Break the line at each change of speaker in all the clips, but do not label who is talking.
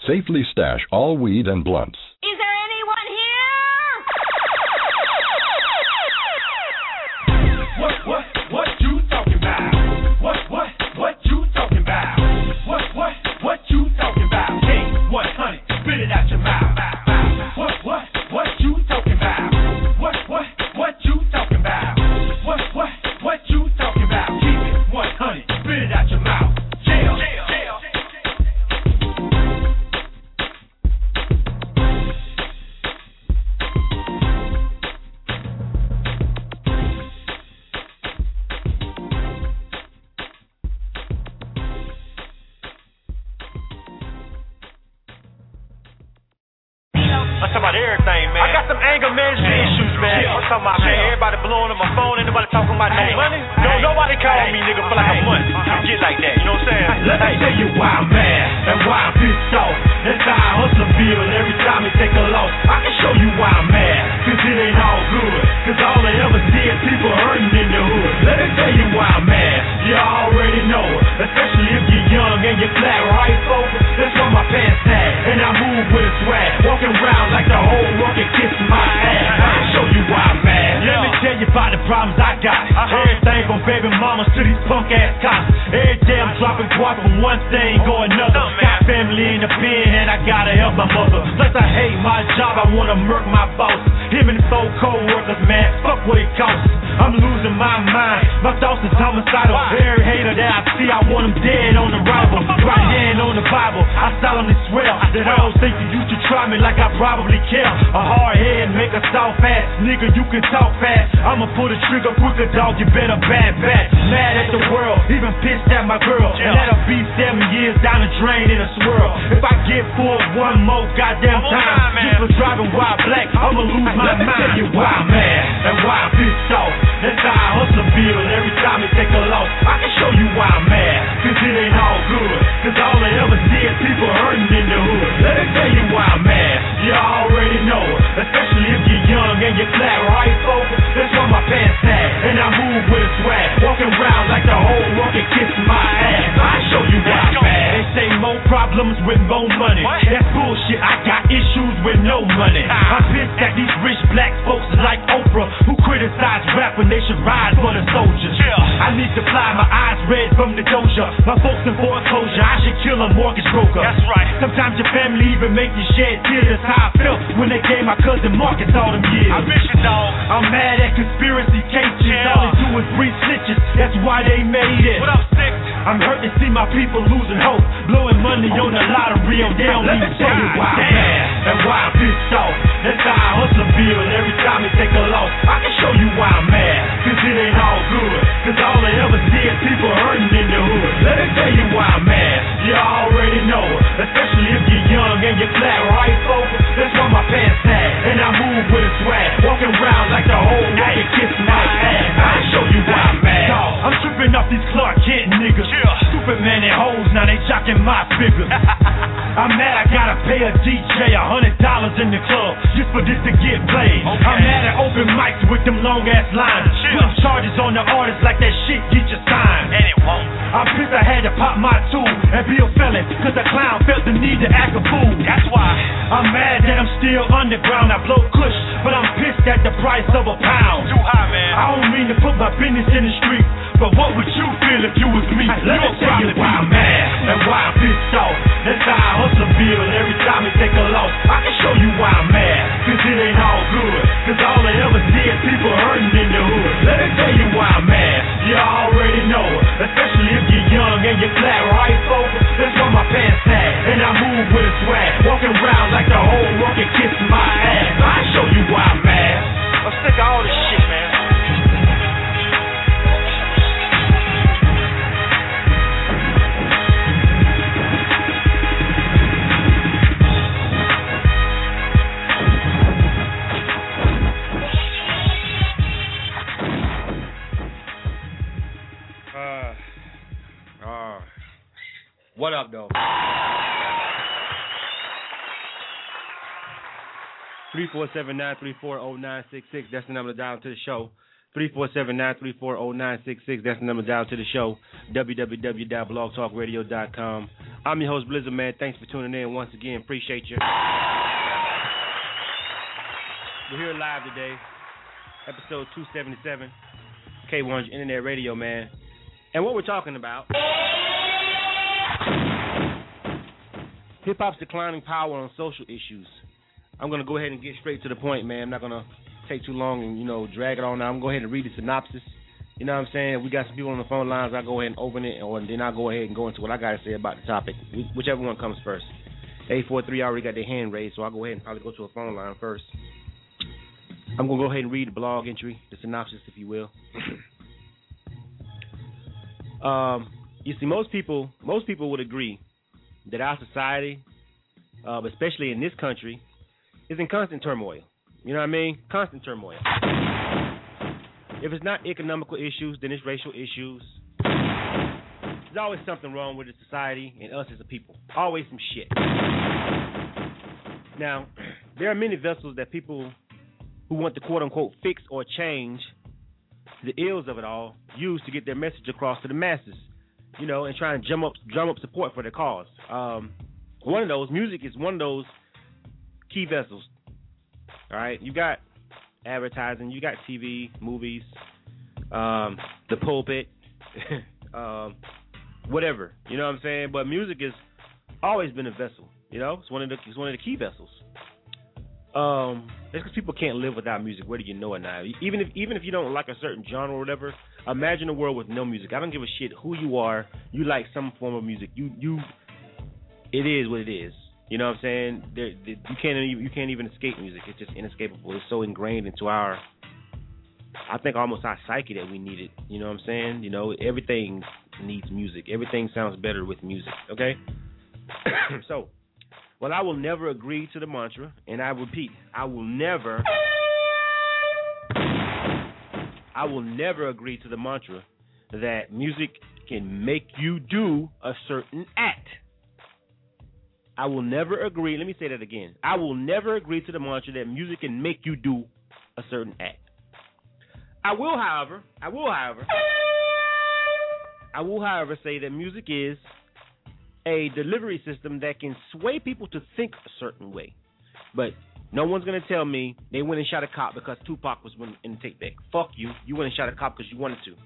Safely stash all weed and blunts.
Is there anyone here?
What you talking about? What you talking about? What you talking about? Hey, 100, spit it out your mouth. What you talking about? What you talking about? What you talking about? Keep it 100, spit it out your mouth. Jail.
I'm talking about everything, man. I got some anger management issues, man. I'm talking about, man, everybody blowing on my phone, ain't nobody talking about that money. Nobody called me, nigga, for like a month. I get like that, you know what I'm saying?
Let me tell you why I'm mad and why I'm pissed off. That's how I hustle feel, and every time it take a loss, I can show you why I'm mad, cause it ain't all good. Cause all I ever see is people hurting in the hood. Let me tell you why I'm mad, you already know. Especially if you're young and you're flat right, folks. That's why my pants tag, and I move with a swag. Walking around like the whole world can kiss my ass. I can show you why I'm mad. Let me tell you about the problems I got. Everything from baby mamas to these punk ass cops. Every day I'm dropping guap from one thing go another. Got family in the pen and I gotta help my mother. Plus I hate my job, I wanna murk my boss. Him and 4 co-workers, man, fuck what it costs. I'm losing my mind, my thoughts is homicidal. Every hater that I see, I want him dead on arrival. Right hand on the Bible, I solemnly swear that I don't think you used to try me like I probably care. A hard head make a soft ass, nigga you can talk fast. I'ma pull the trigger quicker, dog, you better bad back. Mad at the world, even pissed at my girl. And let her be 7 years down the drain in a swirl. If I get pulled one more goddamn time, just for driving while black, I'ma lose my mind. Let me tell you why I'm mad and why I'm pissed off. That's how I hustle feel, and every time it take a loss, I can show you why I'm mad, cause it ain't all good. Cause all I ever see is people hurting in the hood. Let me tell you why I'm mad, you already know. Especially if you're young and you're flat right, folks. That's why my pants tag, and I move with a swag. Walking around like the whole world can kiss my ass. I show you why I'm mad. They say more problems with more money. That's bullshit, I got issues with no money. I'm pissed at these rich black folks like Oprah who criticize rap when they should ride for the soldiers. I need to fly, my eyes red from the doja. My folks in foreclosure, I should kill a mortgage broker. That's right. Sometimes your family even make you shed tears. That's how I felt when they gave my cousin Marcus all them years. I miss you, dog. I'm mad at conspiracy cases. All they do is breed snitches. That's why they made it. What up, Six? I'm hurt to see my people losing hope, blowing money on the lottery. They don't need to tell you why I'm mad and why I'm pissed off. That's how I hustle feel, and every time it take a loss, I can show you why I'm mad, cause it ain't all good. Cause all I ever see is people hurting in the hood. Let me tell you why I'm mad, you already know. Especially if you're young and you're flat right, folks. That's why my pants tag, and I move with a swag. Walking around like the whole world can kiss my ass. I show you why I'm mad. Dog, I'm tripping off these Clark Kent niggas. Superman and hoes, now they jocking my figures. I'm mad I gotta pay a DJ $100 in the club just for this to get played. I'm mad at open mics with them long ass lines. Putting charges on the artists like that shit get you signed. And it won't. I'm pissed I had to pop my tool and be a felon, cause the clown felt the need to act a fool. That's why I'm mad that I'm still underground. I blow kush, but I'm pissed at the price of a pound. Too high, man. I don't mean to put my business in the street, but what would you feel if you was me? Let me tell you why I'm mad and why I'm pissed off. That's how I hustle feel, and every time it take a loss, I can show you why I'm mad, cause it ain't all good. Cause all I ever see is people hurting in the hood. Let me tell you why I'm mad, you already know. Especially if you're young and you're flat right, folks. That's why my pants tag, and I move with a swag. Walking around like the whole world can kiss my ass. I show you why I'm mad. I'm sick of all this shit, man.
What up, though? 347-934-0966. That's the number down to the show. 347-934-0966. That's the number down to the show. www.blogtalkradio.com. I'm your host, Blizzard, man. Thanks for tuning in once again. Appreciate you. We're here live today, episode 277, K1's Internet Radio, man. And what we're talking about, hip-hop's declining power on social issues. I'm going to go ahead and get straight to the point, man. I'm not going to take too long and, drag it on now. I'm going to go ahead and read the synopsis. You know what I'm saying? We got some people on the phone lines. I'll go ahead and open it, or then I'll go ahead and go into what I got to say about the topic, whichever one comes first. 843 already got their hand raised, so I'll go ahead and probably go to a phone line first. I'm going to go ahead and read the blog entry, the synopsis, if you will. You see, most people would agree that our society, especially in this country, is in constant turmoil. You know what I mean? Constant turmoil. If it's not economical issues, then it's racial issues. There's always something wrong with the society and us as a people. Always some shit. Now, there are many vessels that people who want to quote-unquote fix or change the ills of it all use to get their message across to the masses, and try and drum up support for their cause. One of those, music is one of those key vessels. All right, you got advertising, you got TV, movies, the pulpit, whatever. You know what I'm saying? But music has always been a vessel. It's one of the key vessels. It's because people can't live without music, whether you know it or not. Even if you don't like a certain genre or whatever, imagine a world with no music. I don't give a shit who you are. You like some form of music. It is what it is. You know what I'm saying? You can't even escape music. It's just inescapable. It's so ingrained into I think almost our psyche that we need it. You know what I'm saying? Everything needs music. Everything sounds better with music. Okay? So, well, I will never agree to the mantra, and I repeat, I will never agree to the mantra that music can make you do a certain act. I will never agree. Let me say that again. I will never agree to the mantra that music can make you do a certain act. I will, however, say that music is a delivery system that can sway people to think a certain way. But no one's going to tell me they went and shot a cop because Tupac was in the take back. Fuck you. You went and shot a cop because you wanted to.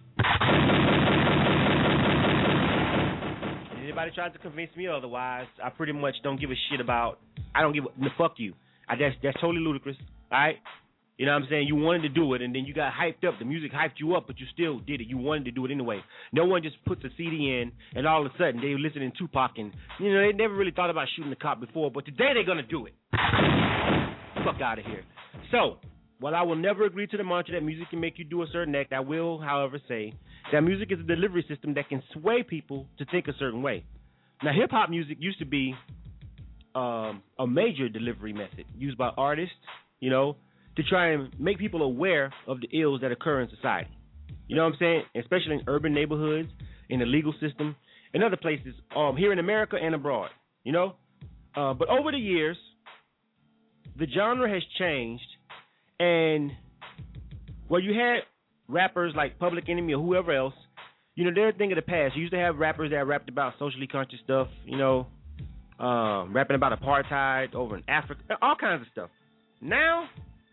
Anybody tries to convince me otherwise, I pretty much don't give a shit about. I don't give a fuck you. That's totally ludicrous. All right? You know what I'm saying? You wanted to do it, and then you got hyped up. The music hyped you up, but you still did it. You wanted to do it anyway. No one just puts a CD in, and all of a sudden they listening to Tupac, and they never really thought about shooting the cop before, but today they're gonna do it. Fuck out of here. So, while I will never agree to the mantra that music can make you do a certain act, I will, however, say that music is a delivery system that can sway people to think a certain way. Now, hip-hop music used to be a major delivery method used by artists, to try and make people aware of the ills that occur in society. You know what I'm saying? Especially in urban neighborhoods, in the legal system, and other places here in America and abroad, But over the years, the genre has changed, and you had rappers like Public Enemy or whoever else, they're a thing of the past. You used to have rappers that rapped about socially conscious stuff, rapping about apartheid over in Africa, all kinds of stuff. Now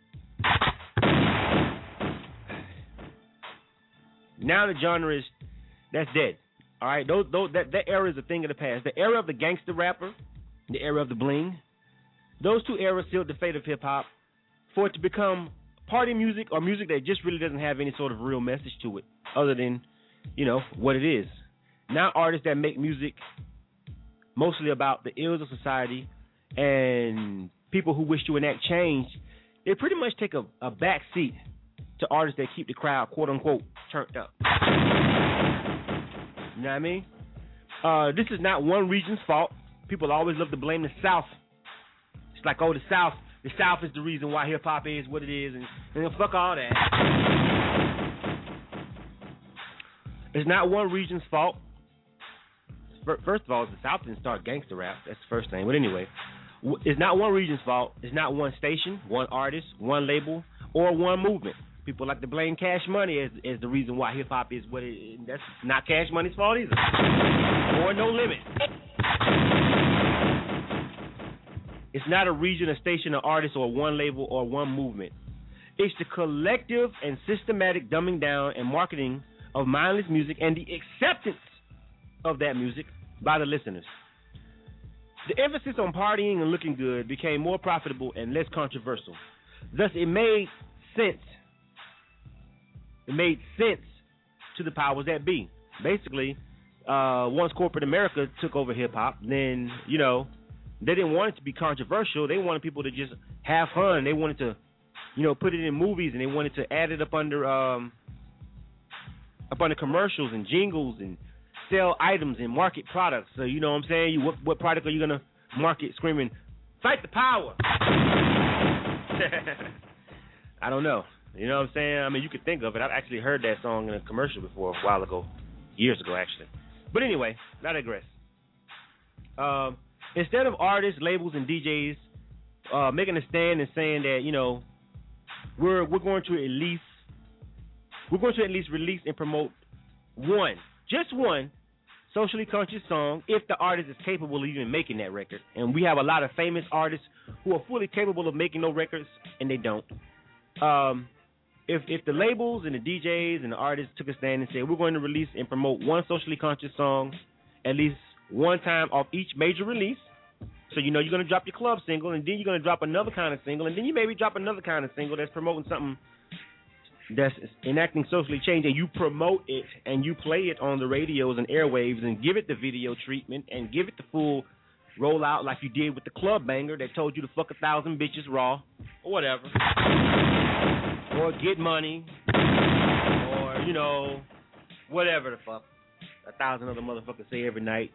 the genre that's dead. All right, that era is a thing of the past. The era of the gangster rapper, the era of the bling, those two eras sealed the fate of hip hop for it to become party music or music that just really doesn't have any sort of real message to it, other than what it is. Now artists that make music mostly about the ills of society and people who wish to enact change, they pretty much take a back seat to artists that keep the crowd, quote unquote, turned up. You know what I mean? This is not one region's fault. People always love to blame the South. It's like, the South is the reason why hip hop is what it is, and fuck all that. It's not one region's fault. First of all, the South didn't start gangster rap. That's the first thing. But anyway, it's not one region's fault. It's not one station, one artist, one label, or one movement. People like to blame Cash Money as the reason why hip hop is what it is. That's not Cash Money's fault either. Or No Limit. It's not a region, a station, an artist, or one label or one movement. It's the collective and systematic dumbing down and marketing of mindless music and the acceptance of that music by the listeners. The emphasis on partying and looking good became more profitable and less controversial. Thus, it made sense. It made sense to the powers that be. Basically, once corporate America took over hip-hop, then, you know, they didn't want it to be controversial. They wanted people to just have fun. They wanted to, you know, put it in movies, and they wanted to add it up under commercials and jingles and sell items and market products. So, you know what I'm saying? What product are you going to market screaming, fight the power? I don't know. You know what I'm saying? I mean, you could think of it. I've actually heard that song in a commercial before a while ago. Years ago, actually. But anyway, I digress. Instead of artists, labels, and DJs making a stand and saying that, you know, we're going to at least release and promote just one socially conscious song if the artist is capable of even making that record. And we have a lot of famous artists who are fully capable of making those records, and they don't. If the labels and the DJs and the artists took a stand and said we're going to release and promote one socially conscious song at least one time off each major release, so you know you're going to drop your club single, and then you're going to drop another kind of single, and then you maybe drop another kind of single that's promoting something that's enacting socially change, and you promote it and you play it on the radios and airwaves and give it the video treatment and give it the full rollout like you did with the club banger that told you to fuck 1,000 bitches raw or whatever, or get money, or, you know, whatever the fuck 1,000 other motherfuckers say every night.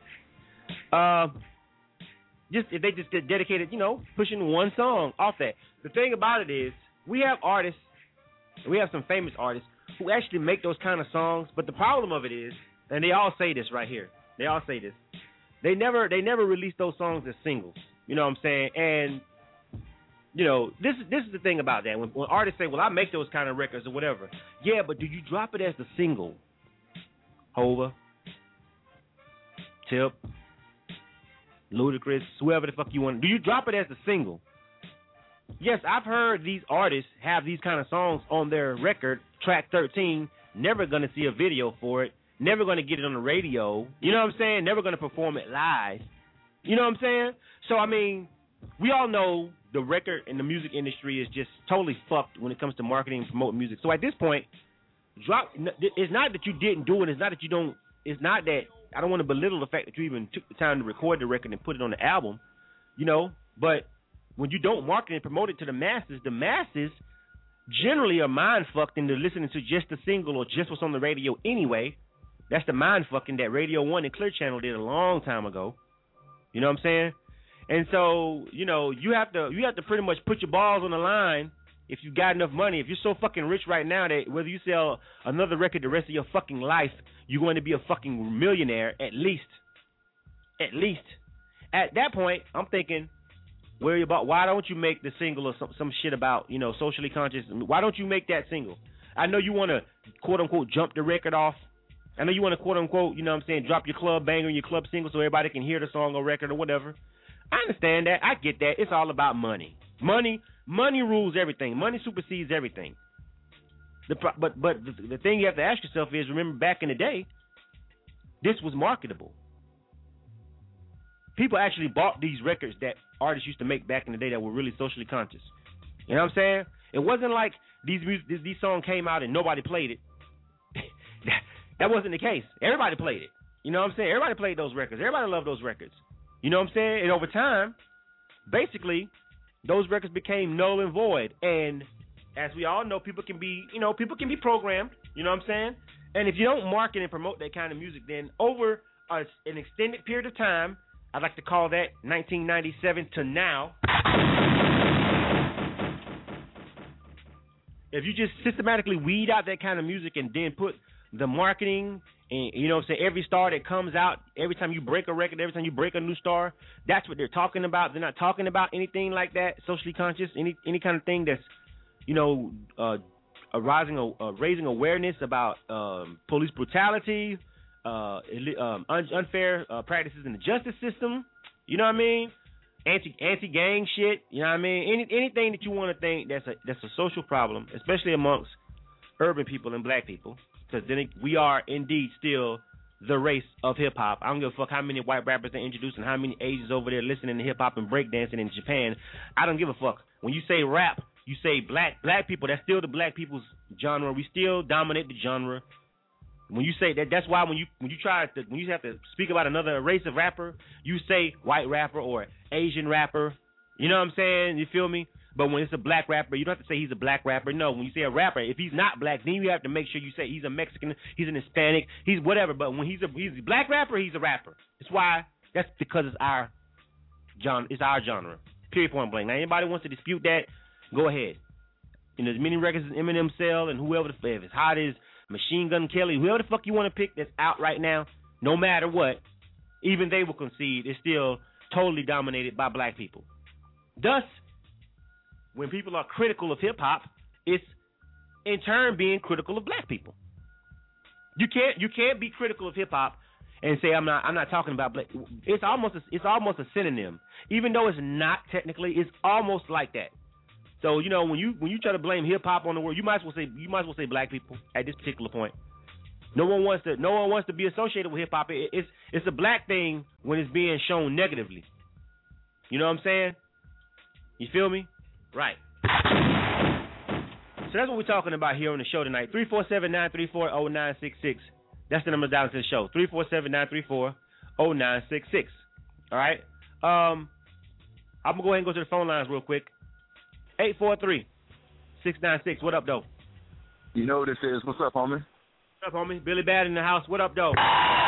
Just if they just get dedicated, you know, pushing one song off that. The thing about it is we have artists, we have some famous artists who actually make those kind of songs, but the problem of it is, and they all say this right here, they all say this, they never release those songs as singles. You know what I'm saying? And you know, this is the thing about that. When artists say, well, I make those kind of records or whatever. Yeah, but do you drop it as the single? Hova, Tip, Ludacris, whoever the fuck you want. Do you drop it as the single? Yes, I've heard these artists have these kind of songs on their record, track 13, never going to see a video for it, never going to get it on the radio. You know what I'm saying? Never going to perform it live. You know what I'm saying? So, I mean, we all know the record and the music industry is just totally fucked when it comes to marketing and promoting music. So at this point, it's not that you didn't do it. It's not that you don't. It's not that I don't want to belittle the fact that you even took the time to record the record and put it on the album, you know. But when you don't market and promote it to the masses generally are mind fucked into listening to just the single or just what's on the radio anyway. That's the mind fucking that Radio 1 and Clear Channel did a long time ago. You know what I'm saying? And so, you know, you have to pretty much put your balls on the line if you got enough money. If you're so fucking rich right now that whether you sell another record the rest of your fucking life, you're going to be a fucking millionaire at least. At least. At that point, I'm thinking, why don't you make the single or some shit about, you know, socially conscious? Why don't you make that single? I know you want to, quote-unquote, jump the record off. I know you want to, quote-unquote, you know what I'm saying, drop your club banger and your club single so everybody can hear the song or record or whatever. I understand that. I get that. It's all about money. Money rules everything. Money supersedes everything. But the thing you have to ask yourself is, remember back in the day, this was marketable. People actually bought these records that artists used to make back in the day that were really socially conscious. You know what I'm saying? It wasn't like these songs came out and nobody played it. That wasn't the case. Everybody played it. You know what I'm saying? Everybody played those records. Everybody loved those records. You know what I'm saying? And over time, basically, those records became null and void. And as we all know, people can be programmed. You know what I'm saying? And if you don't market and promote that kind of music, then over an extended period of time, I'd like to call that 1997 to now, if you just systematically weed out that kind of music and then put the marketing and, you know what I'm saying, every star that comes out, every time you break a record, every time you break a new star, that's what they're talking about. They're not talking about anything like that, socially conscious, any kind of thing that's, you know, raising awareness about police brutality, unfair practices in the justice system. You know what I mean? anti-gang shit. You know what I mean? Anything that you want to think that's a social problem, especially amongst urban people and black people, because then we are indeed still the race of hip hop. I don't give a fuck how many white rappers they introduce and how many Asians over there listening to hip hop and breakdancing in Japan. I don't give a fuck. When you say rap, you say black people. That's still the black people's genre. We still dominate the genre. When you say that, that's why when you have to speak about another race of rapper, you say white rapper or Asian rapper. You know what I'm saying? You feel me? But when it's a black rapper, you don't have to say he's a black rapper. No, when you say a rapper, if he's not black, then you have to make sure you say he's a Mexican, he's an Hispanic, he's whatever. But when he's a black rapper, he's a rapper. That's because it's our genre. It's our genre. Period, point blank. Now, anybody wants to dispute that, go ahead. And as many records as Eminem sell and whoever if it's hot as Machine Gun Kelly, whoever the fuck you want to pick that's out right now, no matter what, even they will concede it's still totally dominated by black people. Thus, when people are critical of hip hop, it's in turn being critical of black people. You can't be critical of hip hop and say I'm not talking about black. It's almost a synonym, even though it's not technically. It's almost like that. So you know when you try to blame hip hop on the world, you might as well say black people at this particular point. No one wants to be associated with hip hop. It's a black thing when it's being shown negatively. You know what I'm saying? You feel me? Right. So that's what we're talking about here on the show tonight. 347-934-0966. That's the number down to the show. 347-934-0966. All right. I'm gonna go ahead and go to the phone lines real quick. 843-696. What up, though?
You know what this is. What's up, homie?
What's up, homie? Billy Bad in the house. What up, though?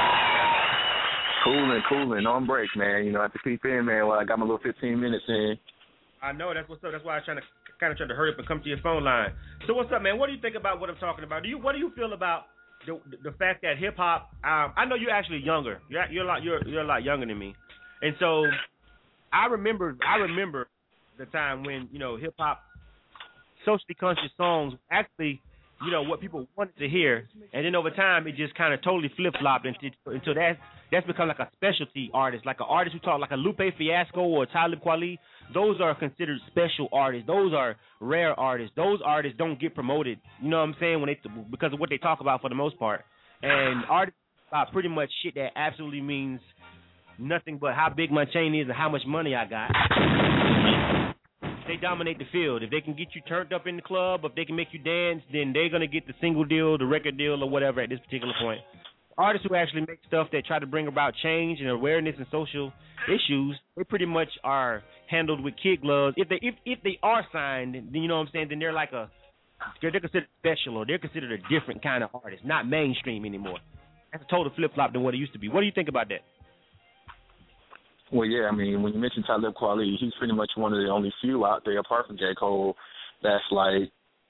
Cooling. On break, man. You know, I have to peep in, man. Well, I got my little 15 minutes in.
I know, that's what's up. That's why I was trying to hurry up and come to your phone line. So what's up, man? What do you think about what I'm talking about? What do you feel about the fact that hip hop? I know you're actually younger. You're a lot younger than me, and so I remember the time when hip hop, socially conscious songs actually what people wanted to hear, and then over time it just kind of totally flip flopped into that's become like a specialty artist, like an artist who talk like a Lupe Fiasco or Talib Kweli. Those are considered special artists. Those are rare artists. Those artists don't get promoted. You know what I'm saying? Because of what they talk about for the most part. And artists are pretty much shit that absolutely means nothing but how big my chain is and how much money I got. They dominate the field. If they can get you turned up in the club, if they can make you dance, then they're gonna get the single deal, the record deal, or whatever at this particular point. Artists who actually make stuff that try to bring about change and awareness and social issues, they pretty much are handled with kid gloves. If they are signed, then you know what I'm saying, then they're considered special, or they're considered a different kind of artist, not mainstream anymore. That's a total flip-flop than what it used to be. What do you think about that?
Well, yeah, I mean, when you mention Talib Kweli, he's pretty much one of the only few out there, apart from J. Cole, that's like,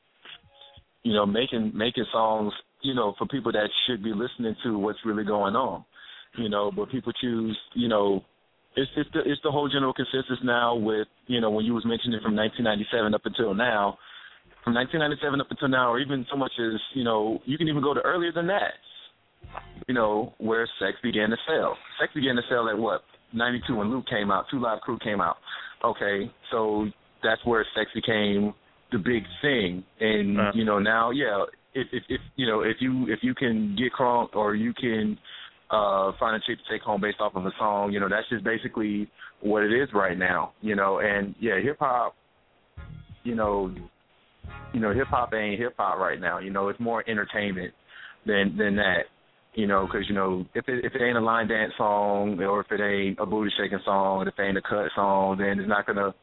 making songs, for people that should be listening to what's really going on, but people choose, it's the whole general consensus now with, when you was mentioning from 1997 up until now, from 1997 up until now, or even so much as, you can even go to earlier than that, where sex began to sell. Sex began to sell at what? 92 when Luke came out, 2 Live Crew came out. Okay, so that's where sex became the big thing. And, now, yeah, if you can get crunk or you can find a chick to take home based off of a song, that's just basically what it is right now, and yeah, hip hop, hip hop ain't hip hop right now, it's more entertainment than that, because, if it ain't a line dance song or if it ain't a booty shaking song, if it ain't a cut song, then it's not gonna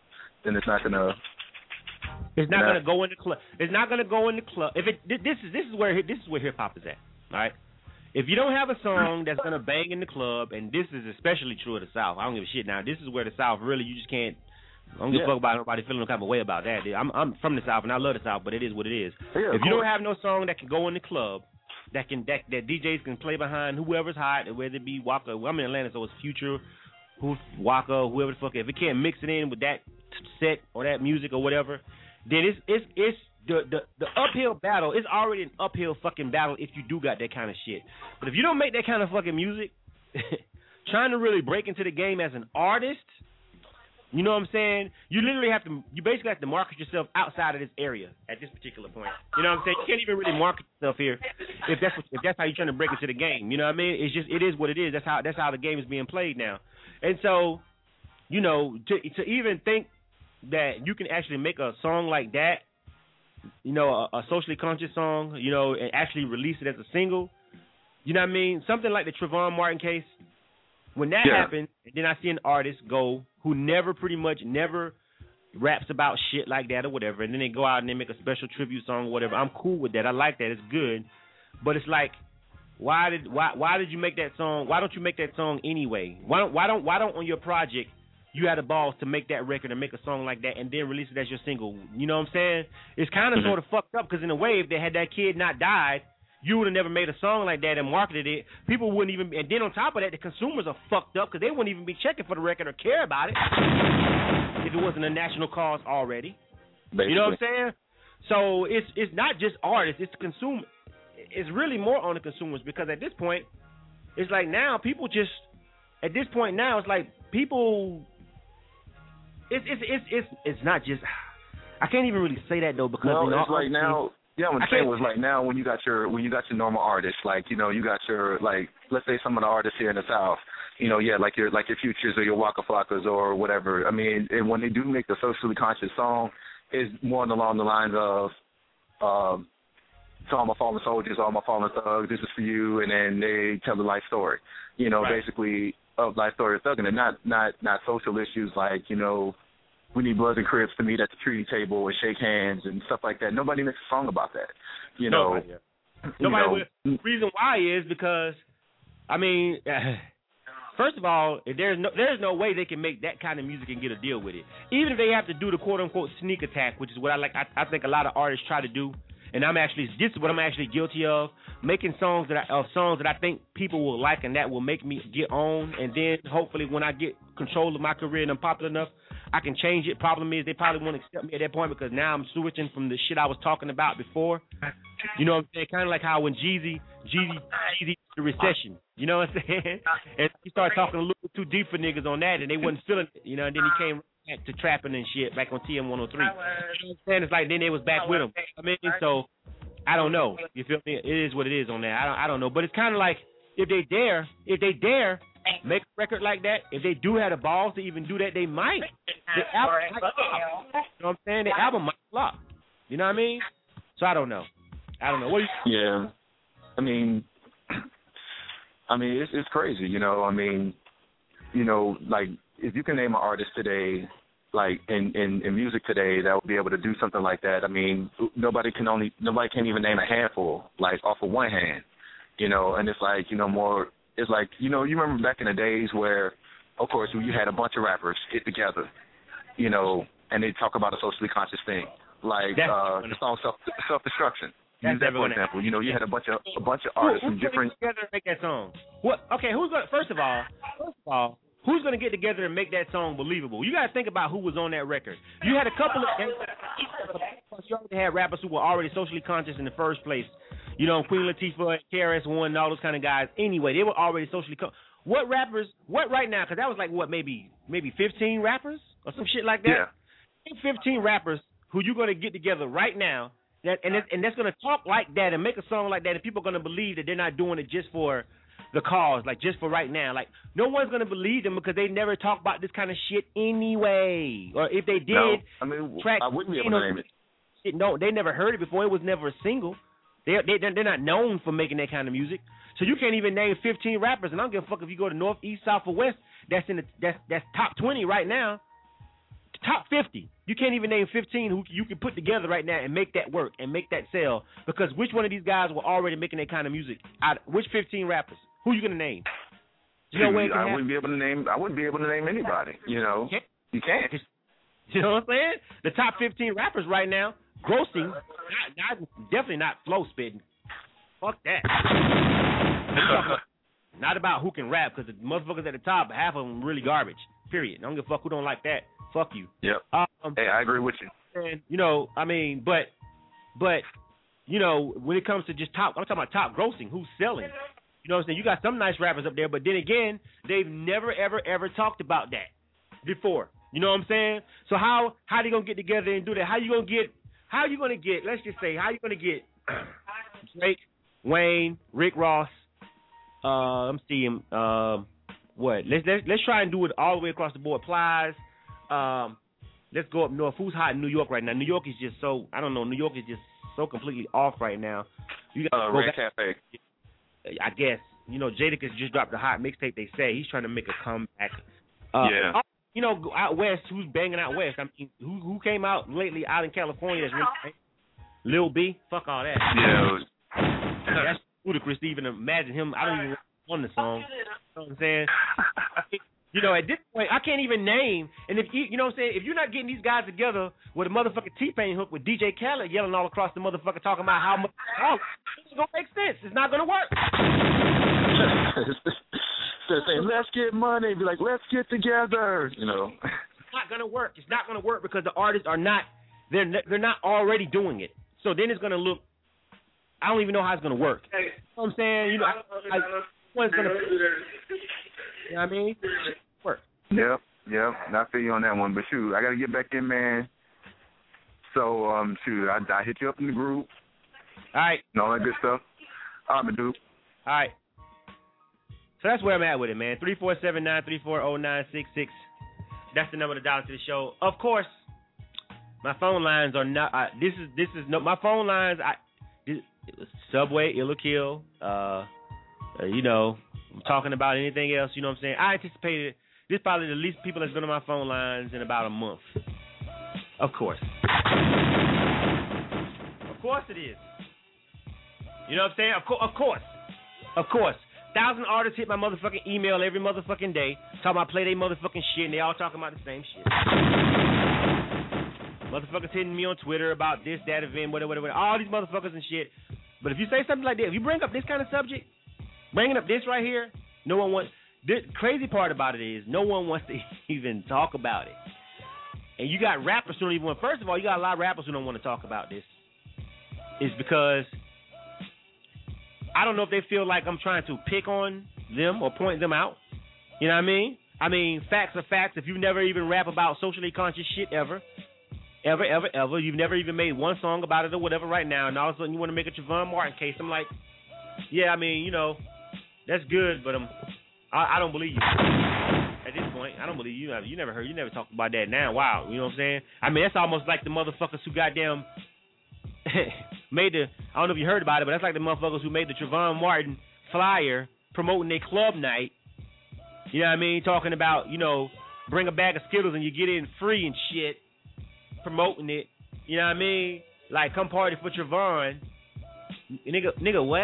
go in the club. It's not gonna go in the club. This is where hip hop is at. All right. If you don't have a song that's gonna bang in the club, and this is especially true of the South. I don't give a shit now. This is where the South really you just can't. I don't give a fuck about nobody feeling no kind of way about that. I'm from the South and I love the South, but it is what it is. Yeah,
if you don't have no song that can go in the club, that DJs can play behind whoever's hot, whether it be Waka. I'm in Atlanta, so it's Future, Waka, whoever the fuck. If it can't mix it in with that set or that music or whatever, then it's the uphill battle. It's already an uphill fucking battle if you do got that kind of shit. But if you don't make that kind of fucking music, trying to really break into the game as an artist, You know what I'm saying? You basically have to market yourself outside of this area at this particular point. You know what I'm saying? You can't even really market yourself here if that's how you're trying to break into the game. You know what I mean? It is what it is. That's how the game is being played now. And so, you know, to even think that you can actually make a song like that, you know, a socially conscious song, you know, and actually release it as a single, you know what I mean? Something like the Trayvon Martin case. When that happens, and then I see an artist go who pretty much never raps about shit like that or whatever, and then they go out and they make a special tribute song or whatever. I'm cool with that. I like that. It's good. But it's like, why did you make that song? Why don't you make that song anyway? Why don't on your project you had the balls to make that record and make a song like that and then release it as your single? You know what I'm saying? It's kind of sort of fucked up because in a way, if they had that kid not died, you would have never made a song like that and marketed it. People wouldn't even, and then on top of that, the consumers are fucked up because they wouldn't even be checking for the record or care about it if it wasn't a national cause already. Basically. You know what I'm saying? So it's not just artists, it's the consumer. It's really more on the consumers because at this point, it's like now people just, at this point now, it's like people, it's not just, I can't even really say that though because
it's like now. Yeah, what I'm saying was like now when you got your normal artists, like, you know, you got your, like, let's say some of the artists here in the South, you know, like your Futures or your Waka Flockas or whatever. I mean, and when they do make the socially conscious song, it's more along the lines of to all my fallen soldiers, all my fallen thugs, this is for you, and then they tell the life story, you know, basically of life story of thugging, and not social issues like, you know, we need Bloods and Crips to meet at the treaty table and shake hands and stuff like that. Nobody makes a song about that. You know.
Nobody. The reason why is because, I mean, first of all, there's no way they can make that kind of music and get a deal with it. Even if they have to do the quote unquote sneak attack, which is what I think a lot of artists try to do. And this is what I'm actually guilty of, making songs that I think people will like and that will make me get on, and then hopefully when I get control of my career and I'm popular enough, I can change it. Problem is they probably won't accept me at that point because now I'm switching from the shit I was talking about before. You know what I'm saying? Kind of like how when Jeezy the recession. You know what I'm saying? And he started talking a little bit too deep for niggas on that, and they wasn't feeling it. You know, and then he came back to trapping and shit back on TM 103. You know what I'm saying? It's like then they was back with him. I mean, so I don't know. You feel me? It is what it is on that. I don't know, but it's kind of like if they dare make a record like that, if they do have the balls to even do that, they might. The album might flop. You know what I'm saying? The album might flop. You know what I mean? So I don't know. What do you?
Yeah. I mean, it's crazy. You know. I mean, you know, like if you can name an artist today, like in music today, that would be able to do something like that. I mean, nobody can even name a handful, like off of one hand. You know, and it's like, you know, more. It's like, you know, you remember back in the days where, of course, you had a bunch of rappers get together, you know, and they talk about a socially conscious thing, like the song Self-Destruction. Use that for example. You know, you had a bunch of artists from different.
Who's going to get together and make that song? What? Okay, first of all, who's going to get together and make that song believable? You got to think about who was on that record. You had a couple of. You already had rappers who were already socially conscious in the first place. You know, Queen Latifah, KRS-One, and all those kind of guys. Anyway, they were already socially conscious. What right now? Because that was like maybe 15 rappers or some shit like that. Yeah. 15 rappers who you're going to get together right now. And that's going to talk like that and make a song like that, and people are going to believe that they're not doing it just for the cause, like just for right now. Like no one's going to believe them because they never talk about this kind of shit anyway. Or if they did,
I wouldn't be able to name it.
No, they never heard it before. It was never a single. They're not known for making that kind of music. So you can't even name 15 rappers, and I don't give a fuck if you go to North, East, South, or West. That's top 20 right now. Top 50. You can't even name 15 who you can put together right now and make that work and make that sell. Because which one of these guys were already making that kind of music? Which 15 rappers? Who are you gonna name?
I wouldn't be able to name anybody. You know, you can't.
You know what I'm saying? The top 15 rappers right now, grossing, definitely not flow spitting. Fuck that. Not about who can rap, because the motherfuckers at the top, half of them really garbage. Period. I don't give a fuck who don't like that. Fuck you.
Yep. Hey, I agree with you.
And, you know, I mean, but, you know, when it comes to just top, I'm talking about top grossing, who's selling. You know what I'm saying? You got some nice rappers up there, but then again, they've never, ever, ever talked about that before. You know what I'm saying? So how they gonna get together and do that? How you gonna get? Let's just say, how you gonna get Drake, Wayne, Rick Ross? I'm seeing what? Let's try and do it all the way across the board. Plies. Let's go up north. Who's hot in New York right now? New York is just so, I don't know. New York is just so completely off right now. You got
Red Cafe.
I guess. You know, Jadakiss just dropped a hot mixtape. They say he's trying to make a comeback.
Yeah.
You know, out west, who's banging out west? I mean, who came out lately out in California? That's really Lil B. Fuck all that.
Yeah.
That's ludicrous to even imagine him. I don't even want the song. You know what I'm saying? You know, at this point, I can't even name. And if you know what I'm saying, if you're not getting these guys together with a motherfucking T-Pain hook with DJ Khaled yelling all across the motherfucker talking about how much, it's gonna make sense. It's not gonna work.
They're saying, let's get money. Be like, let's get together. You know.
It's not gonna work. It's not gonna work because the artists are not. They're not already doing it. So then it's gonna look. I don't even know how it's gonna work. You know what I'm saying? You know, what's gonna. You know what I mean? Work.
Yep. I feel you on that one. But shoot, I gotta get back in, man. So shoot, I hit you up in the group.
All right.
And all that good stuff. I'm a dude.
All right. So that's where I'm at with it, man. 347-934-0966. That's the number to dial to the show. Of course, my phone lines are not. This is no. My phone lines. Subway, Ill or Kill. You know, I'm talking about anything else. You know what I'm saying? I anticipated this probably the least people that's been on my phone lines in about a month. Of course. Of course it is. You know what I'm saying? Of course. 1,000 artists hit my motherfucking email every motherfucking day, talking about play they motherfucking shit, and they all talking about the same shit. Motherfuckers hitting me on Twitter about this, that event, whatever, all these motherfuckers and shit. But if you say something like that, if you bring up this kind of subject, bringing up this right here, no one wants. The crazy part about it is no one wants to even talk about it. And you got rappers who don't even want. First of all, you got a lot of rappers who don't want to talk about this. It's because I don't know if they feel like I'm trying to pick on them or point them out. You know what I mean? I mean, facts are facts. If you never even rap about socially conscious shit ever, you've never even made one song about it or whatever right now, and all of a sudden you want to make a Trayvon Martin case, I'm like, yeah, I mean, you know, that's good, but I don't believe you. At this point, I don't believe you. You never talked about that now. Wow, you know what I'm saying? I mean, that's almost like the motherfuckers who goddamn made the, I don't know if you heard about it, but that's like the motherfuckers who made the Trayvon Martin flyer promoting their club night. You know what I mean? Talking about, you know, bring a bag of Skittles and you get in free and shit. Promoting it. You know what I mean? Like, come party for Trayvon. Nigga, what?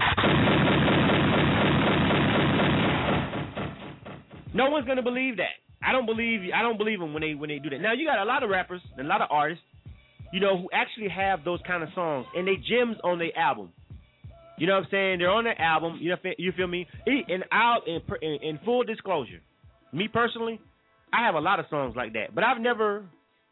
No one's gonna believe that. I don't believe them when they do that. Now you got a lot of rappers and a lot of artists, you know, who actually have those kind of songs and they gems on their album. You know what I'm saying? They're on their album. You feel me? In full disclosure, me personally, I have a lot of songs like that, but I've never,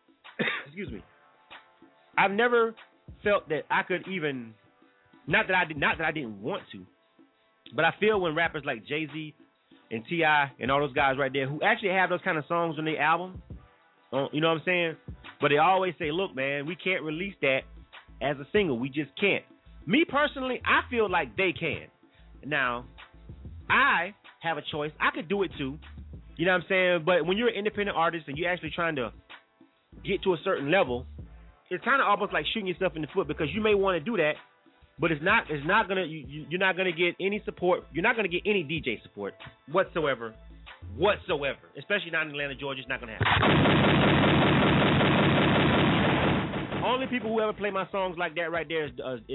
I've never felt that I could even, not that I didn't want to, but I feel when rappers like Jay-Z and T.I. and all those guys right there who actually have those kind of songs on their album, you know what I'm saying? But they always say, look, man, we can't release that as a single. We just can't. Me personally, I feel like they can. Now, I have a choice. I could do it too. You know what I'm saying? But when you're an independent artist and you're actually trying to get to a certain level, it's kind of almost like shooting yourself in the foot because you may want to do that, but you're not gonna get any support. You're not gonna get any DJ support whatsoever, especially not in Atlanta, Georgia. It's not gonna happen. Only people who ever play my songs like that right there is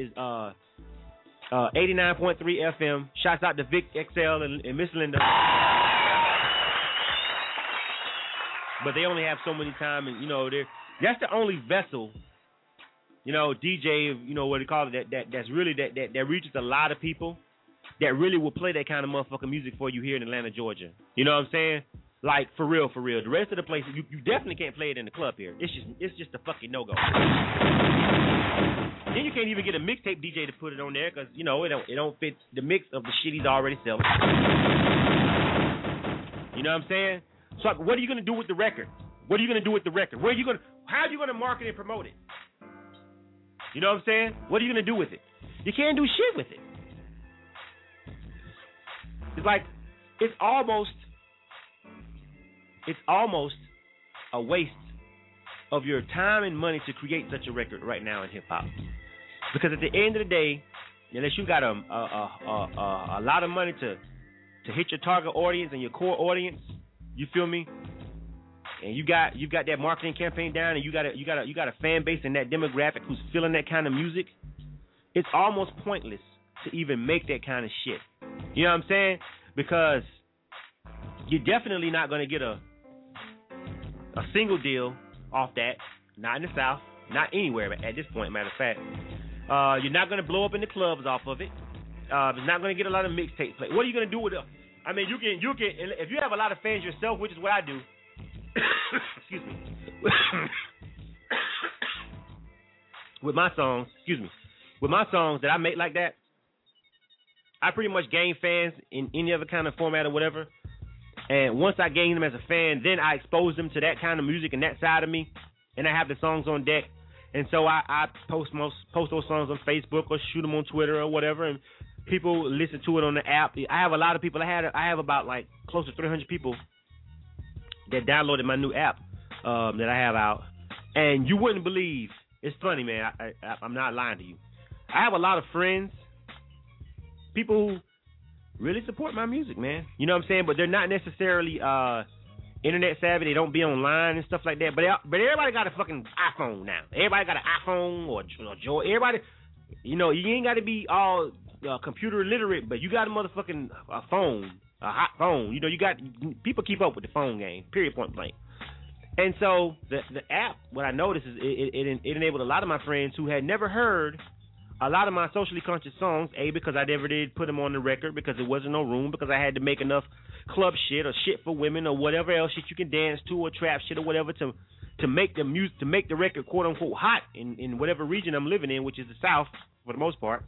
89.3 FM. Shouts out to Vic XL and Miss Linda. But they only have so many time, and you know that's the only vessel, you know, DJ, you know what they call it, that's really that reaches a lot of people that really will play that kind of motherfucking music for you here in Atlanta, Georgia. You know what I'm saying? Like for real. The rest of the places you definitely can't play it in the club here. It's just a fucking no go. Then you can't even get a mixtape DJ to put it on there because you know it don't fit the mix of the shit he's already selling. You know what I'm saying? So what are you gonna do with the record? What are you going to do with the record? How are you going to market and promote it? You know what I'm saying? What are you going to do with it? You can't do shit with it. It's like, it's almost a waste of your time and money to create such a record right now in hip hop. Because at the end of the day, unless you got a lot of money to hit your target audience and your core audience, you feel me? And you've got that marketing campaign down, and you got a fan base and that demographic who's feeling that kind of music, it's almost pointless to even make that kind of shit. You know what I'm saying? Because you're definitely not going to get a single deal off that. Not in the South, not anywhere at this point, matter of fact. You're not going to blow up in the clubs off of it. It's not going to get a lot of mixtape play. What are you going to do with it? I mean, you can, if you have a lot of fans yourself, which is what I do. Excuse me. With my songs that I make like that, I pretty much gain fans in any other kind of format or whatever. And once I gain them as a fan, then I expose them to that kind of music and that side of me, and I have the songs on deck. And so I post those songs on Facebook or shoot them on Twitter or whatever, and people listen to it on the app. I have a lot of people. I have about like close to 300 people that downloaded my new app that I have out, and you wouldn't believe. It's funny, man. I'm not lying to you. I have a lot of friends, people who really support my music, man. You know what I'm saying? But they're not necessarily internet savvy. They don't be online and stuff like that. But everybody got a fucking iPhone now. Everybody got an iPhone or everybody. You know, you ain't got to be all computer literate, but you got a motherfucking phone, a hot phone. You know, people keep up with the phone game. Period. Point blank. And so the app, what I noticed is it enabled a lot of my friends who had never heard a lot of my socially conscious songs, because I never did put them on the record because there wasn't no room, because I had to make enough club shit or shit for women or whatever else shit you can dance to or trap shit or whatever to make the music, to make the record quote unquote hot in whatever region I'm living in, which is the South for the most part.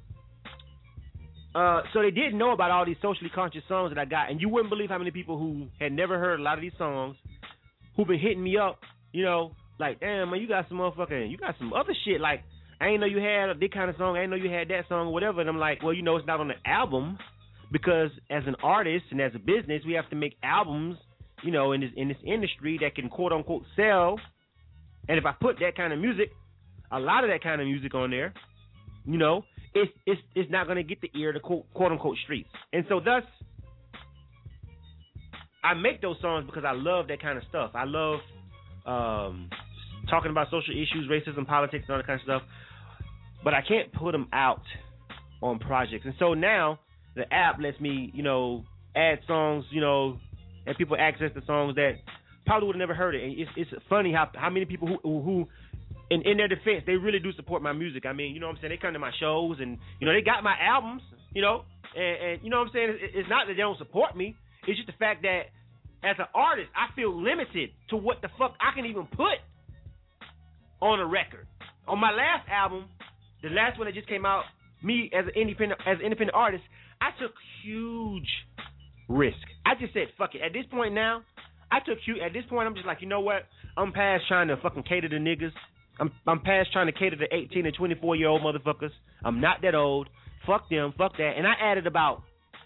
So they didn't know about all these socially conscious songs that I got, and you wouldn't believe how many people who had never heard a lot of these songs who've been hitting me up, you know, like, damn, man, you got some other shit, like, I ain't know you had this kind of song, I ain't know you had that song or whatever, and I'm like, well, you know, it's not on the album, because as an artist and as a business, we have to make albums, you know, in this industry that can quote unquote sell, and if I put that kind of music, a lot of that kind of music on there, you know, it's not going to get the ear of the quote unquote streets, and so thus, I make those songs because I love that kind of stuff. I love talking about social issues, racism, politics, and all that kind of stuff. But I can't put them out on projects. And so now the app lets me, you know, add songs, you know, and people access the songs that probably would have never heard it. And it's funny how many people who in their defense, they really do support my music. I mean, you know what I'm saying? They come to my shows and, you know, they got my albums, you know, and you know what I'm saying? It's not that they don't support me. It's just the fact that as an artist, I feel limited to what the fuck I can even put on a record. On my last album, the last one that just came out, me as an independent artist, I took huge risk. I just said, fuck it. At this point now, I'm just like, you know what? I'm past trying to fucking cater to niggas. I'm past trying to cater to 18 and 24-year-old motherfuckers. I'm not that old. Fuck them. Fuck that. And I added about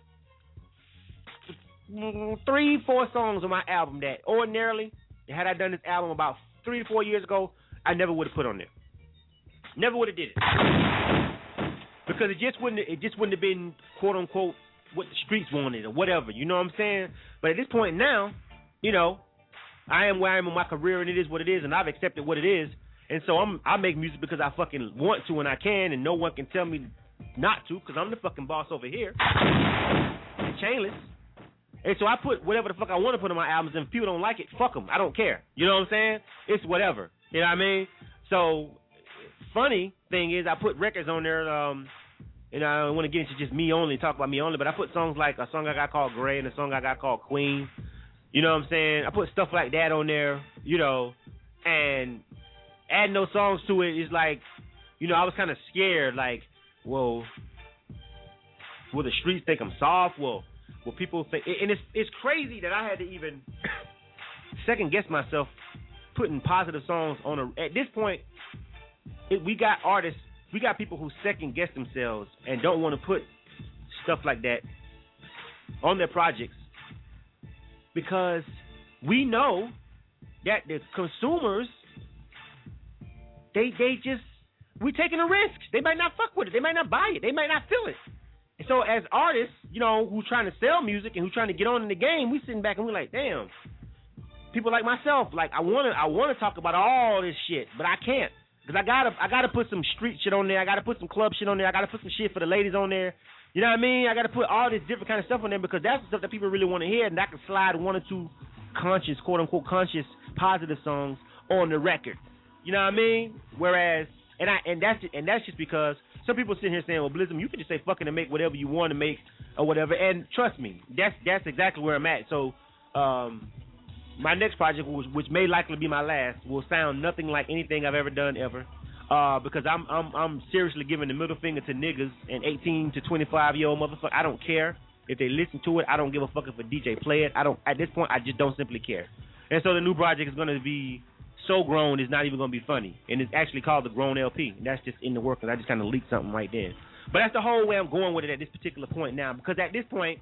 3-4 songs on my album that ordinarily, had I done this album about 3 to 4 years ago, I never would have put on there. Never would have did it. Because it just wouldn't have been quote unquote what the streets wanted or whatever. You know what I'm saying? But at this point now, you know, I am where I am in my career, and it is what it is, and I've accepted what it is. And so I make music because I fucking want to and I can, and no one can tell me not to, because I'm the fucking boss over here. And chainless. And so I put whatever the fuck I want to put on my albums, and if people don't like it, fuck them. I don't care. You know what I'm saying? It's whatever. You know what I mean? So, funny thing is, I put records on there, and I don't want to get into just me only, talk about me only, but I put songs like a song I got called Gray and a song I got called Queen. You know what I'm saying? I put stuff like that on there, you know, and adding those songs to it is like, you know, I was kind of scared, like, well, will the streets think I'm soft? Will people think, and it's crazy that I had to even second guess myself putting positive songs on at this point, we got artists, we got people who second guess themselves and don't want to put stuff like that on their projects because we know that the consumers, we taking a risk. They might not fuck with it. They might not buy it. They might not feel it. And so as artists, who trying to sell music and who trying to get on in the game, we sitting back and we're like, damn. People like myself, like I wanna talk about all this shit, but I can't. Because I gotta put some street shit on there. I gotta put some club shit on there. I gotta put some shit for the ladies on there. You know what I mean? I gotta put all this different kind of stuff on there because that's the stuff that people really want to hear, and I can slide one or two conscious, quote unquote conscious, positive songs on the record. You know what I mean? Whereas, and that's just because some people sitting here saying, well, Blizzum, you can just say fucking and make whatever you want to make or whatever. And trust me, that's exactly where I'm at. So, my next project, which may likely be my last, will sound nothing like anything I've ever done ever, because I'm seriously giving the middle finger to niggas and 18 to 25-year-old motherfuckers. I don't care if they listen to it. I don't give a fuck if a DJ play it. At this point, I just don't simply care. And so the new project is going to be so grown, it's not even going to be funny, and it's actually called the Grown LP. And that's just in the works. I just kind of leaked something right then. But that's the whole way I'm going with it at this particular point now, because at this point,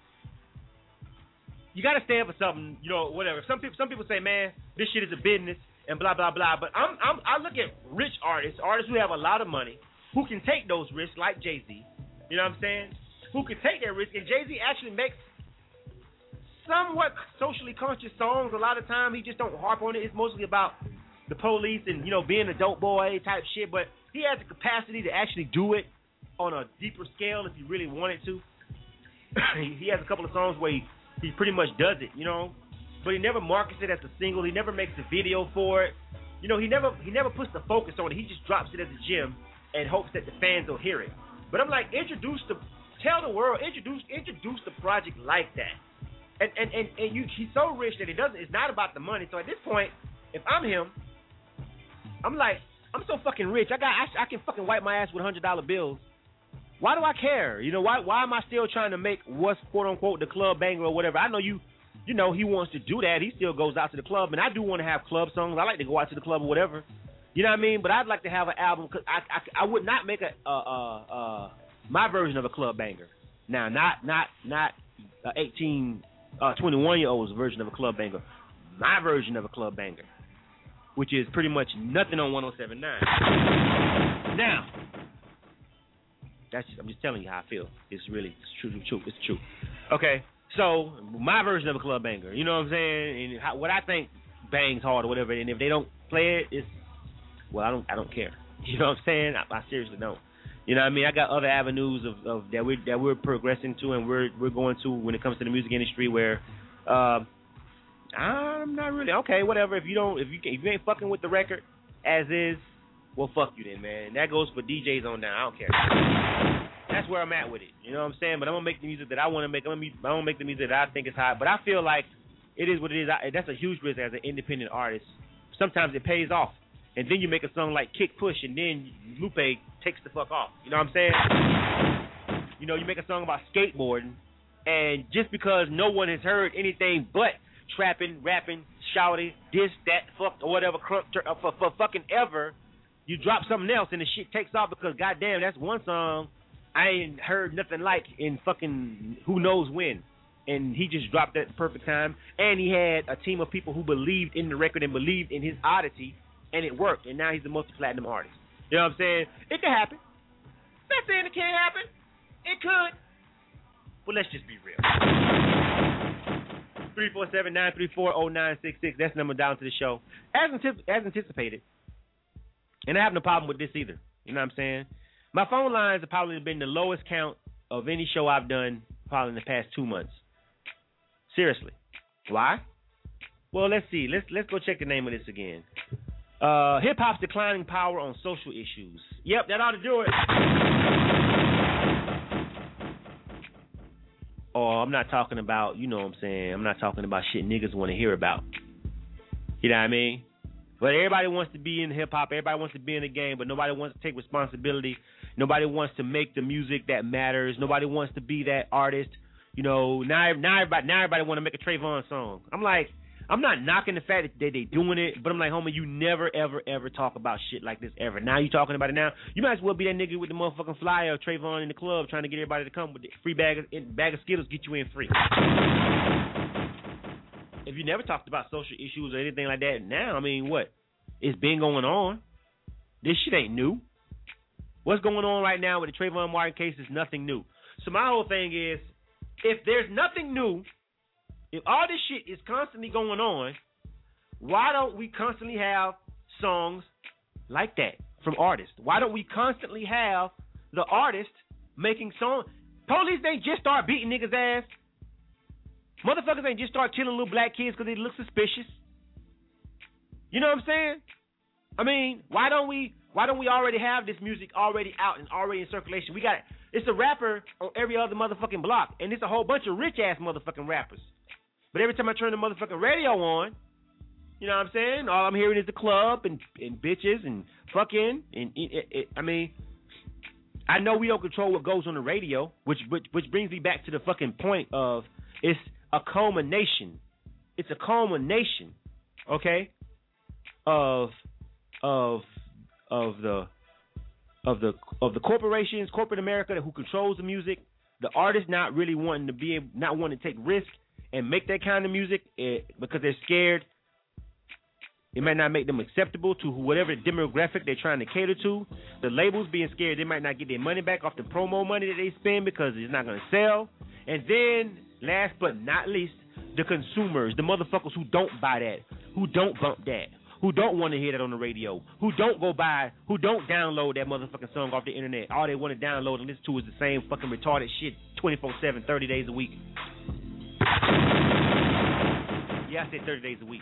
you got to stand for something, whatever. Some people say, man, this shit is a business and blah, blah, blah. But I look at rich artists who have a lot of money, who can take those risks like Jay-Z. You know what I'm saying? Who can take that risk. And Jay-Z actually makes somewhat socially conscious songs. A lot of time he just don't harp on it. It's mostly about the police and, being a dope boy type shit. But he has the capacity to actually do it on a deeper scale if he really wanted to. He has a couple of songs where he pretty much does it, but he never markets it as a single. He never makes a video for it. He never puts the focus on it. He just drops it as a gem and hopes that the fans will hear it. But I'm like, tell the world, introduce the project like that. And he's so rich that it's not about the money. So at this point, if I'm him, I'm like, I'm so fucking rich. I can fucking wipe my ass with $100 bills. Why do I care? Why am I still trying to make what's quote unquote the club banger or whatever? I know he wants to do that. He still goes out to the club, and I do want to have club songs. I like to go out to the club or whatever. You know what I mean? But I'd like to have an album because I would not make my version of a club banger. Now, not 18, 21-year-old's version of a club banger. My version of a club banger, which is pretty much nothing on 107.9. Now. I'm just telling you how I feel. It's true. It's true. Okay, so my version of a club banger. You know what I'm saying? And what I think bangs hard or whatever. And if they don't play it, I don't care. You know what I'm saying? I seriously don't. You know what I mean? I got other avenues of that we're progressing to and we're going to when it comes to the music industry where I'm not really okay. Whatever. If you ain't fucking with the record as is. Well, fuck you then, man. That goes for DJs on down. I don't care. That's where I'm at with it. You know what I'm saying? But I'm going to make the music that I want to make. I'm going to make the music that I think is hot. But I feel like it is what it is. That's a huge risk as an independent artist. Sometimes it pays off. And then you make a song like Kick Push, and then Lupe takes the fuck off. You know what I'm saying? You make a song about skateboarding, and just because no one has heard anything but trapping, rapping, shouting, this, that, fuck, or whatever, for fucking ever, you drop something else and the shit takes off because goddamn, that's one song I ain't heard nothing like in fucking who knows when. And he just dropped at the perfect time. And he had a team of people who believed in the record and believed in his oddity, and it worked. And now he's a multi-platinum artist. You know what I'm saying? It could happen. Not saying it can't happen. It could. But let's just be real. 347-934-0966. That's the number down to the show. As anticipated. And I have no problem with this either. You know what I'm saying? My phone lines have probably been the lowest count of any show I've done probably in the past 2 months. Seriously. Why? Well, let's see. Let's go check the name of this again. Hip-hop's declining power on social issues. Yep, that ought to do it. Oh, I'm not talking about, you know what I'm saying, I'm not talking about shit niggas want to hear about. You know what I mean? But everybody wants to be in hip-hop. Everybody wants to be in the game, but nobody wants to take responsibility. Nobody wants to make the music that matters. Nobody wants to be that artist. Now everybody want to make a Trayvon song. I'm like, I'm not knocking the fact that they doing it, but I'm like, homie, you never, ever, ever talk about shit like this ever. Now you talking about it now. You might as well be that nigga with the motherfucking flyer of Trayvon in the club trying to get everybody to come with the free bag of Skittles, get you in free. If you never talked about social issues or anything like that, now, I mean, what? It's been going on. This shit ain't new. What's going on right now with the Trayvon Martin case is nothing new. So my whole thing is, if there's nothing new, if all this shit is constantly going on, why don't we constantly have songs like that from artists? Why don't we constantly have the artist making songs? Police ain't just start beating niggas' ass. Motherfuckers ain't just start killing little black kids because they look suspicious. You know what I'm saying? I mean, why don't we already have this music already out and already in circulation? We got it's a rapper on every other motherfucking block, and it's a whole bunch of rich ass motherfucking rappers. But every time I turn the motherfucking radio on, you know what I'm saying? All I'm hearing is the club and bitches and fucking and I mean, I know we don't control what goes on the radio, which brings me back to the fucking point of it's a culmination. It's a culmination, okay, of the corporations, corporate America who controls the music, the artists not really wanting to take risk and make that kind of music because they're scared. It might not make them acceptable to whatever demographic they're trying to cater to. The labels being scared they might not get their money back off the promo money that they spend because it's not going to sell. And then, last but not least, the consumers, the motherfuckers who don't buy that, who don't bump that, who don't want to hear that on the radio, who don't download that motherfucking song off the internet. All they want to download and listen to is the same fucking retarded shit 24/7, 30 days a week. Yeah, I said 30 days a week.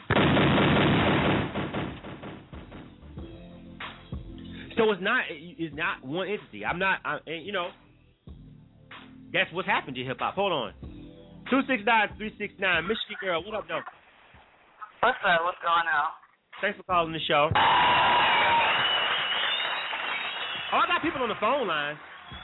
So it's not one entity. You know, that's what's happened to hip hop. Hold on. 269-369, Michigan girl, what up, though?
What's up? What's going on?
Thanks for calling the show. Oh, I got people on the phone lines.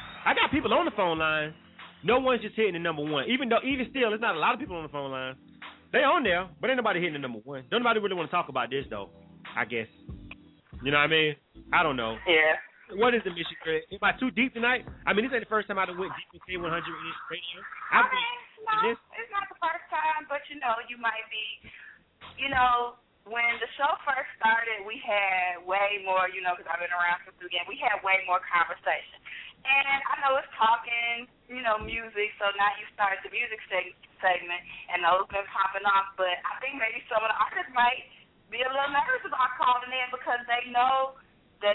No one's just hitting the number one. Even still, there's not a lot of people on the phone lines. They on there, but ain't nobody hitting the number one. Don't nobody really want to talk about this, though, I guess. You know what I mean? I don't know.
Yeah.
What is the mission? Am I too deep tonight? I mean, this ain't the first time I went deep with K100 in this radio.
No, it's not the first time, but, you know, you might be, you know, when the show first started, we had way more, you know, because I've been around since the beginning, we had way more conversation. And I know it's talking, you know, music, so now you started the music segment, and those been popping off, but I think maybe some of the artists might be a little nervous about calling in because they know that,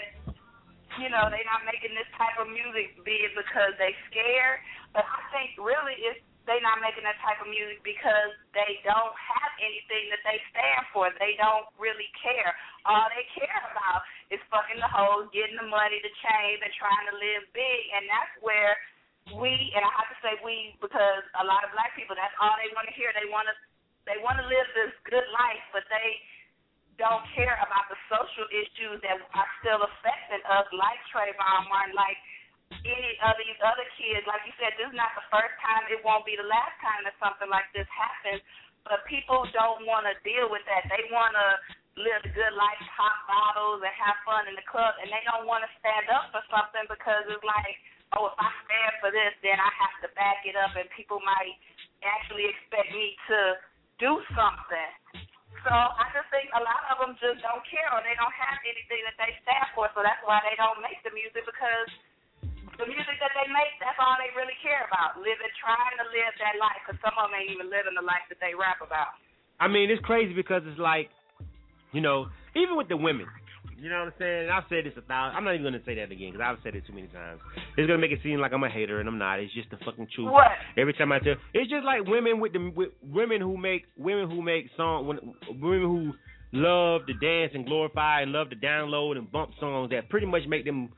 you know, they're not making this type of music, be it because they scared, but I think really it's they not making that type of music because they don't have anything that they stand for. They don't really care. All they care about is fucking the hoes, getting the money, the chains, and trying to live big. And that's where we, and I have to say we, because a lot of black people, that's all they want to hear. They want to live this good life, but they don't care about the social issues that are still affecting us, like Trayvon Martin, like any of these other kids. Like you said, this is not the first time. It won't be the last time that something like this happens. But people don't want to deal with that. They want to live a good life, pop bottles, and have fun in the club, and they don't want to stand up for something because it's like, oh, if I stand for this, then I have to back it up, and people might actually expect me to do something. So I just think a lot of them just don't care, or they don't have anything that they stand for, so that's why they don't make the music, because the music that they make, that's all they really care about, trying to live that life, because some of them ain't even living the life that they rap about.
I mean, it's crazy because it's like, you know, even with the women, you know what I'm saying? I've said this 1,000. I'm not even going to say that again because I've said it too many times. It's going to make it seem like I'm a hater, and I'm not. It's just the fucking truth.
What?
Every time I tell, it's just like women with women who make songs, women who love to dance and glorify and love to download and bump songs that pretty much make them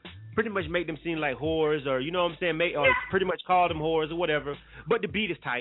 seem like whores, or you know what I'm saying, or pretty much call them whores or whatever. But the beat is tight.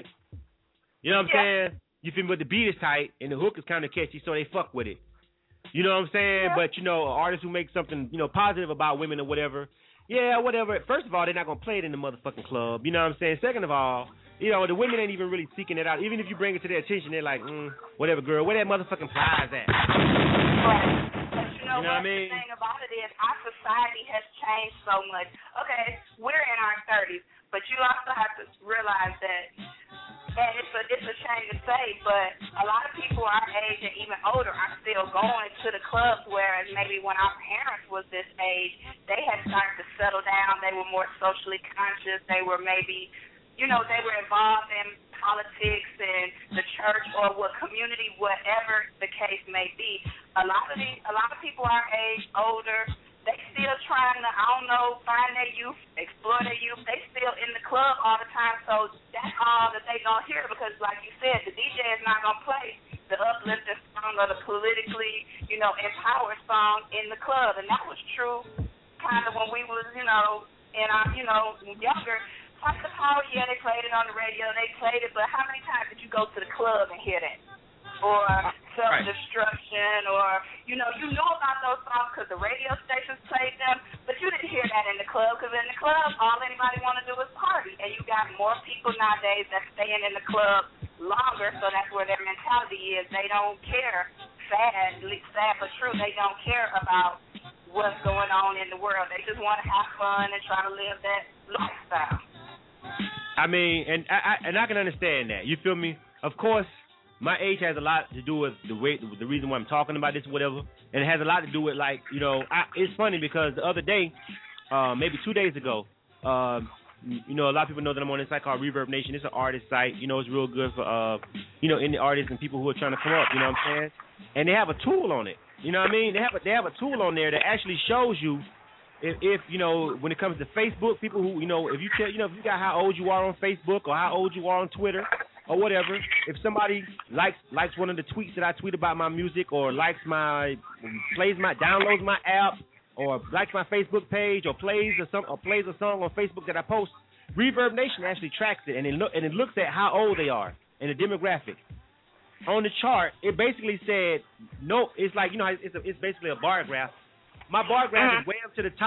You know what I'm saying? You feel me? But the beat is tight and the hook is kind of catchy, so they fuck with it. You know what I'm saying? But, you know, artists who make something, you know, positive about women or whatever, yeah, whatever. First of all, they're not going to play it in the motherfucking club. You know what I'm saying? Second of all, you know, the women ain't even really seeking it out. Even if you bring it to their attention, they're like, whatever, girl, where that motherfucking plies at?
Right. But you know
what
I mean? The thing about it is our society has changed so much. Okay, we're in our 30s, but you also have to realize that, and it's a shame to say, but a lot of people our age and even older are still going to the clubs, whereas maybe when our parents was this age, they had started to settle down. They were more socially conscious. They were maybe, you know, they were involved in politics and the church or what community, whatever the case may be. A lot of people our age, older, they still trying to, find their youth, explore their youth. They still in the club all the time, so that's all that they gonna hear because, like you said, the DJ is not gonna play the uplifting song or the politically, you know, empowered song in the club, and that was true kind of when we was, you know, in our, you know, younger. Fight the Power, yeah, they played it on the radio, they played it, but how many times did you go to the club and hear that? Or self-destruction, or, you know about those songs because the radio stations played them, but you didn't hear that in the club because in the club, all anybody want to do is party, and you got more people nowadays that's staying in the club longer, so that's where their mentality is. They don't care, sad but true, they don't care about what's going on in the world. They just want to have fun and try to live that lifestyle.
I mean, and I can understand that. You feel me? Of course, my age has a lot to do with the reason why I'm talking about this or whatever, and it has a lot to do with, like, you know, it's funny because the other day, maybe 2 days ago, you know, a lot of people know that I'm on this site called Reverb Nation. It's an artist site. You know, it's real good for, you know, indie artists and people who are trying to come up, you know what I'm saying? And they have a tool on it. You know what I mean? They have a tool on there that actually shows you if you know, when it comes to Facebook, people who, you know, if you got how old you are on Facebook or how old you are on Twitter or whatever, if somebody likes one of the tweets that I tweet about my music or downloads my app or likes my Facebook page or plays a song on Facebook that I post, Reverb Nation actually tracks it and it looks at how old they are and the demographic. On the chart, it basically said no. It's like, you know, it's basically a bar graph. My bar graph is way up to the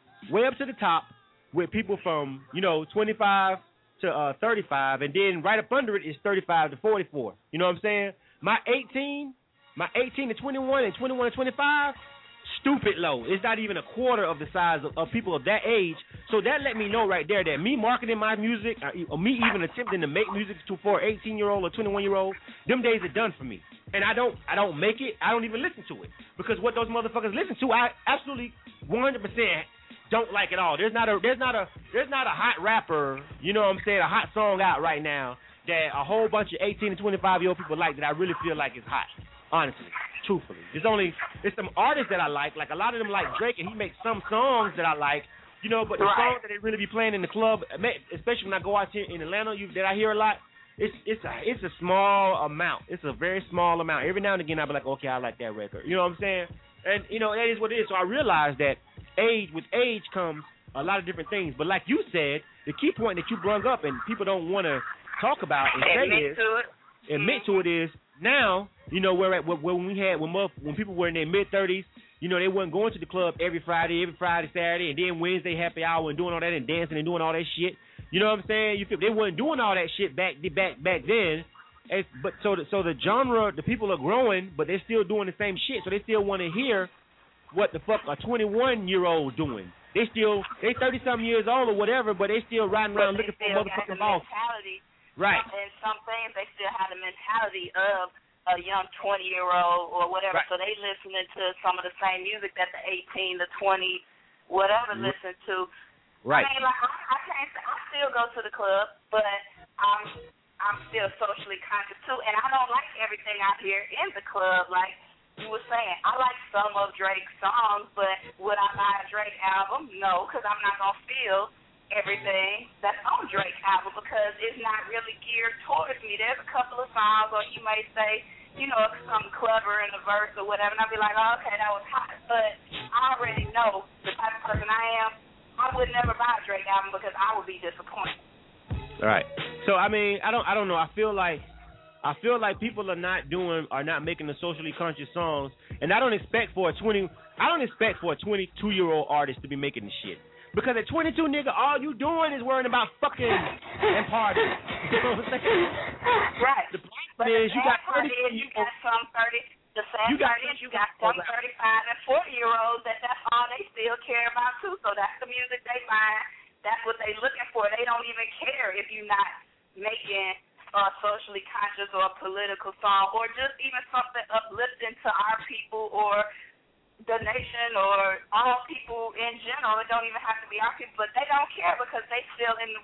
top, with people from, you know, 25 to 35, and then right up under it is 35 to 44. You know what I'm saying? My 18 to 21 and 21 to 25, stupid low. It's not even a quarter of the size of people of that age. So that let me know right there that me marketing my music, or me even attempting to make music for an 18-year-old or 21-year-old, them days are done for me. And I don't make it. I don't even listen to it because what those motherfuckers listen to, I absolutely 100% don't like at all. There's not a hot rapper, you know what I'm saying, a hot song out right now that a whole bunch of 18 to 25-year-old people like that I really feel like is hot. Honestly, truthfully, there's some artists that I like a lot of them like Drake, and he makes some songs that I like, you know, but the songs that they really be playing in the club, especially when I go out here in Atlanta, that I hear a lot. It's a small amount. It's a very small amount. Every now and again, I'll be like, okay, I like that record. You know what I'm saying? And, you know, that is what it is. So I realized that with age comes a lot of different things. But like you said, the key point that you brought up and people don't want to talk about and admit to it is now, you know, when people were in their mid-30s, you know, they wasn't going to the club every Friday, Saturday, and then Wednesday happy hour and doing all that and dancing and doing all that shit. You know what I'm saying? They weren't doing all that shit back then. So the genre, the people are growing, but they're still doing the same shit. So they still want to hear what the fuck a 21-year-old doing. They 30-something years old or whatever, but they still riding around looking for motherfucking balls. Right. And some things they still have the mentality of a young 20-year-old or whatever. Right. So they listening to some of the same music that the 18 to 20 whatever listen to. Right. I mean, like, I still go to the club, but I'm still socially conscious too, and I don't like everything out here in the club. Like you were saying, I like some of Drake's songs, but would I buy a Drake album? No, because I'm not gonna feel everything that's on Drake's album because it's not really geared towards me. There's a couple of songs, or you may say, you know, something clever in the verse or whatever, and I'll be like, oh, okay, that was hot. But I already know the type of person I am. I would never buy a Drake album because I would be disappointed. All right. So I mean, I don't know. I feel like people are not making the socially conscious songs, and I don't expect for a 22-year-old artist to be making the shit. Because at 22, nigga, all you doing is worrying about fucking and partying. You know what I'm saying?
Right.
The problem is you got 30.
You got some 30. The sad part is you got some 35 and 40-year-olds that's all they still care about too. So that's the music they find. That's what they looking for. They don't even care if you're not making a socially conscious or a political song or just even something uplifting to our people or the nation or all people in general. It don't even have to be our people, but they don't care because they still in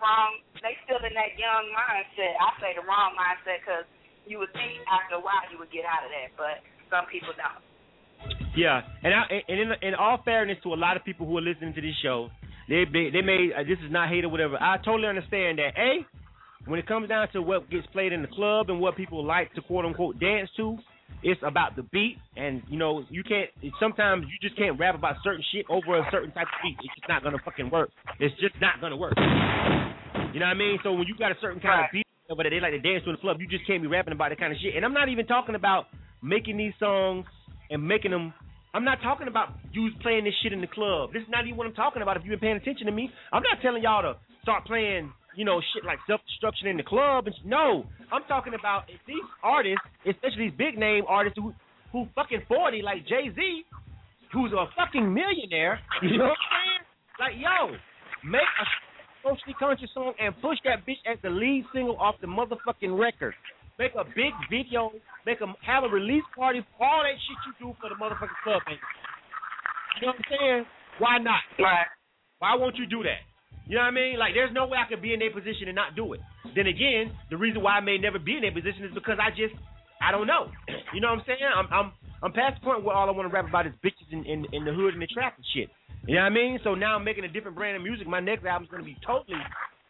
that young mindset. I say the wrong mindset because you would think after a while you would get out of that, but some people don't.
Yeah, and in all fairness to a lot of people who are listening to this show, they may this is not hate or whatever. I totally understand that. When it comes down to what gets played in the club and what people like to quote unquote dance to, it's about the beat, and you can't. Sometimes you just can't rap about certain shit over a certain type of beat. It's just not gonna fucking work. It's just not gonna work. You know what I mean? So when you got a certain kind of beat over that they like to dance to in the club, you just can't be rapping about that kind of shit. And I'm not even talking about making these songs and making them. I'm not talking about you playing this shit in the club. This is not even what I'm talking about. If you've been paying attention to me, I'm not telling y'all to start playing, shit like self-destruction in the club. No, I'm talking about these artists, especially these big-name artists who fucking 40, like Jay-Z, who's a fucking millionaire. You know what I'm saying? Like, yo, make a socially conscious song and push that bitch as the lead single off the motherfucking record. Make a big video. Have a release party. All that shit you do for the motherfucking club, man. You know what I'm saying? Why not?
Right.
Why won't you do that? You know what I mean? Like, there's no way I could be in their position and not do it. Then again, the reason why I may never be in their position is because I don't know. You know what I'm saying? I'm past the point where all I want to rap about is bitches in the hood and the trap and shit. You know what I mean? So now I'm making a different brand of music. My next album's going to be totally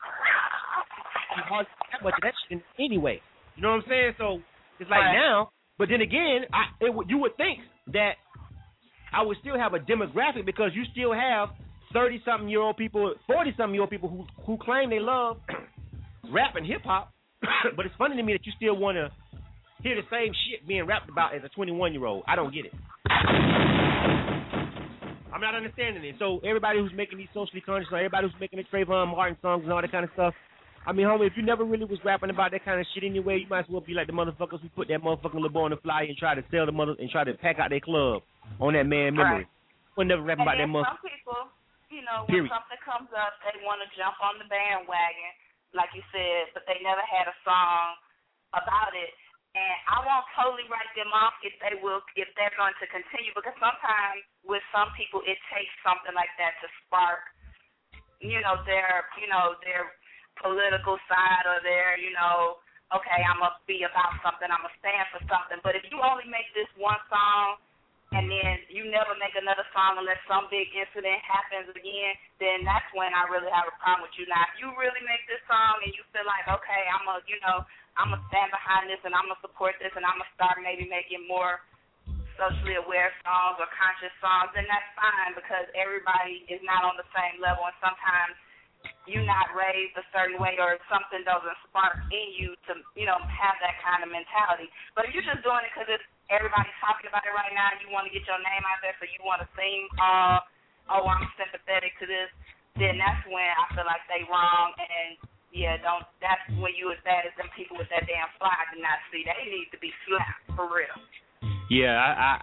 hard that much of that shit anyway. You know what I'm saying? So it's like now, but then again, you would think that I would still have a demographic because you still have 30-something-year-old people, 40-something-year-old people who claim they love rap and hip-hop, but it's funny to me that you still want to hear the same shit being rapped about as a 21-year-old. I don't get it. I'm not understanding it. So everybody who's making these socially conscious, or everybody who's making the Trayvon Martin songs and all that kind of stuff, I mean, homie, if you never really was rapping about that kind of shit anyway, you might as well be like the motherfuckers who put that motherfucking little boy on the flyer and try to sell the mother and try to pack out their club on that man memory. We'll never rap about that motherfucker.
Some people, when something comes up, they want to jump on the bandwagon, like you said, but they never had a song about it. And I won't totally write them off if they're going to continue, because sometimes with some people it takes something like that to spark, their political side or their, okay, I'm going to be about something, I'm going to stand for something. But if you only make this one song and then you never make another song unless some big incident happens again, then that's when I really have a problem with you. Now, if you really make this song and you feel like, okay, I'm going to stand behind this and I'm going to support this and I'm going to start maybe making more socially aware songs or conscious songs, then that's fine, because everybody is not on the same level, and sometimes you're not raised a certain way or something doesn't spark in you to, have that kind of mentality. But if you're just doing it because everybody's talking about it right now and you want to get your name out there, so you want to sing, I'm sympathetic to this, then that's when I feel like they wrong. And, that's when you as bad as them people with that damn fly do not see. They need to be slapped, for real.
Yeah,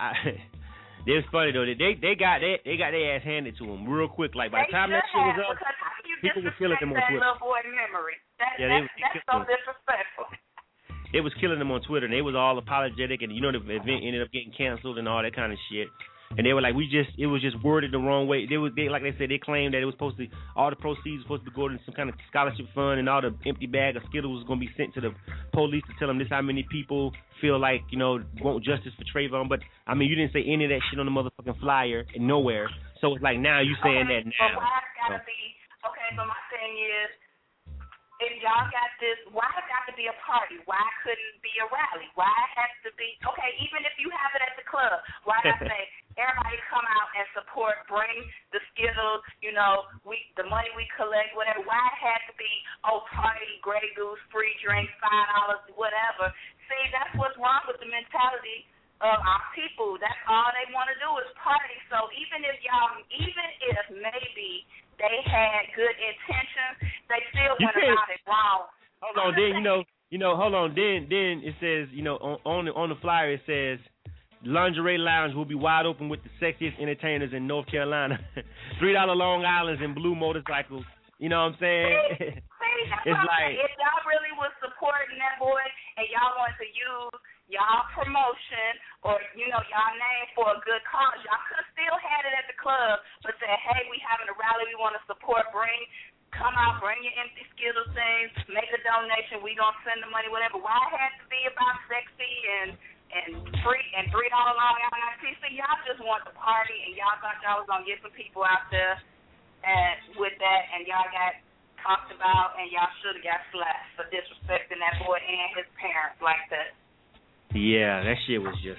it was funny though. They got their ass handed to them real quick. Like by the time that shit was up, people were killing them on Twitter.
Little boy memory. That's so disrespectful.
They was killing them on Twitter, and they was all apologetic, and the event ended up getting canceled and all that kind of shit. And they were like, it was just worded the wrong way. Like they said, they claimed that it was supposed to, all the proceeds were supposed to go to some kind of scholarship fund, and all the empty bag of Skittles was going to be sent to the police to tell them this how many people feel like, want justice for Trayvon. But, I mean, you didn't say any of that shit on the motherfucking flyer and nowhere. So it's like now you saying that now.
But why it's got to be, but my thing is, if y'all got this, why it got to be a party? Why couldn't it be a rally? Why it has to be, even if you have it at the club, why not say, everybody come out and support, bring the Skittles, the money we collect, whatever. Why it had to be, party, Grey Goose, free drinks, $5, whatever. See, that's what's wrong with the mentality of our people. That's all they want to do is party. So even if maybe they had good intentions, they still went about it wrong.
Hold on, then hold on. Then it says, on the flyer it says, Lingerie Lounge will be wide open with the sexiest entertainers in North Carolina. $3 Long Islands and blue motorcycles. You know what I'm saying?
It's like, if y'all really was supporting that boy and y'all wanted to use y'all promotion or, y'all name for a good cause, y'all could have still had it at the club, but said, hey, we having a rally, we want to support, come out, bring your empty Skittles things, make a donation, we gonna send the money, whatever. Why it had to be about sexy and free and $3 Long Island tea? See, y'all just want to party and y'all thought y'all was gonna get some people out there with that, and y'all got talked about, and y'all should have got slapped for disrespecting that boy and his parents like that.
Yeah, that shit was just.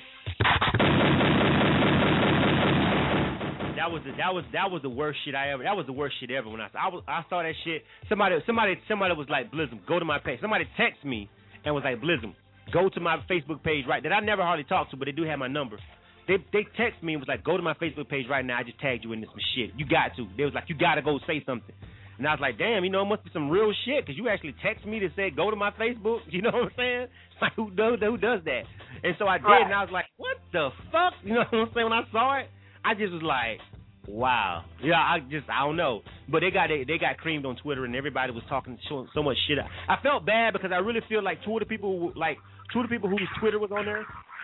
That was the worst shit I ever. That was the worst shit ever when I saw that shit. Somebody was like, Blizzum, go to my page. Somebody texted me and was like, Blizzum, go to my Facebook page right. That I never hardly talk to, but they do have my number. They text me and was like, go to my Facebook page right now. I just tagged you in this shit. You got to. They was like, you got to go say something. And I was like, damn, it must be some real shit, because you actually text me to say, go to my Facebook. You know what I'm saying? Like, who does that? And so I did, and I was like, what the fuck? You know what I'm saying? When I saw it, I just was like, wow. Yeah, I don't know. But they got creamed on Twitter, and everybody was talking so much shit. I felt bad because I really feel like two of the people whose Twitter was on there,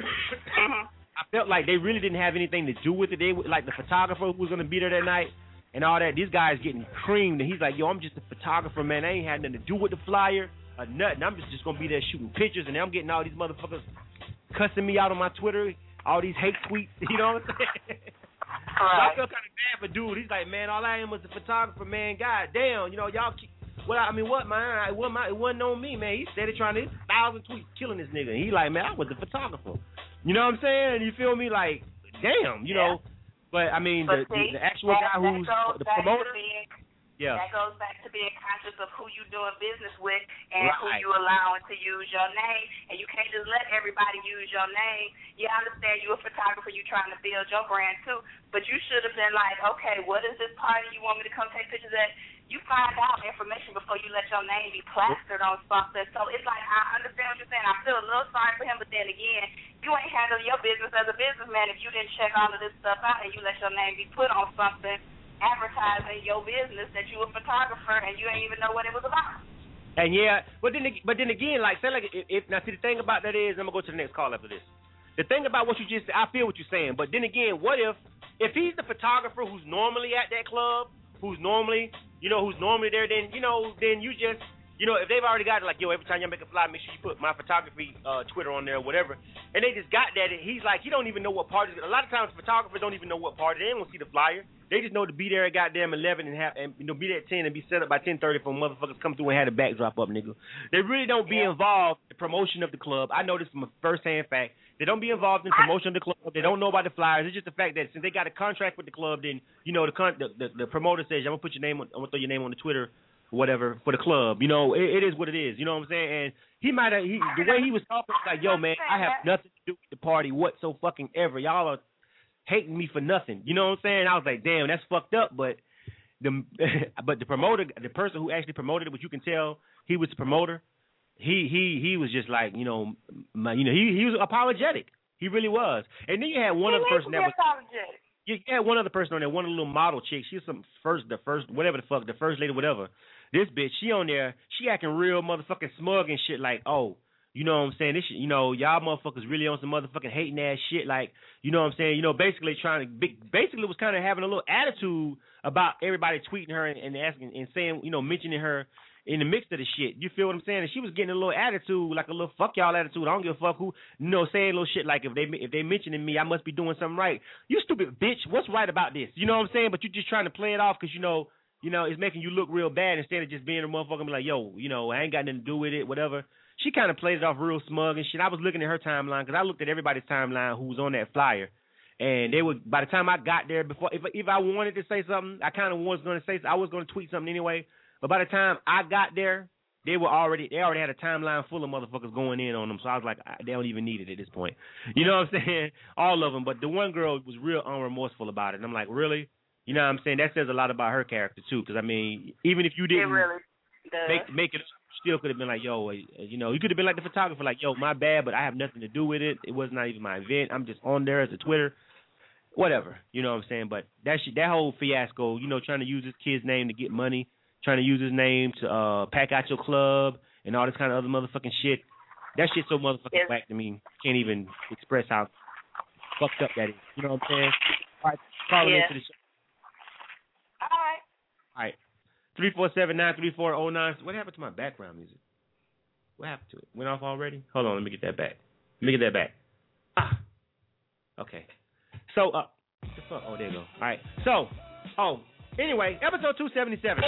I felt like they really didn't have anything to do with it. They like the photographer who was going to be there that night and all that. These guys getting creamed, and he's like, yo, I'm just a photographer, man. I ain't had nothing to do with the flyer or nothing. I'm just going to be there shooting pictures, and I'm getting all these motherfuckers cussing me out on my Twitter, all these hate tweets. You know what I'm saying? So I feel kind of bad for dude. He's like, man, all I am was a photographer, man. God damn, y'all keep. Well, I mean, what, man? It wasn't on me, man. He steady trying to 1,000 tweets killing this nigga. And he like, man, I was a photographer. You know what I'm saying? You feel me? Like, damn, you know. But, I mean, the actual guy who's the promoter.
That goes back to being conscious of who you doing business with and who you allowing to use your name. And you can't just let everybody use your name. You understand you're a photographer, you're trying to build your brand too. But you should have been like, okay, what is this party you want me to come take pictures at? You find out information before you let your name be plastered on something. So it's like, I understand what you're saying. I feel a little sorry for him, but then again, you ain't handling your business as a businessman if you didn't check all of this stuff out and you let your name be put on something advertising your business that you a photographer and you ain't even know what it was about.
And but then again, like, say like if now see the thing about that is, I'm gonna go to the next call after this. The thing about what you just said, I feel what you're saying, but then again, what if he's the photographer who's normally at that club, who's normally there, then then you just if they've already got it, like, yo, every time y'all make a flyer, make sure you put my photography Twitter on there or whatever, and they just got that, and he's like, he don't even know what party. A lot of times photographers don't even know what party. They don't see the flyer. They just know to be there at goddamn 11 and be there at 10 and be set up by 10:30 for motherfuckers come through and have the backdrop up, nigga. They really don't be involved in the promotion of the club. I know this from a first-hand fact. They don't be involved in promotion of the club. They don't know about the flyers. It's just the fact that since they got a contract with the club, then the promoter says, I'm gonna put your name on. I'm gonna throw your name on the Twitter, or whatever, for the club. It is what it is. You know what I'm saying? And he might have the way he was talking, like, yo, man, I have nothing to do with the party whatsoever. Fucking ever. Y'all are hating me for nothing. You know what I'm saying? I was like, damn, that's fucked up. But the promoter, the person who actually promoted it, which you can tell he was the promoter. He was just like, he was apologetic. He really was. And then you had one other person that was apologetic. You had one other person on there, one of the little model chicks. She's the first lady, whatever. This bitch, she on there, she acting real motherfucking smug and shit, like, oh, you know what I'm saying? This shit, y'all motherfuckers really on some motherfucking hating ass shit, like, you know what I'm saying? Basically was kind of having a little attitude about everybody tweeting her and asking and saying, mentioning her in the mix of the shit. You feel what I'm saying? And she was getting a little attitude, like a little fuck y'all attitude. I don't give a fuck who, saying little shit like, if they mentioning me, I must be doing something right. You stupid bitch, what's right about this? You know what I'm saying? But you just trying to play it off because it's making you look real bad instead of just being a motherfucker and be like, yo, I ain't got nothing to do with it, whatever. She kind of played it off real smug and shit. I was looking at her timeline because I looked at everybody's timeline who was on that flyer. And they were, by the time I got there, before, if I wanted to say something, I kind of was going to say, I was going to tweet something anyway. But by the time I got there, they already had a timeline full of motherfuckers going in on them. So I was like, they don't even need it at this point. You know what I'm saying? All of them. But the one girl was real unremorseful about it. And I'm like, really? You know what I'm saying? That says a lot about her character too. Because I mean, even if you didn't
really does.
make it, still could have been like, yo, you know, you could have been like the photographer, like, yo, my bad, but I have nothing to do with it. It was not even my event. I'm just on there as a Twitter, whatever. You know what I'm saying? But that whole fiasco, you know, trying to use this kid's name to get money, trying to use his name to pack out your club and all this kind of other motherfucking shit. That shit's so motherfucking whack to me. Can't even express how fucked up that is. You know what I'm saying? All right, calling into the show. All right. 347-934-09. What happened to my background music? What happened to it? Went off already? Hold on, let me get that back. Okay. So, what the fuck? Oh, there you go. All right. So, anyway, episode 277.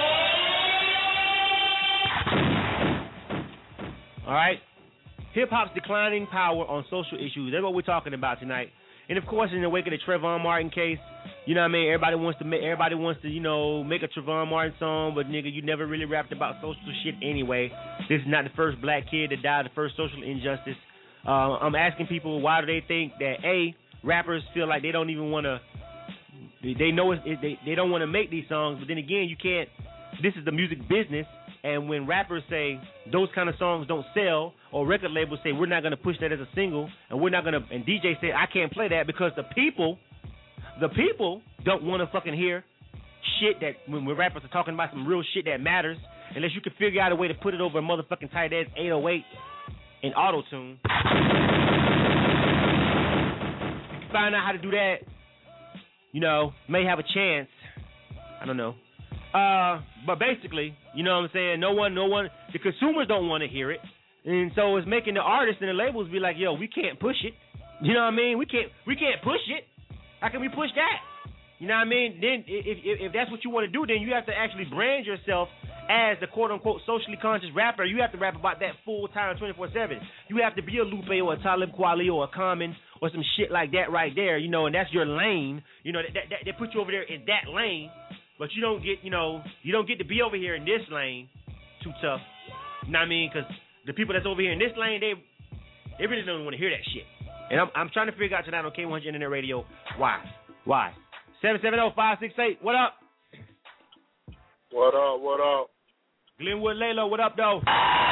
All right. Hip-hop's declining power on social issues. That's what we're talking about tonight. And, of course, in the wake of the Trayvon Martin case, you know what I mean? Everybody wants to, you know, make a Trayvon Martin song, but, nigga, you never really rapped about social shit anyway. This is not the first black kid that died, the first social injustice. I'm asking people, why do they think that, rappers feel like they don't even want to, they know they don't want to make these songs, but then again, you can't, this is the music business, and when rappers say those kind of songs don't sell, or record labels say we're not going to push that as a single, and we're not going to, and DJ say I can't play that because the people don't want to fucking hear shit that, when rappers are talking about some real shit that matters, unless you can figure out a way to put it over a motherfucking tight ass 808 in auto-tune. You can find out how to do that, you know, may have a chance. I don't know. But basically, you know what I'm saying? No one, the consumers don't want to hear it. And so it's making the artists and the labels be like, yo, we can't push it. You know what I mean? We can't push it. How can we push that? You know what I mean? Then if that's what you want to do, then you have to actually brand yourself as the quote-unquote socially conscious rapper. You have to rap about that full-time 24/7. You have to be a Lupe or a Talib Kweli or a Common or some shit like that right there, you know, and that's your lane. You know, they put you over there in that lane, but you don't get, you know, you don't get to be over here in this lane too tough. You know what I mean? Because the people that's over here in this lane, they really don't want to hear that shit. And I'm trying to figure out tonight on K100 Internet Radio why. 770-568. What up?
What up?
Glenwood Layla, what up, though?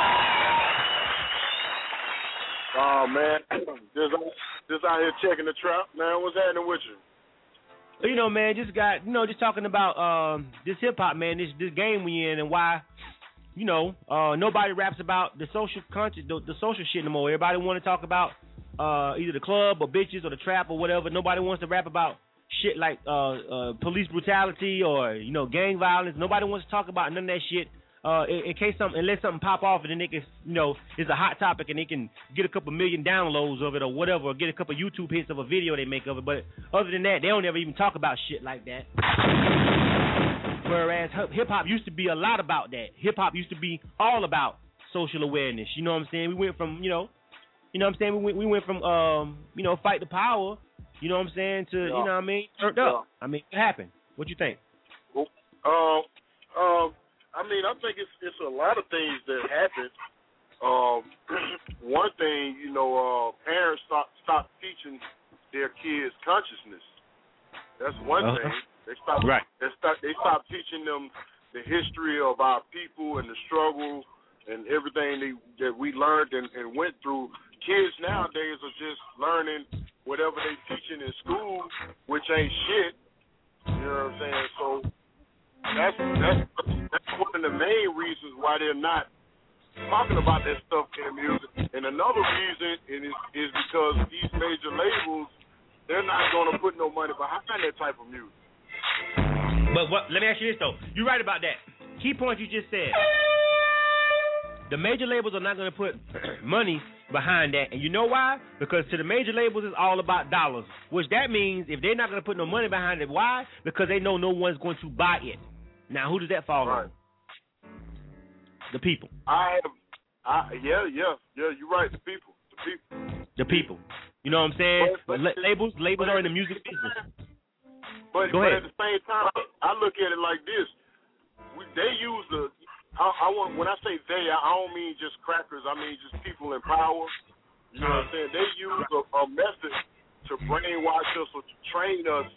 Oh, man. Just out here checking the trap. Man, what's happening with you?
You know, man, just talking about this hip-hop, man, this game we in and why, you know, nobody raps about the social conscious, the social shit no more. Everybody want to talk about either the club or bitches or the trap or whatever. Nobody wants to rap about shit like police brutality or, you know, gang violence. Nobody wants to talk about none of that shit. In case unless something pop off and then they can, you know, it's a hot topic and they can get a couple million downloads of it or whatever, or get a couple YouTube hits of a video they make of it. But other than that, they don't ever even talk about shit like that. Whereas hip hop used to be a lot about that. Hip hop used to be all about social awareness. You know what I'm saying? We went from, you know what I'm saying? We went from, you know, fight the power, you know what I'm saying, to, you know what I mean, turned up. I mean, what happened? What you think?
I mean, I think it's a lot of things that happen. One thing, you know, parents stop teaching their kids consciousness. That's one thing. They stop teaching them the history of our people and the struggle and everything that we learned and went through. Kids nowadays are just learning whatever they teaching in school, which ain't shit. You know what I'm saying? So that's one of the main reasons why they're not talking about that stuff in the music. And another reason is because these major labels, they're not going to put no money behind that type of music.
But let me ask you this, though. You're right about that. Key point you just said. The major labels are not going to put money behind that. And you know why? Because to the major labels, it's all about dollars. Which that means if they're not going to put no money behind it, why? Because they know no one's going to buy it. Now, who does that fall on? The people.
Yeah, you're right. The people.
The people. You know what I'm saying? Labels are in the music business.
But at the same time, I look at it like this. They use when I say they, I don't mean just crackers. I mean just people in power. You know what I'm saying? They use a method to brainwash us or to train us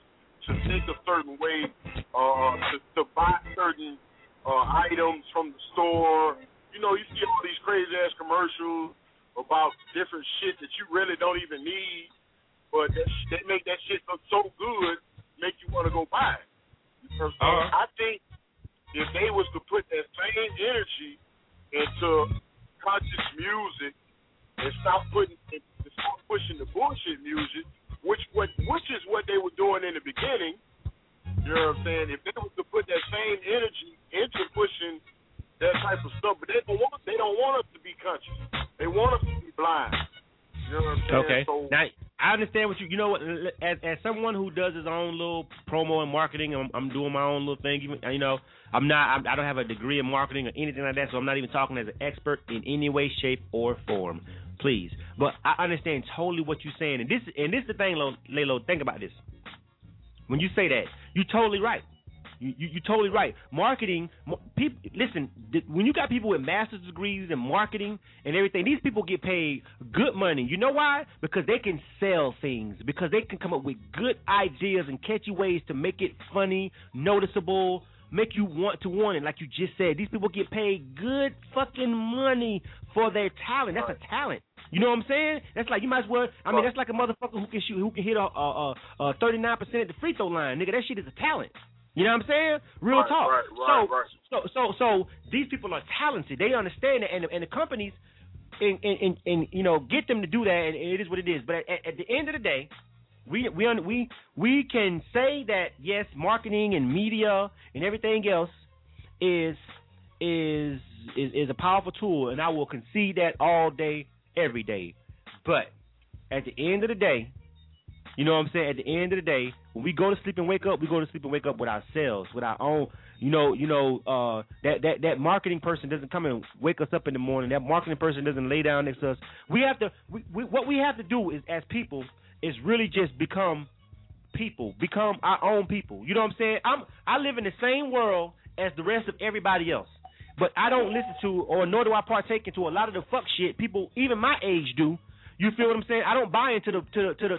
to think a certain way, to buy certain items from the store. You know, you see all these crazy ass commercials about different shit that you really don't even need, but they make that shit look so good, make you want to go buy it. You know what I'm saying? I think if they was to put that same energy into conscious music and stop pushing the bullshit music, which is what they were doing in the beginning. You know what I'm saying? If they was to put that same energy into pushing that type of stuff, but they don't want us to be conscious. They want us to be blind. You know what I'm saying?
Okay.
So,
now I understand what you know what, as someone who does his own little promo and marketing, I'm doing my own little thing. Even, you know, I don't have a degree in marketing or anything like that, so I'm not even talking as an expert in any way, shape, or form. Please, but I understand totally what you're saying, and this is the thing, Lalo. Think about this. When you say that, you're totally right. You're totally right. Marketing, people, listen, when you got people with master's degrees in marketing and everything, these people get paid good money. You know why? Because they can sell things, because they can come up with good ideas and catchy ways to make it funny, noticeable, make you want it. Like you just said, these people get paid good fucking money for their talent. That's a talent. You know what I'm saying? That's like, you might as well, I mean, that's like a motherfucker who can hit a 39% at the free throw line. Nigga, that shit is a talent. You know what I'm saying? Real talk. Right. So these people are talented. They understand it, and the companies, and you know, get them to do that, and it is what it is. But at the end of the day, we can say that yes, marketing and media and everything else is a powerful tool, and I will concede that all day, every day. But at the end of the day, you know what I'm saying? At the end of the day, when we go to sleep and wake up, we go to sleep and wake up with ourselves, with our own. That marketing person doesn't come and wake us up in the morning. That marketing person doesn't lay down next to us. We have to. What we have to do is, as people, is really just become people, become our own people. You know what I'm saying? I live in the same world as the rest of everybody else, but I don't listen to, or nor do I partake into a lot of the fuck shit people even my age do. You feel what I'm saying? I don't buy into the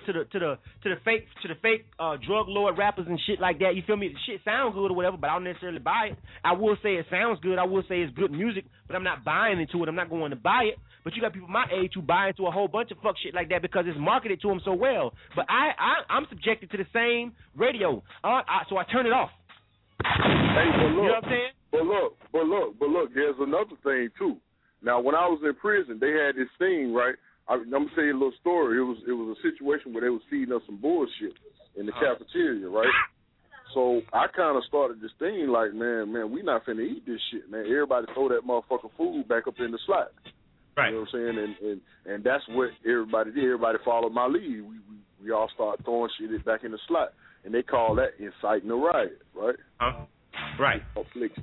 fake drug lord rappers and shit like that. You feel me? The shit sounds good or whatever, but I don't necessarily buy it. I will say it sounds good. I will say it's good music, but I'm not buying into it. I'm not going to buy it. But you got people my age who buy into a whole bunch of fuck shit like that because it's marketed to them so well. But I'm subjected to the same radio, so I turn it off.
Hey, but look,
you know what I'm saying?
But look, there's another thing too. Now, when I was in prison, they had this thing, right? I'm gonna tell you a little story. It was a situation where they was feeding us some bullshit in the cafeteria, right? So I kind of started this thing like, man, we not finna eat this shit, man. Everybody throw that motherfucking food back up in the slot.
Right.
You know what I'm saying? And that's what everybody did. Everybody followed my lead. We all started throwing shit back in the slot, and they call that inciting a riot, right?
Right.
Affliction.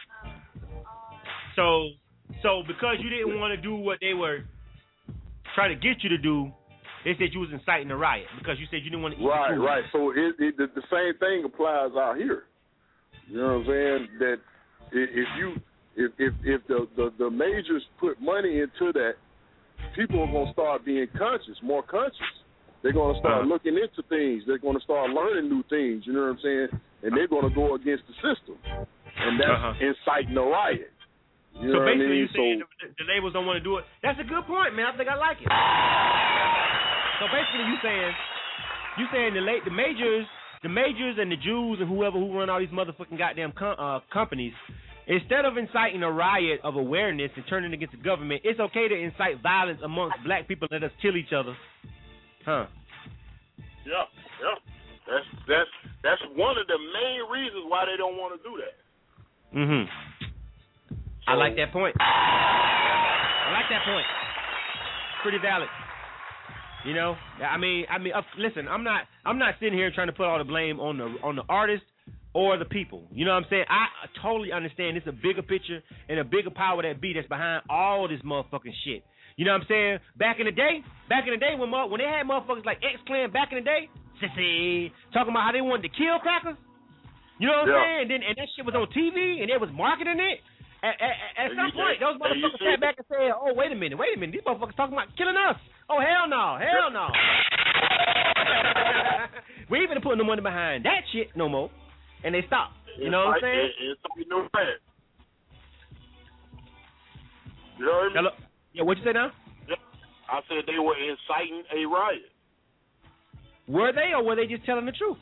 So because you didn't want to do what they were trying to get you to do, they said you was inciting a riot because you said you didn't want to eat the food.
Right. So the same thing applies out here. You know what I'm saying? That if the majors put money into that, people are gonna start being more conscious. They're gonna start looking into things. They're gonna start learning new things. You know what I'm saying? And they're gonna go against the system, and that's inciting a riot. You know
so basically,
you
saying the labels don't want to do it. That's a good point, man. I think I like it. So basically, you saying the majors and the Jews and whoever who run all these motherfucking goddamn companies, instead of inciting a riot of awareness and turning against the government, it's okay to incite violence amongst black people and let us kill each other, huh?
Yeah. That's one of the main reasons why they don't want to do that.
Mm-hmm. I like that point. Pretty valid. You know, I mean, listen, I'm not sitting here trying to put all the blame on the artist or the people. You know what I'm saying? I totally understand it's a bigger picture and a bigger power that be that's behind all this motherfucking shit. You know what I'm saying? Back in the day when they had motherfuckers like X-Clan back in the day, talking about how they wanted to kill crackers. You know what I'm saying? And that shit was on TV and they was marketing it. At some point, those motherfuckers sat back and said, "Oh, wait a minute, these motherfuckers talking about killing us. Oh, hell no." We ain't gonna put no money behind that shit no more. And they stopped. You know what I'm saying?
You know what I mean?
Hello? Yeah, what you say now?
I said they were inciting a riot.
Were they, or were they just telling the truth?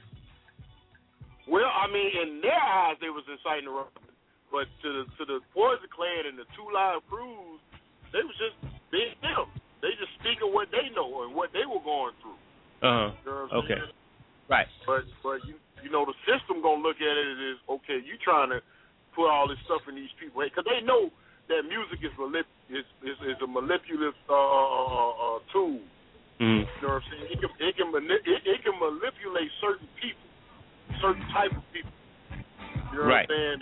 Well, I mean, in their eyes, they was inciting a riot. But to the Poison Clan and the Two Live Crews, they was just being them. They just speaking what they know and what they were going through.
Uh-huh.
You know what I'm
Okay.
saying?
Right.
But you know, the system gonna look at it as, okay, you trying to put all this stuff in these people, because they know that music is a manipulative tool.
Mm.
You know what I'm saying? It can manipulate certain people, certain type of people. You know
right.
what I'm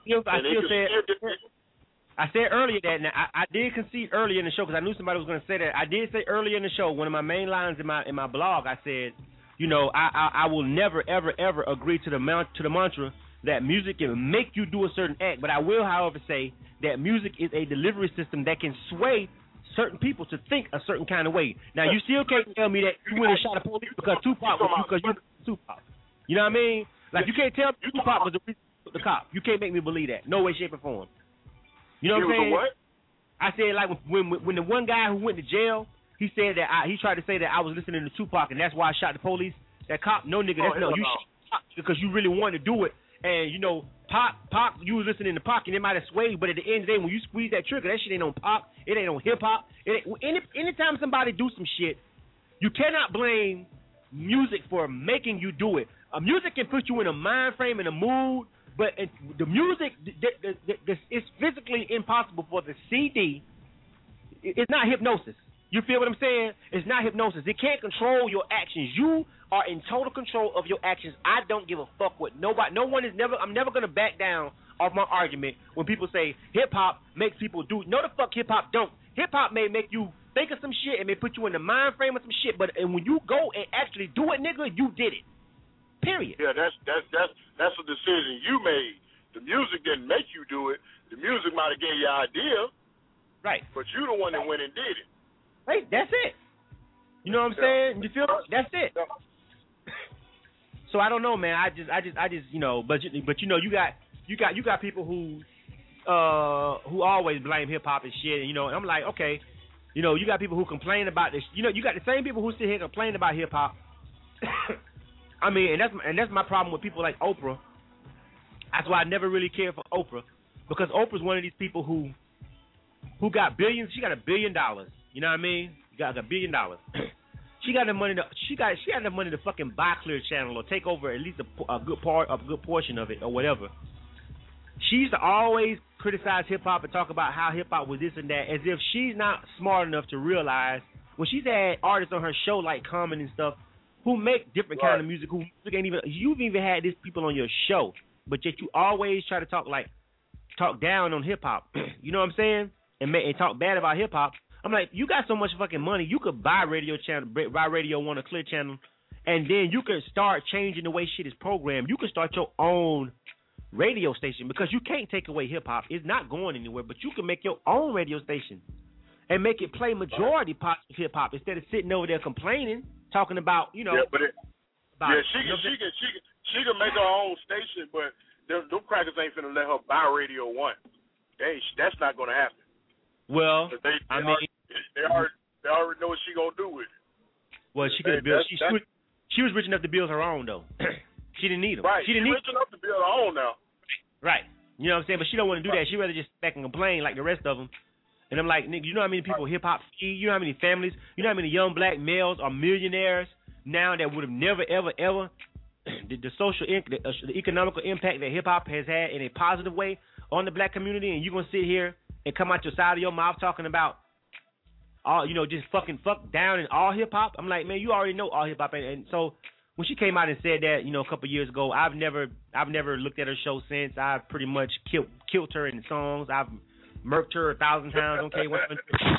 saying?
I said earlier that, now I did concede earlier in the show because I knew somebody was going to say that. I did say earlier in the show, one of my main lines in my blog, I said, you know, I will never ever ever agree to the mantra that music can make you do a certain act, but I will, however, say that music is a delivery system that can sway certain people to think a certain kind of way. Now, you still can't tell me that you went and shot a police because Tupac was Tupac. You know what I mean? Like, you can't tell me Tupac was the cop. You can't make me believe that. No way, shape, or form. You know what I'm saying?
What?
I said, like, when the one guy who went to jail, he said that he tried to say that I was listening to Tupac and that's why I shot the police. That cop, no nigga, that's no. You shot Pac because you really wanted to do it. And, you know, Pac, you was listening to Pac and it might have swayed, but at the end of the day, when you squeeze that trigger, that shit ain't on Pac. It ain't on hip-hop. Anytime somebody do some shit, you cannot blame music for making you do it. Music can put you in a mind frame, in a mood, but the music, it's physically impossible for the CD. It's not hypnosis. You feel what I'm saying? It's not hypnosis. It can't control your actions. You are in total control of your actions. I don't give a fuck what nobody. No one is never. I'm never gonna back down off my argument when people say hip hop makes people do. No, the fuck hip hop don't. Hip hop may make you think of some shit and may put you in the mind frame of some shit. But when you go and actually do it, nigga, you did it. Period.
Yeah, that's a decision you made. The music didn't make you do it. The music might have gave you an idea.
Right.
But you the one that went and did it.
Right, that's it. You know what I'm saying? You feel me? That's it. So I don't know, man. I just you know, but you know, you got people who always blame hip hop and shit, and you know, and I'm like, okay, you know, you got people who complain about this. You know, you got the same people who sit here and complain about hip hop. I mean, and that's my problem with people like Oprah. That's why I never really cared for Oprah, because Oprah's one of these people who got billions. She got $1 billion. You know what I mean? Got $1 billion. She got the money to fucking buy Clear Channel or take over at least a good portion of it or whatever. She used to always criticize hip hop and talk about how hip hop was this and that, as if she's not smart enough to realize when she's had artists on her show like Common and stuff who make different kind of music. Who ain't even, you've even had these people on your show, but yet you always try to talk down on hip hop. You know what I'm saying? And talk bad about hip hop. I'm like, you got so much fucking money, you could buy Radio 1 or Clear Channel, and then you could start changing the way shit is programmed. You could start your own radio station, because you can't take away hip hop. It's not going anywhere, but you can make your own radio station and make it play majority pop hip hop instead of sitting over there complaining, talking about, you know.
Yeah, but she can make her own station, but them crackers ain't finna let her buy Radio 1. That's not gonna happen.
Well,
they already know what she gonna do with it.
Well, she could build. She was rich enough to build her own though. She didn't need them.
Right.
She didn't need
rich enough to build her own now.
Right. You know what I'm saying? But she don't want to do that. She'd rather just sit back and complain like the rest of them. And I'm like, nigga, you know how many people hip hop feed? You know how many families? You know how many young black males are millionaires now that would have never, ever, ever the social, the economical impact that hip hop has had in a positive way on the black community, and you gonna sit here and come out your side of your mouth talking about all, you know, just fuck down in all hip hop? I'm like, man, you already know all hip hop. And so when she came out and said that, you know, a couple of years ago, I've never looked at her show since. I've pretty much killed her in the songs. I've murked her 1,000 times. Okay, 100.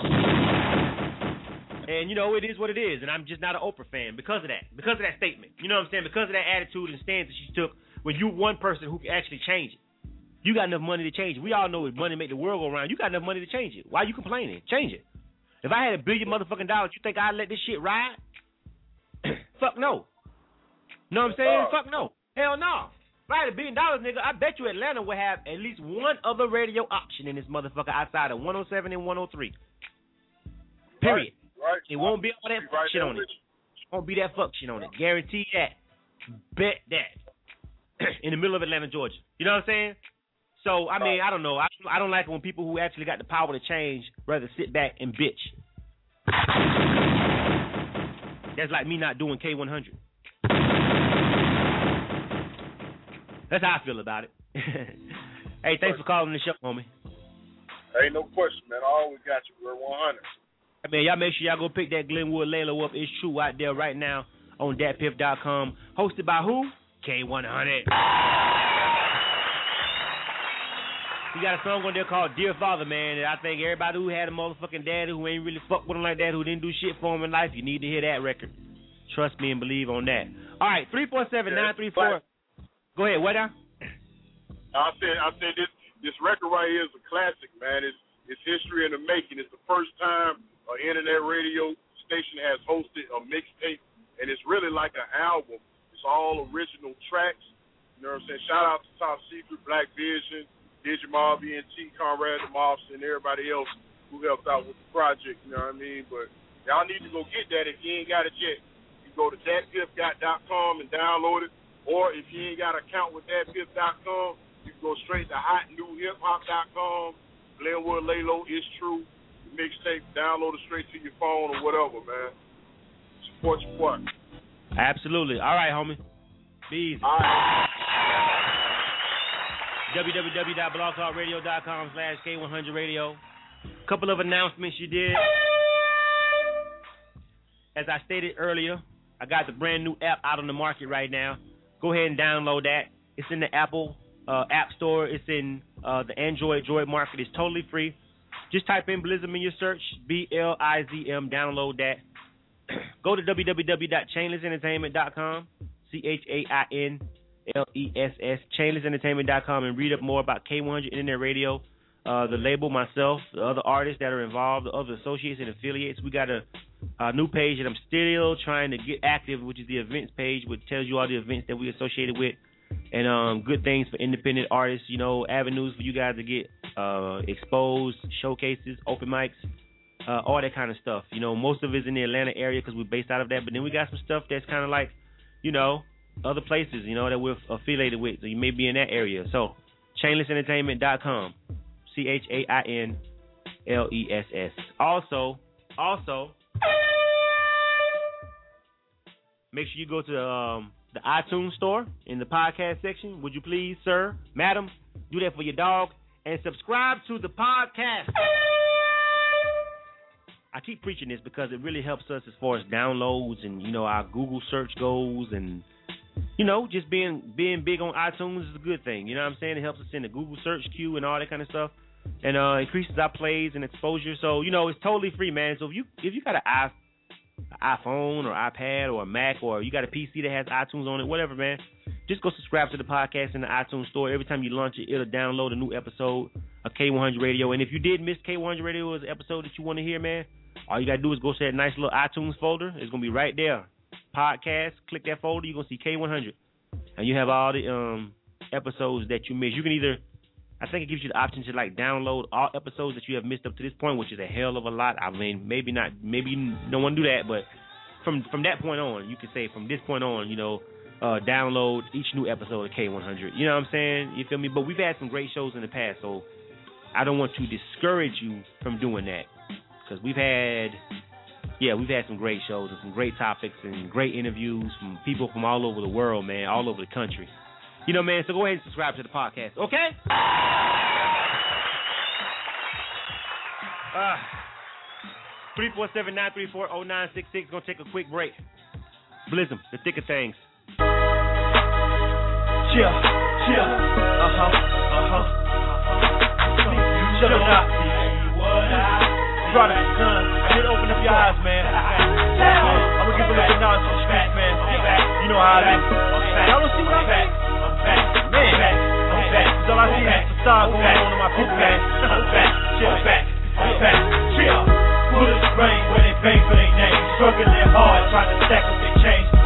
And you know, it is what it is. And I'm just not an Oprah fan because of that statement. You know what I'm saying? Because of that attitude and stance that she took. When you one person who can actually change it. You got enough money to change it. We all know money make the world go round. You got enough money to change it. Why are you complaining? Change it. If I had $1 billion motherfucking dollars, you think I'd let this shit ride? Fuck no. Know what I'm saying? Fuck no. Hell no. Right, $1 billion, nigga. I bet you Atlanta will have at least one other radio option in this motherfucker outside of 107 and 103. Period.
Right.
It won't be all that fuck shit on it. Won't be that fuck shit on it. Guarantee that. Bet that. In the middle of Atlanta, Georgia. You know what I'm saying? So, I mean, I don't know. I don't like it when people who actually got the power to change rather sit back and bitch. That's like me not doing K100. That's how I feel about it. Hey, thanks for calling the show, homie.
Ain't no question, man. I always got you. We're 100.
I mean, y'all make sure y'all go pick that Glenwood Layla up. It's true out there right now on datpiff.com. Hosted by who? K100. We got a song on there called Dear Father, man. And I think everybody who had a motherfucking daddy who ain't really fuck with him like that, who didn't do shit for him in life, you need to hear that record. Trust me and believe on that. All right, 347-934. Go ahead, what now?
I said this record right here is a classic, man. It's history in the making. It's the first time an internet radio station has hosted a mixtape, and it's really like an album. It's all original tracks. You know what I'm saying? Shout out to Top Secret, Black Vision, Digimob, ENT, Conrad the Mobster, and everybody else who helped out with the project. You know what I mean? But y'all need to go get that if you ain't got it yet. You go to datpiff.com and download it. Or if you ain't got an account with datpiff.com, you can go straight to hotnewhiphop.com. Glenwood Laylo, It's True, the mixtape, download it straight to your phone or whatever, man. Support your boy.
Absolutely. All right, homie. Be easy.
All right.
www.blogtalkradio.com/K100Radio. Couple of announcements you did. As I stated earlier, I got the brand new app out on the market right now. Go ahead and download that. It's in the Apple App Store. It's in the Android market. It's totally free. Just type in Blizm in your search, BLIZM. Download that. Go to www.chainlessentertainment.com, ChainLess, chainlessentertainment.com, and read up more about K100 Internet Radio, the label, myself, the other artists that are involved, the other associates and affiliates. We got a new page that I'm still trying to get active, which is the events page, which tells you all the events that we associated with, and good things for independent artists, you know, avenues for you guys to get exposed, showcases, open mics, all that kind of stuff. You know, most of it's in the Atlanta area because we're based out of that, but then we got some stuff that's kind of like, you know, other places, you know, that we're affiliated with, so you may be in that area. So, chainlessentertainment.com, ChainLess. Also, make sure you go to the iTunes store in the podcast section. Would you please, sir, madam, do that for your dog, and subscribe to the podcast. I keep preaching this because it really helps us as far as downloads and, you know, our Google search goes, and, you know, just being big on iTunes is a good thing. You know what I'm saying? It helps us in the Google search queue and all that kind of stuff, and increases our plays and exposure. So, you know, it's totally free, man. So if you got an iPhone or iPad or a Mac, or you got a PC that has iTunes on it, whatever, man, just go subscribe to the podcast in the iTunes store. Every time you launch it, it'll download a new episode of K100 Radio. And if you did miss K100 Radio as an episode that you want to hear, man, all you got to do is go to that nice little iTunes folder. It's going to be right there. Podcast, click that folder, you're going to see K100. And you have all the episodes that you missed. You can either, I think it gives you the option to, like, download all episodes that you have missed up to this point, which is a hell of a lot. I mean, maybe not, maybe you don't want to do that, but from that point on, you can say from this point on, you know, download each new episode of K100. You know what I'm saying? You feel me? But we've had some great shows in the past, so I don't want to discourage you from doing that, because we've had some great shows and some great topics and great interviews from people from all over the world, man, all over the country. You know, man, so go ahead and subscribe to the podcast, okay? 347-934-0966. Gonna take a quick break. Blizm, the thick of things.
Chill. Shut up now. Product, son. I need to open up your eyes, man. I'm gonna give a little knowledge on the streets, man. You know how it is. Y'all don't see what I'm saying? Man, cause all I see is facade going on in my people, man. Chill. Bullets rain when they bang for their name. Struggling hard, trying to stack up their chains.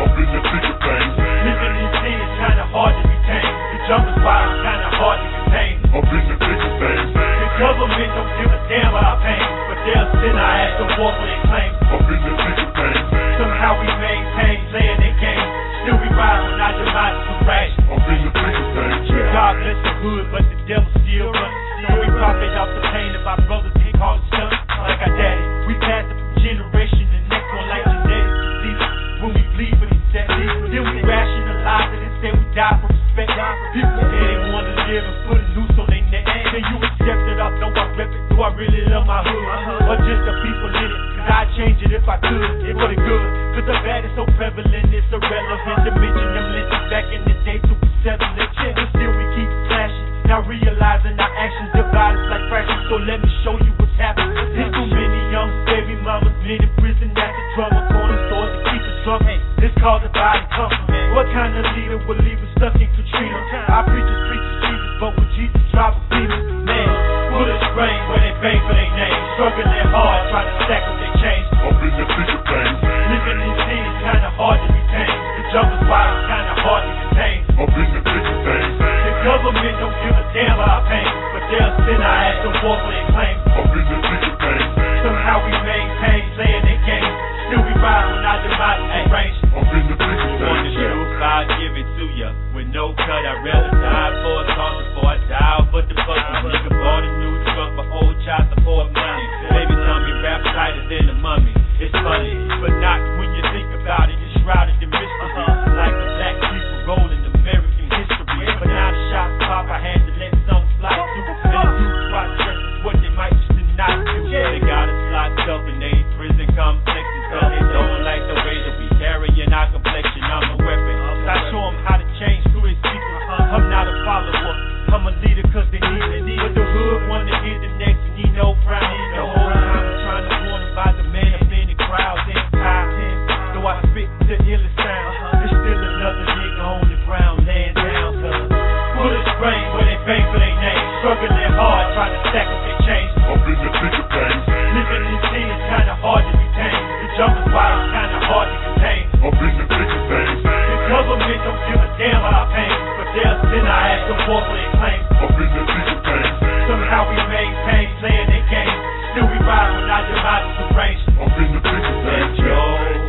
secret things. Living in sin is kinda hard to retain. The jungle wild is kinda hard to contain. Up in the secret things. The government don't give a damn about pain, but they'll send our ass to war for their claim. Up in the secret things. Somehow we maintain, playing their game. Still we ride when our demise is rash. Up in the secret things. God bless the hood, but the devil still runs. So we profit off the pain of our brothers get caught stuck. Like our daddy, we pass it from generation to next one like genetic disease. When we bleed for these sexes, then we rationalize it and say we die for respect. People say they wanna live and put a noose on their neck. Can you accept it? I know I rep it. Do I really love my hood? Or just the people in it? Cause I'd change it if I could, for the good. Cause the bad is so prevalent, it's irrelevant to mention them lynches back in the day to be settled. But still we keep flashing. Now realizing our actions divide us like fractions. So let me show you what's happening. There's too many young baby mamas been in prison at the drummer corner stores to keep us drunk. It's called the body comfort. What kind of leader will leave us stuck in Katrina? Our preachers preach Jesus, but with Jesus drive a demon. Man, full of strain where they bang for their name. Struggling hard, trying to stack up their change. Up in the secret things. Living in sin is kinda hard to retain. The jungle's wild is kinda hard to contain. Up in the secret things. The government don't give a damn about pain, but they'll send our ass to war for their claim. Up in the secret things. Somehow we maintain, playing their game. Still we ride when our demise is range. Up in the secret things. Want the truth, I'll give it to ya. With no cut, I'd rather die for a cause before I die for the fucking nigga. Bought a new truck for old child support money. Baby tell me rap tighter than the mummy. It's funny, but not when you think about it. It's shrouded in mystery, like the black people rolling American history. But now the shots pop, I had to let some fly through. And the youth process is what they might just not do. They got us locked up in a prison complexes, cause they don't like the way that we carrying our complexion. I'm a weapon, I show them how to change through his secrets. I'm not a follower, I'm a leader cause they need it. But the hood wanna hear the next and he no brown. The whole time I'm trying to warn him about the man up in the crowd. Then tie him, so I spit the illest sound. There's still another nigga on the ground laying down, cause full of strain where they bang for their name. Struggling hard, trying to stack up their change. Up in the secret things. Living in sin is kinda hard to retain. The jungle's wild is kinda hard to contain. Up in the secret things. The government don't give a damn about pain, but they'll send our ass to war for their claim. Up in the secret things. Somehow we maintain, playing their game. Still we ride when our demise is arranged. Up in the secret things. Yo,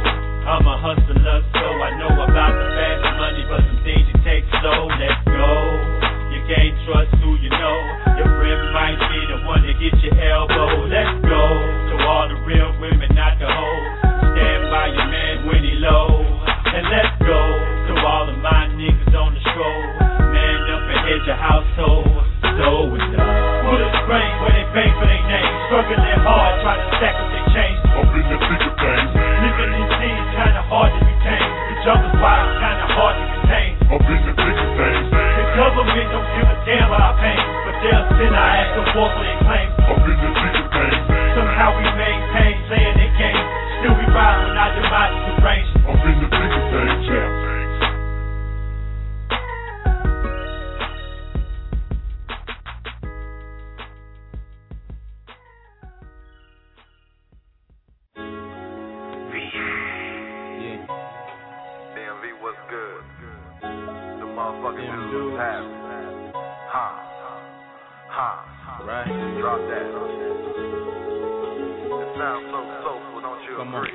I'm a hustler, so I know about the fast money, but some things you take slow. Let's go. You can't trust who you know. Your friend might be the one to get your elbow. Let's go. To all the real women, not the hoes. Stand by your man when he low. And let's go to all of my niggas on the stroll. Man up and head your household. So it's full of strain where they bang for their name. Struggling hard, trying to stack up their change. Up in the secret things. Living in sin is kinda hard to retain. The jungle's wild is kinda hard to contain. Up in the secret things. The government don't give a damn about pain, but they'll send our ass to war for their claim. Up in the secret things. Somehow we maintain, playing their game. Still we ride when our demise is arranged. Up in the secret things. Yeah.
Right. Drop that. It sounds so soulful, don't you agree?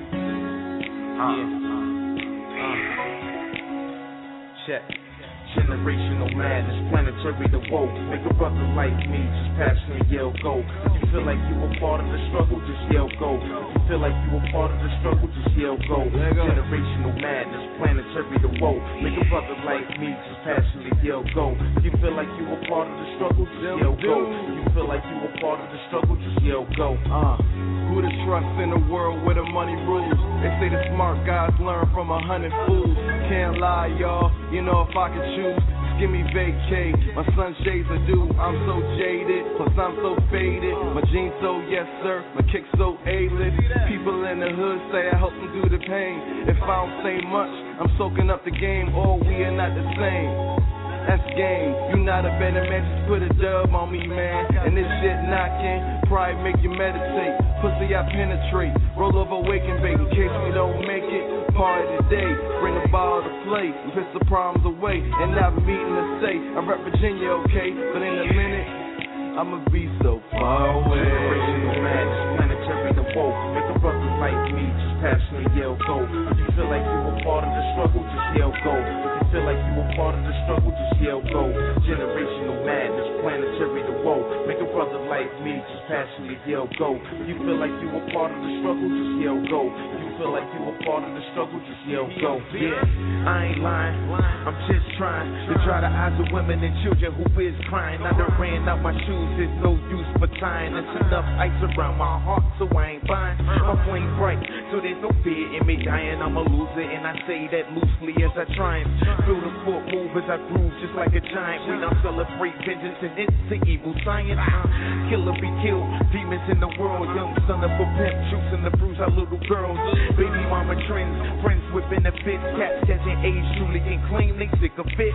Check. Generational madness, planetary to woke. Make a brother like me, just passionate, yell go. If you feel like you were part of the struggle, just yell go. If you feel like you were part of the struggle, just yell go. Generational madness, planetary to woke. Make a brother like me, just passionate, yell go. If you feel like you were part of the struggle, just yell go. If you feel like you were part of the struggle, just yell go.
Who to trust in a world where the money rules? They say the smart guys learn from 100 fools. Can't lie, y'all. You know if I could choose, just give me vacay. My sunshades are due. I'm so jaded, plus I'm so faded. My jeans so yes sir, my kicks so A-list. People in the hood say I help them do the pain. If I don't say much, I'm soaking up the game. Or we are not the same. that's game. You not a better man, just put a dub on me, man. And this shit knocking, pride make you meditate. Pussy I penetrate, roll over, wake and bake. In case we don't make it, party today. Bring the ball to play, and piss the problems away. And not meeting to say, I rep Virginia, okay? But in a minute, I'ma be so far away.
Generational madness, planetary the woke. Make a brother like me just passionately yell go. If you feel like you were part of the struggle, just yell go. If you feel like you were part of the struggle, just yell go. Generational madness, planetary the woke. Make a brother like me just passionately yell go. If you feel like you were part of the struggle, just yell go. If you feel like you were part of the struggle, just yell go. Yeah, I ain't lying, I'm just trying to dry the eyes of women and children who is crying. I done ran out my shoes, there's no use for tying. There's enough ice around my heart, so I ain't buying. My flame bright, so there's no fear in me dying. I'm a loser, and I say that loosely as I triumph. Feel the foot move as I groove, just like a giant. We don't celebrate vengeance and it's the evil science. Killer be killed, demons in the world. Young son of a pimp, shoots in the bruise our little girls. Baby mama trends, friends with benefits. Cats catching age, truly can claim they sick of it.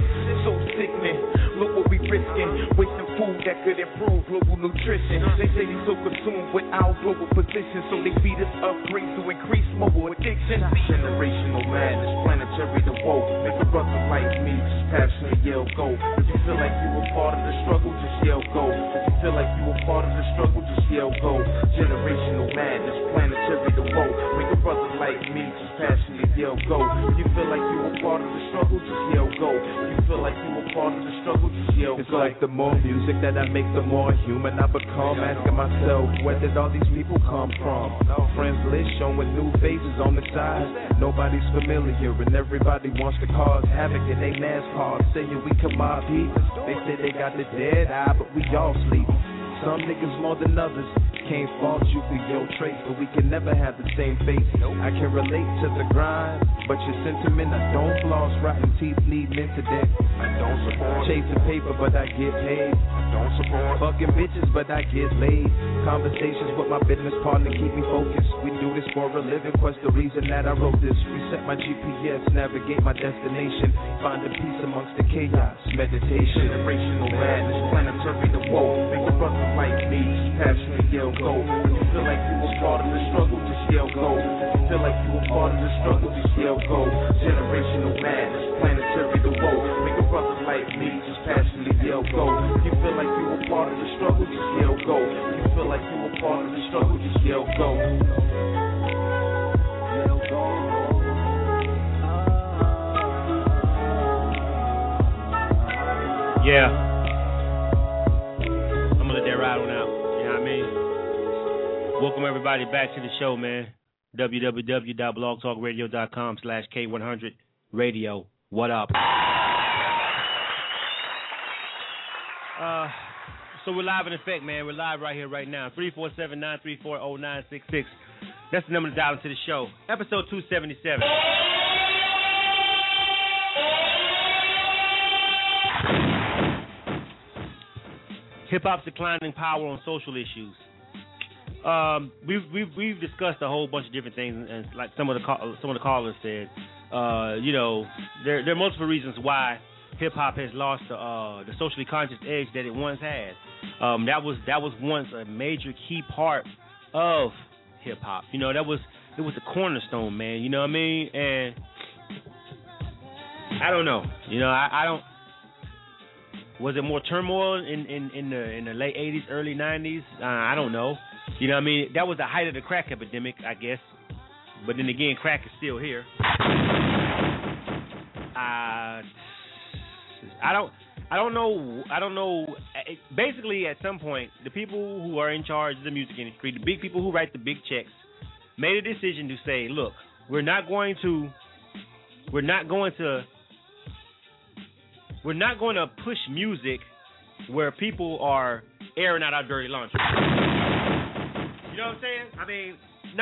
So sickening, look what we risking. Wasting food that could improve global nutrition. They say we so consumed with our global position, so they feed us upgrades to increase mobile addiction. Generational madness, planetary the woke. Make a brother like me just passionately yell go. If you feel like you were part of the struggle, just yell go. If you feel like you were part of the struggle, just yell go. Generational madness, planetary the woke. Make a brother like me just passionately yell go. If you feel like you were part of the struggle, just yell go. If you feel like you were part of the struggle, just yell go. It's like the more music that I make, the more human I become. Asking myself, where did all these people come from? Friends list showing new faces on the side. Nobody's familiar and everybody wants to cause havoc in they NASCAR. Saying we come out heat. They say they got the dead eye, but we all sleep. Some niggas more than others. Can't fault you for your traits, but we can never have the same fate. I can relate to the grind, but your sentiment, I don't floss. Rotten teeth need incident. I don't support chasing paper, but I get paid. I don't support fucking bitches, but I get laid. Conversations with my business partner keep me focused. We do this for a living, quest the reason that I wrote this. Reset my GPS, navigate my destination. Find a peace amongst the chaos. Meditation, generational madness, planetary the woke. Make a brother like me, passionate yell go. If you feel like you were part of the struggle, just yell go. If you feel like you were part of the struggle, just yell go. Generational madness, planetary the woke. Make a brother like me, just passionately yell go. If you feel like you were part of the struggle, just yell go. If you feel like you were part of the struggle, just yell go. Yell go.
Yeah. I'm gonna let that ride on out. You know what I mean? Welcome everybody back to the show, man. www.blogtalkradio.com/K100 Radio. What up? So we're live in effect, man. We're live right here, right now. 347-934-0966. That's the number to dial into the show. Episode 277. Hip-hop's declining power on social issues. We've discussed a whole bunch of different things, and like some of the callers said, you know, there are multiple reasons why hip-hop has lost the socially conscious edge that it once had. That was once a major key part of hip-hop. You know, it was the cornerstone, man. You know what I mean? And I don't know. You know, I don't. Was it more turmoil in the late 80s, early 90s? I don't know. You know what I mean? That was the height of the crack epidemic, I guess. But then again, crack is still here. I don't know. Basically, at some point, the people who are in charge of the music industry, the big people who write the big checks, made a decision to say, look, we're not going to push music where people are airing out our dirty laundry. You know what I'm saying? I mean,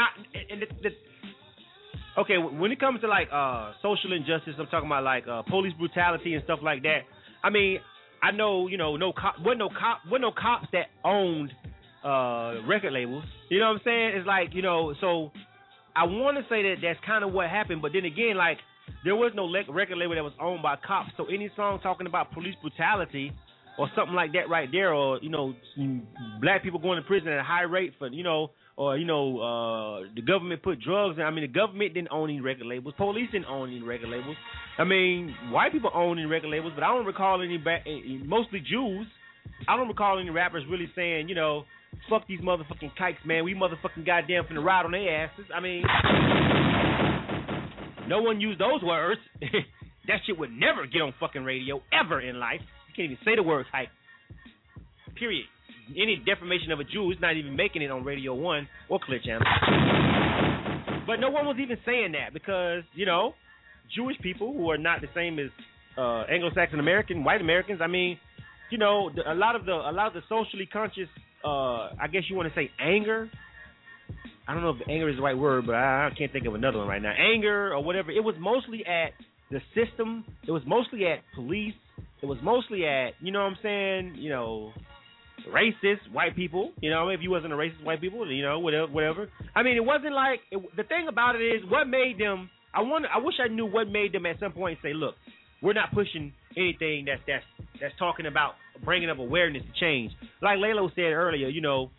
okay, when it comes to like social injustice, I'm talking about like police brutality and stuff like that. I mean, I know, you know, no cops that owned record labels. You know what I'm saying? It's like, you know, so I want to say that that's kind of what happened, but then again, like, there was no record label that was owned by cops. So any song talking about police brutality or something like that right there, or, you know, black people going to prison at a high rate for, you know, or, you know, the government put drugs in. I mean, the government didn't own any record labels. Police didn't own any record labels. I mean, white people own any record labels, but I don't recall any, mostly Jews, I don't recall any rappers really saying, you know, fuck these motherfucking kikes, man. We motherfucking goddamn finna ride on their asses. I mean, no one used those words. That shit would never get on fucking radio ever in life. You can't even say the word hype. Period. Any defamation of a Jew is not even making it on Radio 1 or Clear Channel. But no one was even saying that because, you know, Jewish people who are not the same as Anglo-Saxon American, white Americans, I mean, you know, a lot of the socially conscious, I guess you want to say anger. I don't know if anger is the right word, but I can't think of another one right now. Anger or whatever. It was mostly at the system. It was mostly at police. It was mostly at, you know what I'm saying, you know, racist white people. You know, if you wasn't a racist white people, you know, whatever. I mean, it wasn't like, the thing about it is what made them, I wish I knew what made them at some point say, look, we're not pushing anything that's talking about bringing up awareness to change. Like Lalo said earlier, you know,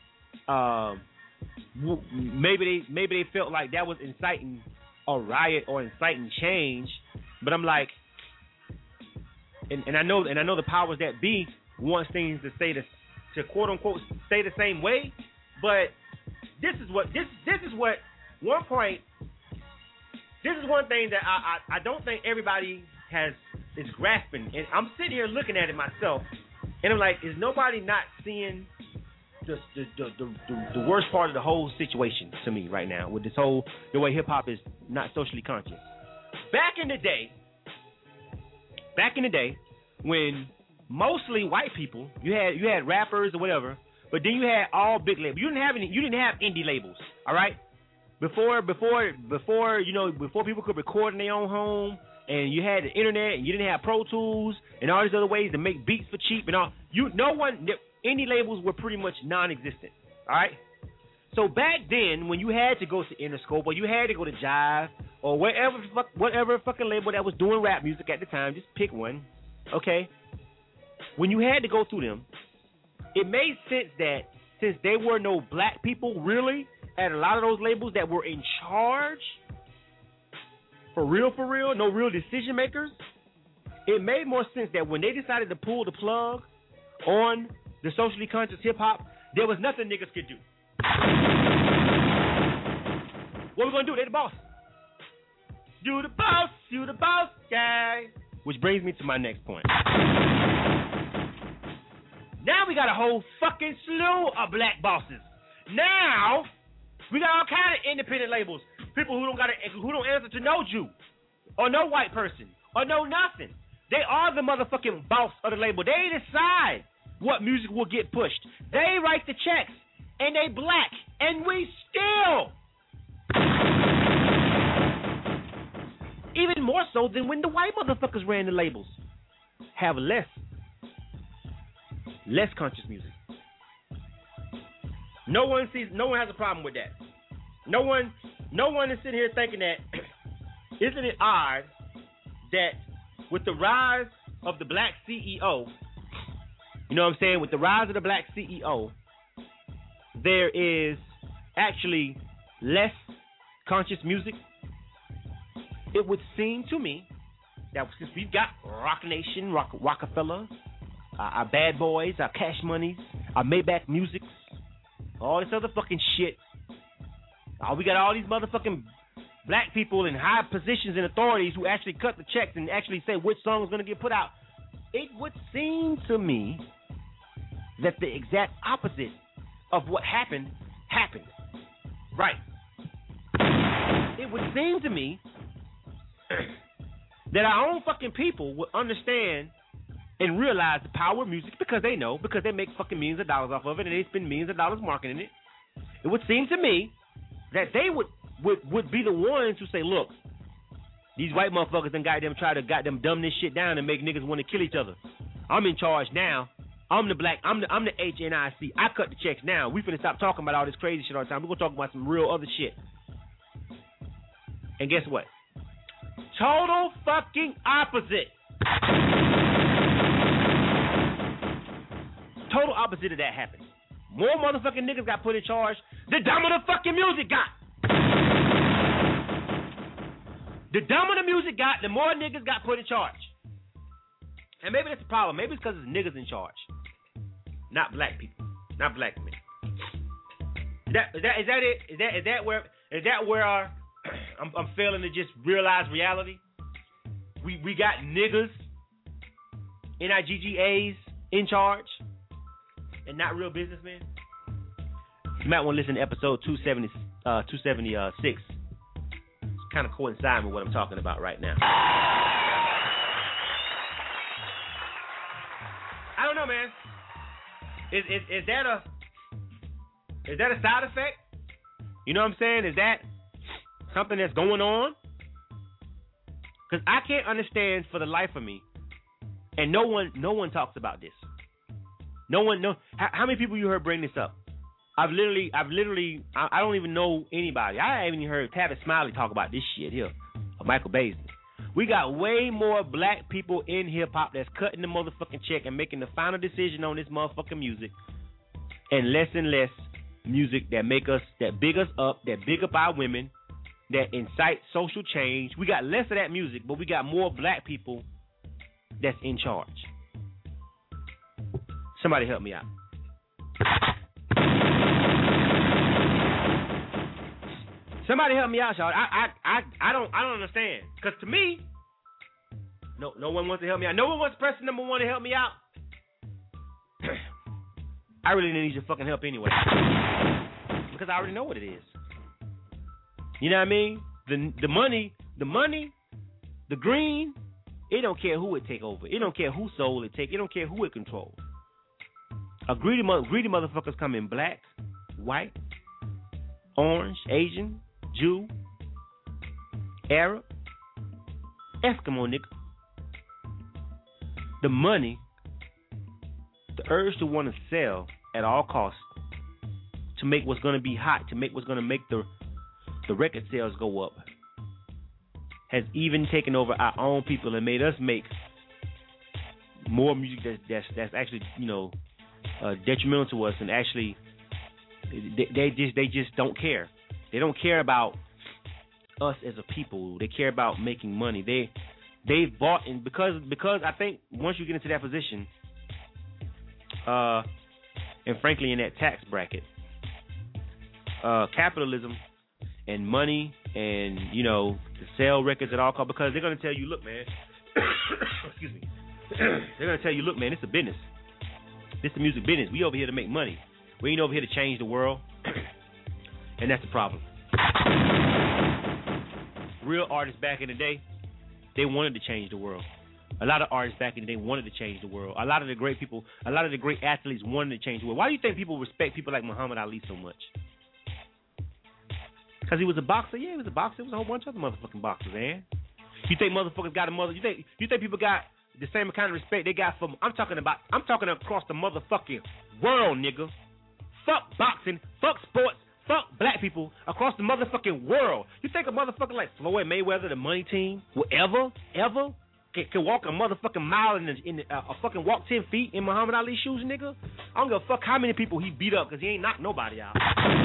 maybe they felt like that was inciting a riot or inciting change, but I'm like, and I know the powers that be wants things to stay to quote unquote stay the same way, but this is one thing that I don't think everybody is grasping, and I'm sitting here looking at it myself, and I'm like, is nobody not seeing the worst part of the whole situation to me right now with this whole, the way hip hop is not socially conscious. Back in the day, when mostly white people, you had rappers or whatever, but then you had all big labels. You didn't have indie labels, all right? Before people could record in their own home, and you had the internet, and you didn't have Pro Tools and all these other ways to make beats for cheap and all. Indie labels were pretty much non-existent, all right? So back then, when you had to go to Interscope or you had to go to Jive or whatever fucking label that was doing rap music at the time, just pick one, okay? When you had to go through them, it made sense that since there were no black people really at a lot of those labels that were in charge, for real, no real decision makers, it made more sense that when they decided to pull the plug on the socially conscious hip hop, there was nothing niggas could do. What we gonna do? They the boss. You the boss guy. Which brings me to my next point. Now we got a whole fucking slew of black bosses. Now we got all kind of independent labels. People who don't answer to no Jew or no white person or no nothing. They are the motherfucking boss of the label. They decide what music will get pushed. They write the checks, and they black, and we still, even more so than when the white motherfuckers ran the labels, have less conscious music. No one has a problem with that. No one is sitting here thinking that, isn't it odd that with the rise of the black CEO, you know what I'm saying, with the rise of the black CEO, there is actually less conscious music? It would seem to me that since we've got Rock Nation, Rockefeller, our Bad Boys, our Cash Moneys, our Maybach Musics, all this other fucking shit, we got all these motherfucking black people in high positions and authorities who actually cut the checks and actually say which song is going to get put out. It would seem to me that the exact opposite of what happened. Right. It would seem to me that our own fucking people would understand and realize the power of music because they know, because they make fucking millions of dollars off of it and they spend millions of dollars marketing it. It would seem to me that they would be the ones who say, look, these white motherfuckers done try to dumb this shit down and make niggas want to kill each other. I'm in charge now. I'm the black. I'm the HNIC. I cut the checks now. We finna stop talking about all this crazy shit all the time. We're gonna talk about some real other shit. And guess what? total fucking opposite. Total opposite of that happened. More motherfucking niggas got put in charge. The dumber the fucking music got. The dumber the music got, the more niggas got put in charge. And maybe that's the problem. Maybe it's because it's niggas in charge, not black people, not black men. Is that it? Is that where I'm failing to just realize reality? We got niggas, NIGGAs in charge, and not real businessmen. You might want to listen to episode 276. It's kind of coinciding with what I'm talking about right now. I don't know, man. Is that a side effect? You know what I'm saying? Is that something that's going on? Because I can't understand for the life of me, and no one talks about this. No. How many people you heard bring this up? I don't even know anybody. I haven't even heard Tavis Smiley talk about this shit here, or Michael Baisden. We got way more black people in hip-hop that's cutting the motherfucking check and making the final decision on this motherfucking music, and less music that big us up, that big up our women, that incite social change. We got less of that music, but we got more black people that's in charge. Somebody help me out. Somebody help me out, y'all. I don't understand. Because to me, no one wants to help me out. No one wants person number one to help me out. I really need your fucking help anyway. Because I already know what it is. You know what I mean? The money, the green, it don't care who it take over. It don't care whose soul it take. It don't care who it control. A greedy motherfuckers come in black, white, orange, Asian, Jew, Arab, Eskimo nigga. The money, the urge to want to sell at all costs, to make what's going to be hot, to make what's going to make the record sales go up, has even taken over our own people and made us make more music that's actually, detrimental to us, and actually they just don't care. They don't care about us as a people. They care about making money. They've bought in because I think once you get into that position, and frankly in that tax bracket, capitalism and money and to sell records at all costs, because they're gonna tell you, look, man, excuse me, they're gonna tell you, look, man, it's a business. This is the music business. We over here to make money. We ain't over here to change the world. And that's the problem. Real artists back in the day, they wanted to change the world. A lot of artists back in the day wanted to change the world. A lot of the great people, a lot of the great athletes wanted to change the world. Why do you think people respect people like Muhammad Ali so much? Because he was a boxer? Yeah, he was a boxer. There was a whole bunch of other motherfucking boxers, man. You think motherfuckers got a mother? You think people got the same kind of respect they got from? I'm talking across the motherfucking world, nigga. Fuck boxing, fuck sports, fuck black people across the motherfucking world. You think a motherfucker like Floyd Mayweather, the money team, will ever can walk a motherfucking mile fucking walk 10 feet in Muhammad Ali's shoes, nigga? I don't give a fuck how many people he beat up because he ain't knocked nobody out.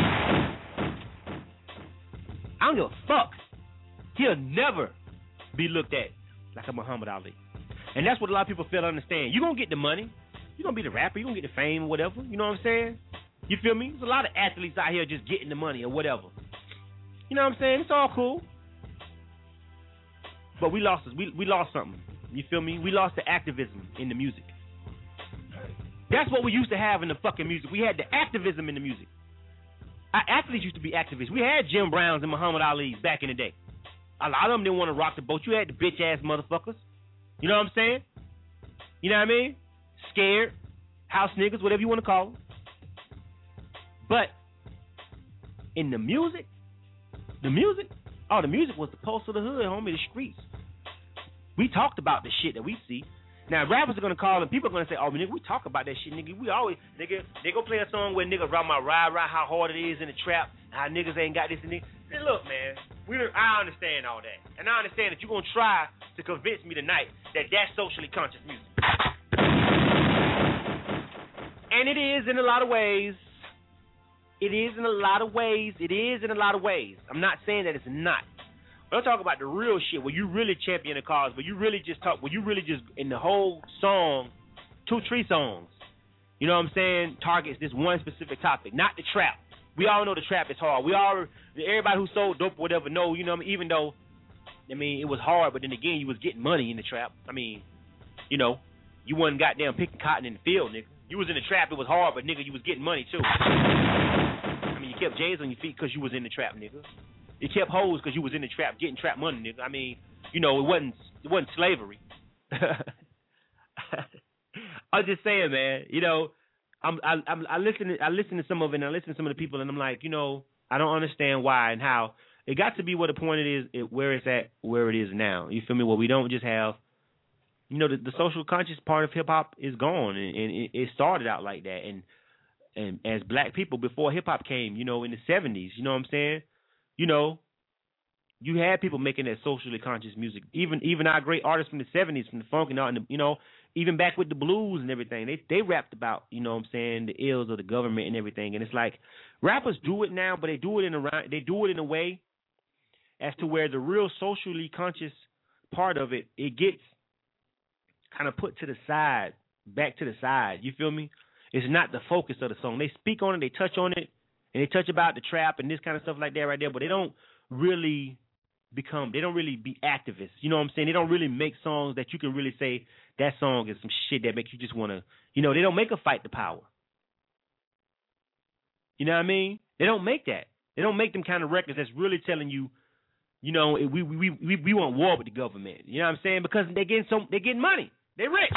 I don't give a fuck. He'll never be looked at like a Muhammad Ali. And that's what a lot of people fail to understand. You're going to get the money. You're going to be the rapper. You're going to get the fame or whatever. You know what I'm saying? You feel me? There's a lot of athletes out here just getting the money or whatever. You know what I'm saying? It's all cool. But we lost something. You feel me? We lost the activism in the music. That's what we used to have in the fucking music. We had the activism in the music. Our athletes used to be activists. We had Jim Browns and Muhammad Ali's back in the day. A lot of them didn't want to rock the boat. You had the bitch-ass motherfuckers. You know what I'm saying? You know what I mean? Scared, house niggas, whatever you want to call them. But in the music was the pulse of the hood, homie, the streets. We talked about the shit that we see. Now, rappers are going to call and people are going to say, oh, nigga, we talk about that shit, nigga. We always, nigga, they go play a song where niggas rap my ride, how hard it is in the trap, how niggas ain't got this and that. Hey, look, man, I understand all that. And I understand that you're going to try to convince me tonight that that's socially conscious music. And it is in a lot of ways. It is in a lot of ways. It is in a lot of ways. I'm not saying that it's not. But I'm talking about the real shit where you really champion the cause, where you really just in the whole song, 2-3 songs, you know what I'm saying, targets this one specific topic, not the trap. We all know the trap is hard. Everybody who sold dope or whatever know, you know what I mean, even though, I mean, it was hard, but then again, you was getting money in the trap. I mean, you know, you wasn't goddamn picking cotton in the field, nigga. You was in the trap, it was hard, but nigga, you was getting money too. I mean, you kept J's on your feet because you was in the trap, nigga. You kept hoes because you was in the trap, getting trap money, nigga. I mean, you know, it wasn't slavery. I'm just saying, man. You know, I listen to some of it, and I listen to some of the people, and I'm like, you know, I don't understand why and how it got to be what the point it is, where it's at, where it is now. You feel me? Well, we don't just have, you know, the social conscious part of hip hop is gone, and it started out like that, and as black people before hip hop came, you know, in the 70s, you know what I'm saying? You know, you had people making that socially conscious music. Even our great artists from the 70s, from the funk and all, and you know, even back with the blues and everything, they rapped about, you know what I'm saying, the ills of the government and everything. And it's like rappers do it now, but they do it in a way as to where the real socially conscious part of it gets kind of put to the side, back to the side. You feel me? It's not the focus of the song. They speak on it, they touch on it, and they touch about the trap and this kind of stuff like that right there, but they don't really be activists. You know what I'm saying? They don't really make songs that you can really say that song is some shit that makes you just want to, you know, they don't make a fight the power. You know what I mean? They don't make that. They don't make them kind of records that's really telling you, you know, we want war with the government. You know what I'm saying? Because they're getting money. They rich.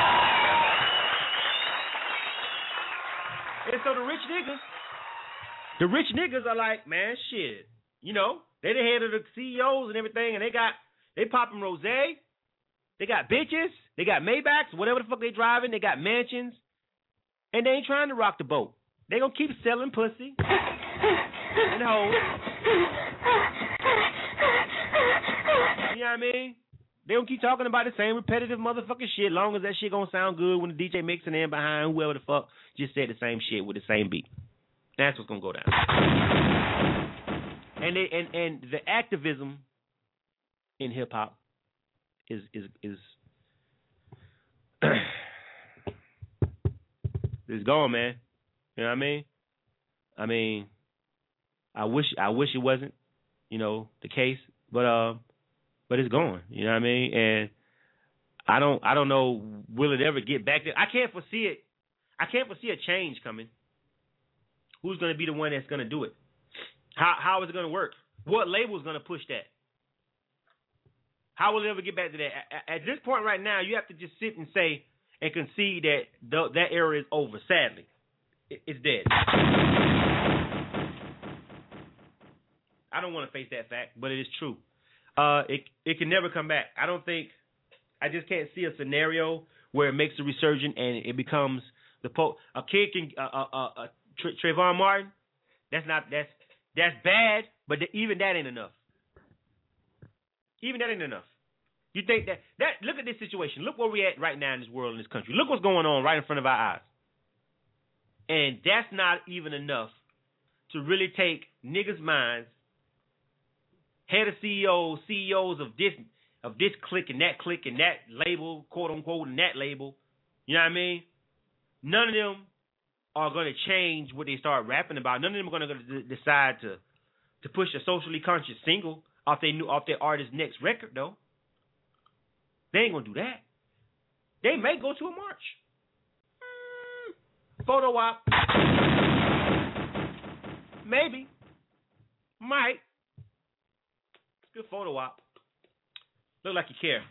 And so the rich niggas are like, man, shit. You know, they the head of the CEOs and everything, and they popping rosé. They got bitches. They got Maybachs, whatever the fuck they driving. They got mansions, and they ain't trying to rock the boat. They gonna keep selling pussy and hoes. You know what I mean? They gonna keep talking about the same repetitive motherfucking shit, long as that shit gonna sound good when the DJ mixing in behind whoever the fuck just said the same shit with the same beat. That's what's gonna go down. And the activism in hip hop is it's gone, man. You know what I mean? I mean, I wish it wasn't, you know, the case, but it's gone. You know what I mean? And I don't know, will it ever get back there? I can't foresee it. I can't foresee a change coming. Who's going to be the one that's going to do it? How is it going to work? What label is going to push that? How will it ever get back to that? At this point right now, you have to just sit and say and concede that that era is over. Sadly, it's dead. I don't want to face that fact, but it is true. It can never come back. I just can't see a scenario where it makes a resurgence and it becomes a kid can Trayvon Martin. That's bad, but even that ain't enough. Even that ain't enough. You think that look at this situation. Look where we at right now in this world, in this country. Look what's going on right in front of our eyes. And that's not even enough to really take niggas' minds, head of CEOs of this clique and that label, quote unquote, and that label. You know what I mean? None of them are going to change what they start rapping about. None of them are going to decide to push a socially conscious single off their artist's next record, though. They ain't going to do that. They may go to a march. Photo op. Maybe. Might. Good photo op. Look like you care.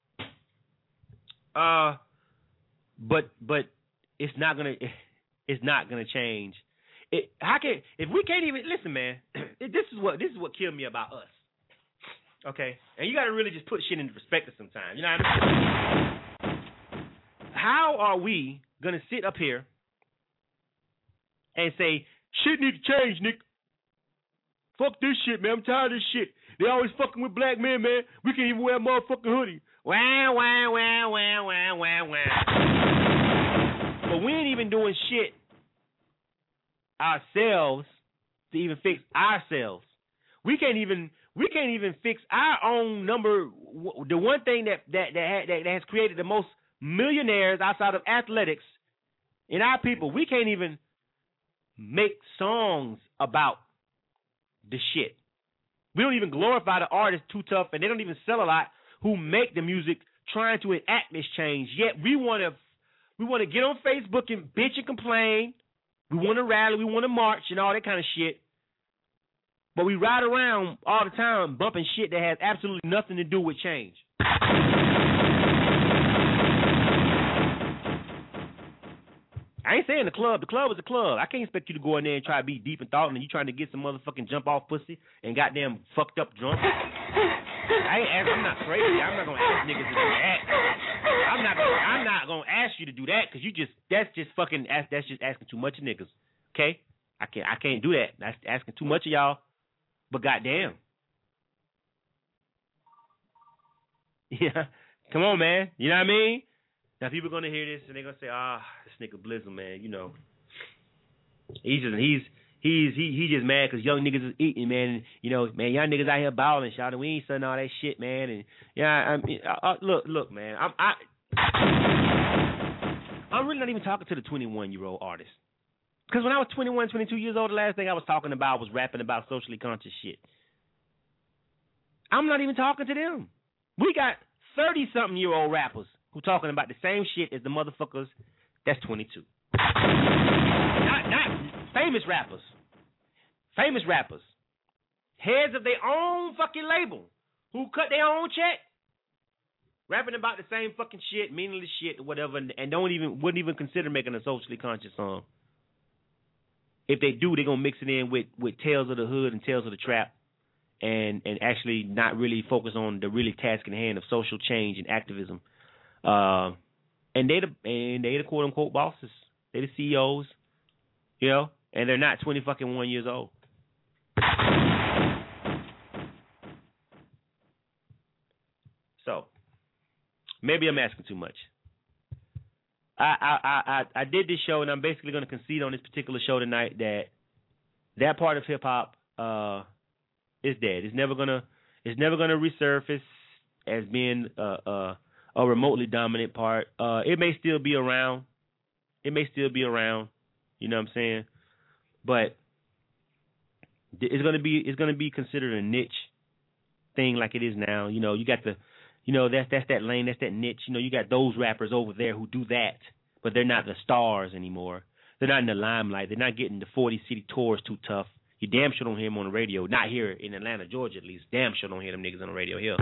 But it's not gonna change. If we can't even listen, man. This is what killed me about us. Okay, and you got to really just put shit into perspective sometimes. You know what I mean? How are we gonna sit up here and say shit need to change, Nick? Fuck this shit, man. I'm tired of this shit. They always fucking with black men, man. We can't even wear a motherfucking hoodie. Wah, wah, wah, wah, wah, wah, wah. But we ain't even doing shit ourselves to even fix ourselves. We can't even fix our own number. The one thing that has created the most millionaires outside of athletics in our people, we can't even make songs about the shit. We don't even glorify the artists too tough, and they don't even sell a lot who make the music trying to enact this change. Yet we want to get on Facebook and bitch and complain. We want to rally, we want to march and all that kind of shit. But we ride around all the time bumping shit that has absolutely nothing to do with change. I ain't saying the club. The club is a club. I can't expect you to go in there and try to be deep in thought and you trying to get some motherfucking jump off pussy and goddamn fucked up drunk. I'm not crazy. I'm not gonna ask niggas to do that. I'm not gonna ask you to do that because that's just asking too much of niggas. Okay? I can't do that. That's asking too much of y'all. But goddamn. Yeah. Come on, man. You know what I mean? Now people are gonna hear this and they're gonna say, this nigga Blizzle, man, you know. He's just mad because young niggas is eating, man. And, you know, man, young niggas out here balling, shouting, we ain't selling all that shit, man. And yeah, look, man, I'm really not even talking to the 21-year-old artist. Because when I was 21, 22 years old, the last thing I was talking about was rapping about socially conscious shit. I'm not even talking to them. We got 30-something-year-old rappers who talking about the same shit as the motherfuckers that's 22. Not famous rappers. Famous rappers. Heads of their own fucking label who cut their own check. Rapping about the same fucking shit, meaningless shit or whatever, and wouldn't even consider making a socially conscious song. If they do, they're gonna mix it in with Tales of the Hood and Tales of the Trap and actually not really focus on the really task in hand of social change and activism. And they the quote unquote bosses. They the CEOs, you know, and they're not 21 years old. So maybe I'm asking too much. I did this show, and I'm basically going to concede on this particular show tonight that part of hip hop is dead. It's never gonna resurface as being a remotely dominant part. It may still be around. You know what I'm saying? But it's gonna be considered a niche thing like it is now. You know, you got that's that lane, that's that niche. You know, you got those rappers over there who do that, but they're not the stars anymore. They're not in the limelight. They're not getting the 40 city tours too tough. You damn sure don't hear them on the radio. Not here in Atlanta, Georgia, at least. Damn sure don't hear them niggas on the radio here.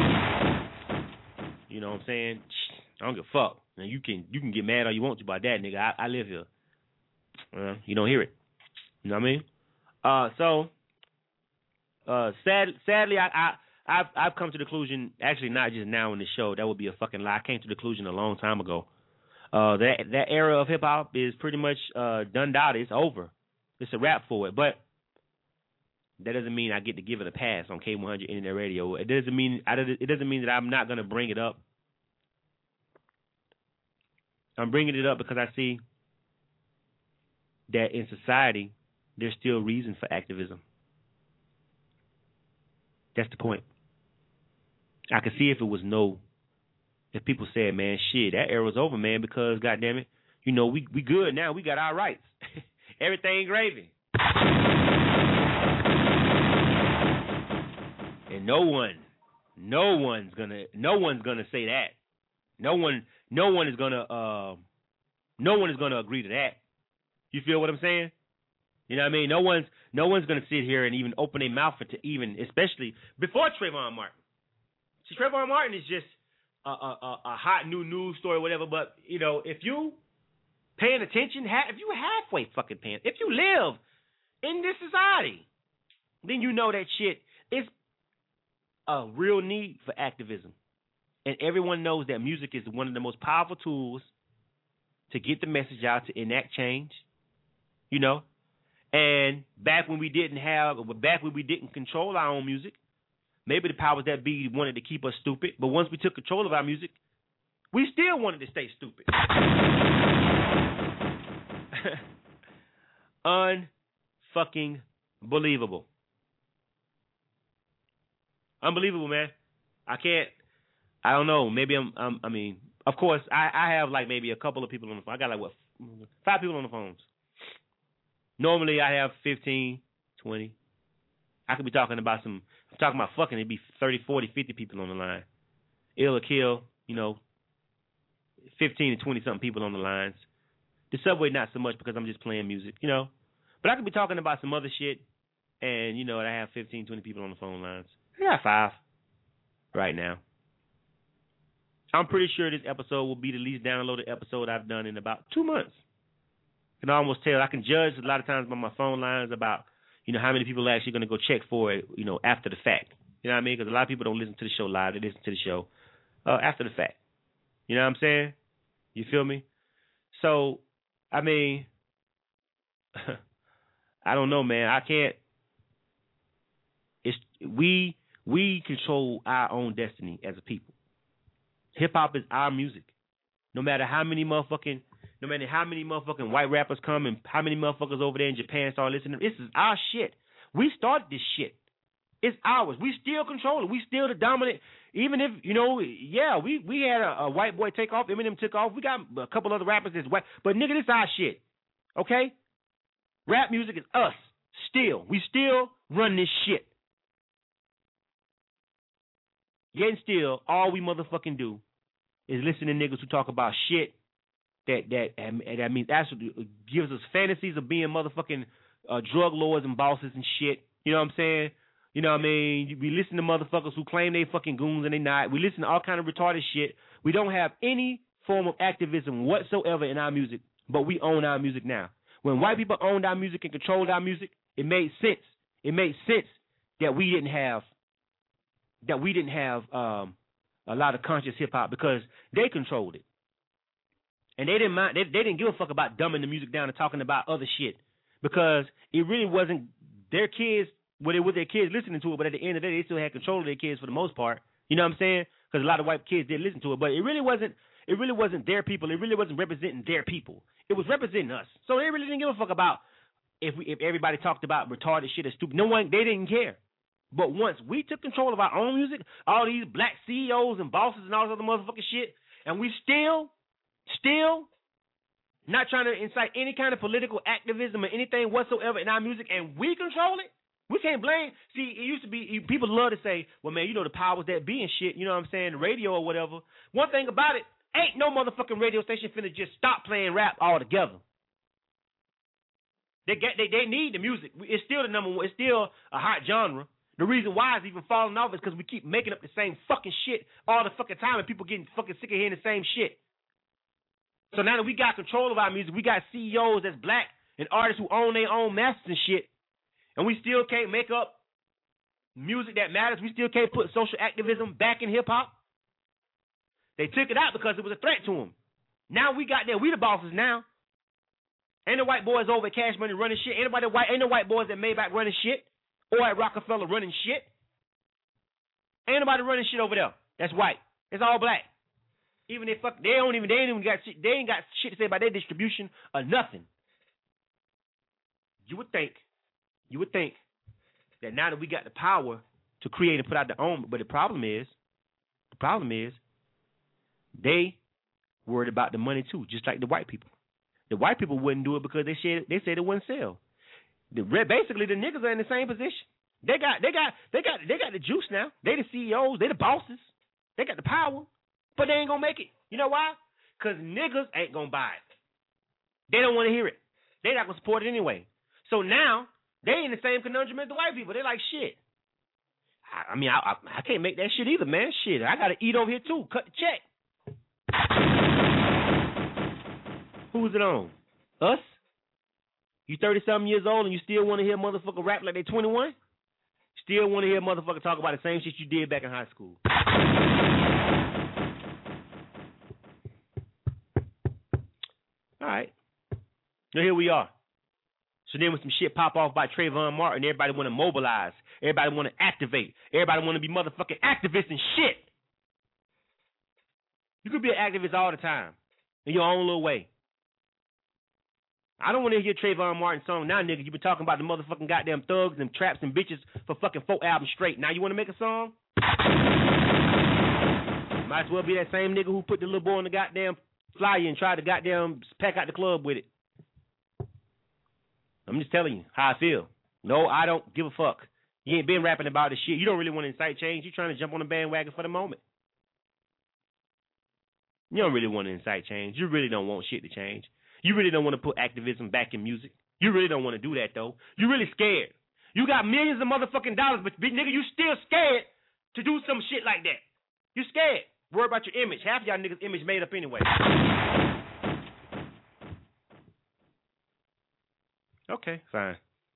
You know what I'm saying? I don't give a fuck. Now you can get mad all you want to about that, nigga. I live here. You don't hear it. You know what I mean? Sadly, I've come to the conclusion. Actually, not just now in the show. That would be a fucking lie. I came to the conclusion a long time ago. That era of hip hop is pretty much done out. It's over. It's a wrap for it. But that doesn't mean I get to give it a pass on K100 Internet Radio. It doesn't mean that I'm not going to bring it up. I'm bringing it up because I see that in society there's still reason for activism. That's the point. I could see if people said, man, shit, that era's over, man, because goddamn it, you know, we good now. We got our rights. Everything gravy. And no one's gonna say that. No one is gonna agree to that. You feel what I'm saying? You know what I mean? No one's gonna sit here and even open their mouth especially before Trayvon Martin. See, Trayvon Martin is just a hot new news story or whatever, but you know, if you paying attention, if you halfway fucking paying, if you live in this society, then you know that shit is a real need for activism. And everyone knows that music is one of the most powerful tools to get the message out, to enact change, you know. And back when we didn't control our own music, maybe the powers that be wanted to keep us stupid. But once we took control of our music, we still wanted to stay stupid. Unfucking believable. Unbelievable, man. I don't know. Maybe I mean, of course, I have like maybe a couple of people on the phone. I got like 5 people on the phones. Normally I have 15, 20. I could be talking about fucking, it'd be 30, 40, 50 people on the line. It'll kill, 15 to 20 something people on the lines. The subway not so much because I'm just playing music, But I could be talking about some other shit and I have 15, 20 people on the phone lines. I got 5 right now. I'm pretty sure this episode will be the least downloaded episode I've done in about 2 months. I can almost tell. I can judge a lot of times by my phone lines about, how many people are actually going to go check for it, after the fact. You know what I mean? Because a lot of people don't listen to the show live. They listen to the show after the fact. You know what I'm saying? You feel me? So, I mean, I don't know, man. I can't. We control our own destiny as a people. Hip hop is our music. No matter how many motherfucking white rappers come and how many motherfuckers over there in Japan start listening, this is our shit. We started this shit. It's ours. We still control it. We still the dominant. Even if, we had a white boy take off. Eminem took off. We got a couple other rappers that's white. But nigga, this our shit. Okay? Rap music is us. Still. We still run this shit. Yet and still, all we motherfucking do is listen to niggas who talk about shit that means absolutely gives us fantasies of being motherfucking drug lords and bosses and shit. You know what I'm saying? You know what I mean? We listen to motherfuckers who claim they fucking goons and they not. We listen to all kind of retarded shit. We don't have any form of activism whatsoever in our music, but we own our music now. When white people owned our music and controlled our music, it made sense. It made sense that we didn't have a lot of conscious hip hop because they controlled it. And they didn't mind. They didn't give a fuck about dumbing the music down and talking about other shit because it really wasn't their kids. Well, it was their kids listening to it, but at the end of the day, they still had control of their kids for the most part. You know what I'm saying? Because a lot of white kids did listen to it, but it really wasn't their people. It really wasn't representing their people. It was representing us. So they really didn't give a fuck about if everybody talked about retarded shit or stupid. They didn't care. But once we took control of our own music, all these black CEOs and bosses and all this other motherfucking shit, and we still not trying to incite any kind of political activism or anything whatsoever in our music, and we control it, we can't blame. See, it used to be, people love to say, well, man, the powers that be and shit, you know what I'm saying, the radio or whatever. One thing about it, ain't no motherfucking radio station finna just stop playing rap altogether. They need the music. It's still the number one. It's still a hot genre. The reason why it's even falling off is because we keep making up the same fucking shit all the fucking time and people getting fucking sick of hearing the same shit. So now that we got control of our music, we got CEOs that's black and artists who own their own masters and shit, and we still can't make up music that matters. We still can't put social activism back in hip-hop. They took it out because it was a threat to them. Now we got there. We the bosses now. Ain't no white boys over at Cash Money running shit. Ain't no white boys at Maybach running shit. Or at Rockefeller running shit. Ain't nobody running shit over there. That's white. It's all black. Even they ain't got shit to say about their distribution or nothing. You would think that now that we got the power to create and put out their own, but the problem is they worried about the money too, just like the white people. The white people wouldn't do it because they said it wouldn't sell. Basically, the niggas are in the same position. They got the juice now. They the CEOs. They the bosses. They got the power, but they ain't gonna make it. You know why? Because niggas ain't gonna buy it. They don't want to hear it. They not gonna support it anyway. So now they in the same conundrum as the white people. They like shit. I can't make that shit either, man. Shit, I gotta eat over here too. Cut the check. Who's it on? Us? You 30-something years old and you still want to hear motherfucker rap like they 21? Still want to hear motherfucker talk about the same shit you did back in high school? All right. Now here we are. So then when some shit pop off by Trayvon Martin, everybody want to mobilize. Everybody want to activate. Everybody want to be motherfucking activists and shit. You could be an activist all the time in your own little way. I don't want to hear Trayvon Martin song now, nigga. You been talking about the motherfucking goddamn thugs and traps and bitches for fucking 4 albums straight. Now you want to make a song? Might as well be that same nigga who put the little boy on the goddamn flyer and tried to goddamn pack out the club with it. I'm just telling you how I feel. No, I don't give a fuck. You ain't been rapping about this shit. You don't really want to incite change. You're trying to jump on the bandwagon for the moment. You don't really want to incite change. You really don't want shit to change. You really don't want to put activism back in music. You really don't want to do that, though. You're really scared. You got millions of motherfucking dollars, but nigga, you still scared to do some shit like that. You scared. Worry about your image. Half y'all niggas' image made up anyway. Okay, fine.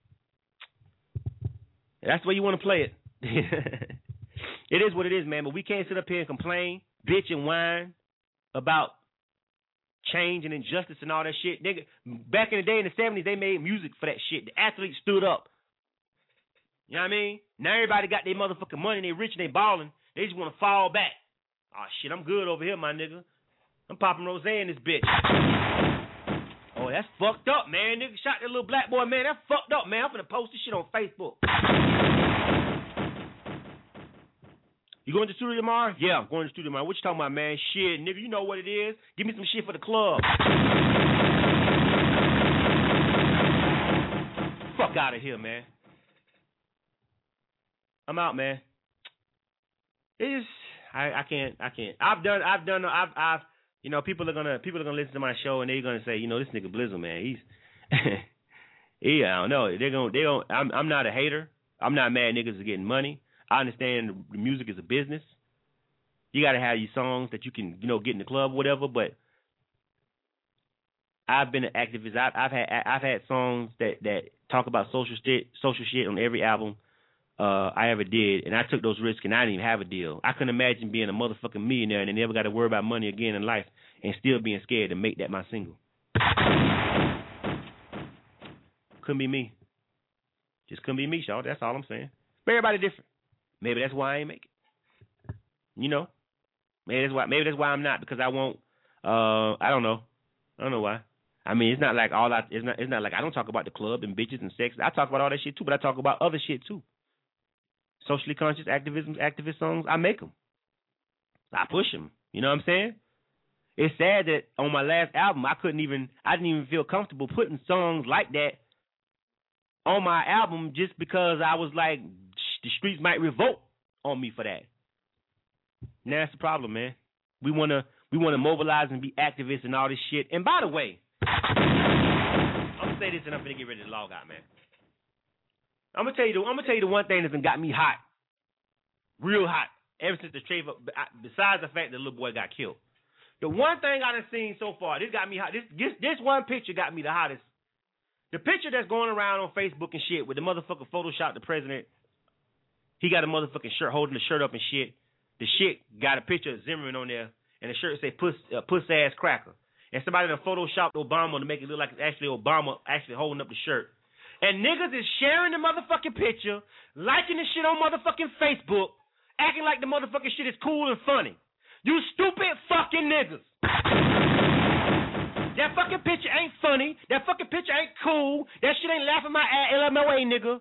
That's the way you want to play it. It is what it is, man, but we can't sit up here and complain, bitch and whine about change and injustice and all that shit. Nigga, back in the day in the 70s, they made music for that shit. The athletes stood up. You know what I mean? Now everybody got their motherfucking money, they rich and they balling. They just want to fall back. Oh, shit, I'm good over here, my nigga. I'm popping rose in this bitch. Oh, that's fucked up, man. Nigga shot that little black boy, man. That's fucked up, man. I'm finna post this shit on Facebook. You going to the studio tomorrow? Yeah, I'm going to the studio tomorrow. What you talking about, man? Shit, nigga, you know what it is. Give me some shit for the club. Fuck out of here, man. I'm out, man. It is. I can't. I've you know, people are gonna listen to my show and they're gonna say, you know, this nigga Blizzle, man, he's I don't know. I'm not a hater. I'm not mad niggas are getting money. I understand the music is a business. You gotta have these songs that you can, you know, get in the club or whatever, but I've been an activist. I've had songs that talk about social shit on every album I ever did, and I took those risks and I didn't even have a deal. I couldn't imagine being a motherfucking millionaire and never got to worry about money again in life and still being scared to make that my single. Couldn't be me. Just couldn't be me, y'all. That's all I'm saying. But everybody different. Maybe that's why I ain't make it. You know? Maybe that's why I'm not, because I won't I don't know. I don't know why. I mean, it's not like it's not like I don't talk about the club and bitches and sex. I talk about all that shit too, but I talk about other shit too. Socially conscious activist songs, I make them. I push them. You know what I'm saying? It's sad that on my last album, I didn't even feel comfortable putting songs like that on my album just because I was like, the streets might revolt on me for that. Now that's the problem, man. We wanna mobilize and be activists and all this shit. And by the way, I'm gonna say this and I'm gonna get ready to log out, man. I'm gonna tell you the one thing that's got me hot, real hot, ever since the Trayvon. Besides the fact that the little boy got killed, the one thing I done seen so far, this got me hot. This one picture got me the hottest. The picture that's going around on Facebook and shit with the motherfucker photoshopped the president. He got a motherfucking shirt, holding the shirt up and shit. The shit got a picture of Zimmerman on there, and the shirt say puss ass cracker. And somebody done photoshopped Obama to make it look like it's actually Obama actually holding up the shirt. And niggas is sharing the motherfucking picture, liking the shit on motherfucking Facebook, acting like the motherfucking shit is cool and funny. You stupid fucking niggas. That fucking picture ain't funny. That fucking picture ain't cool. That shit ain't laughing my ass, LMOA, nigga.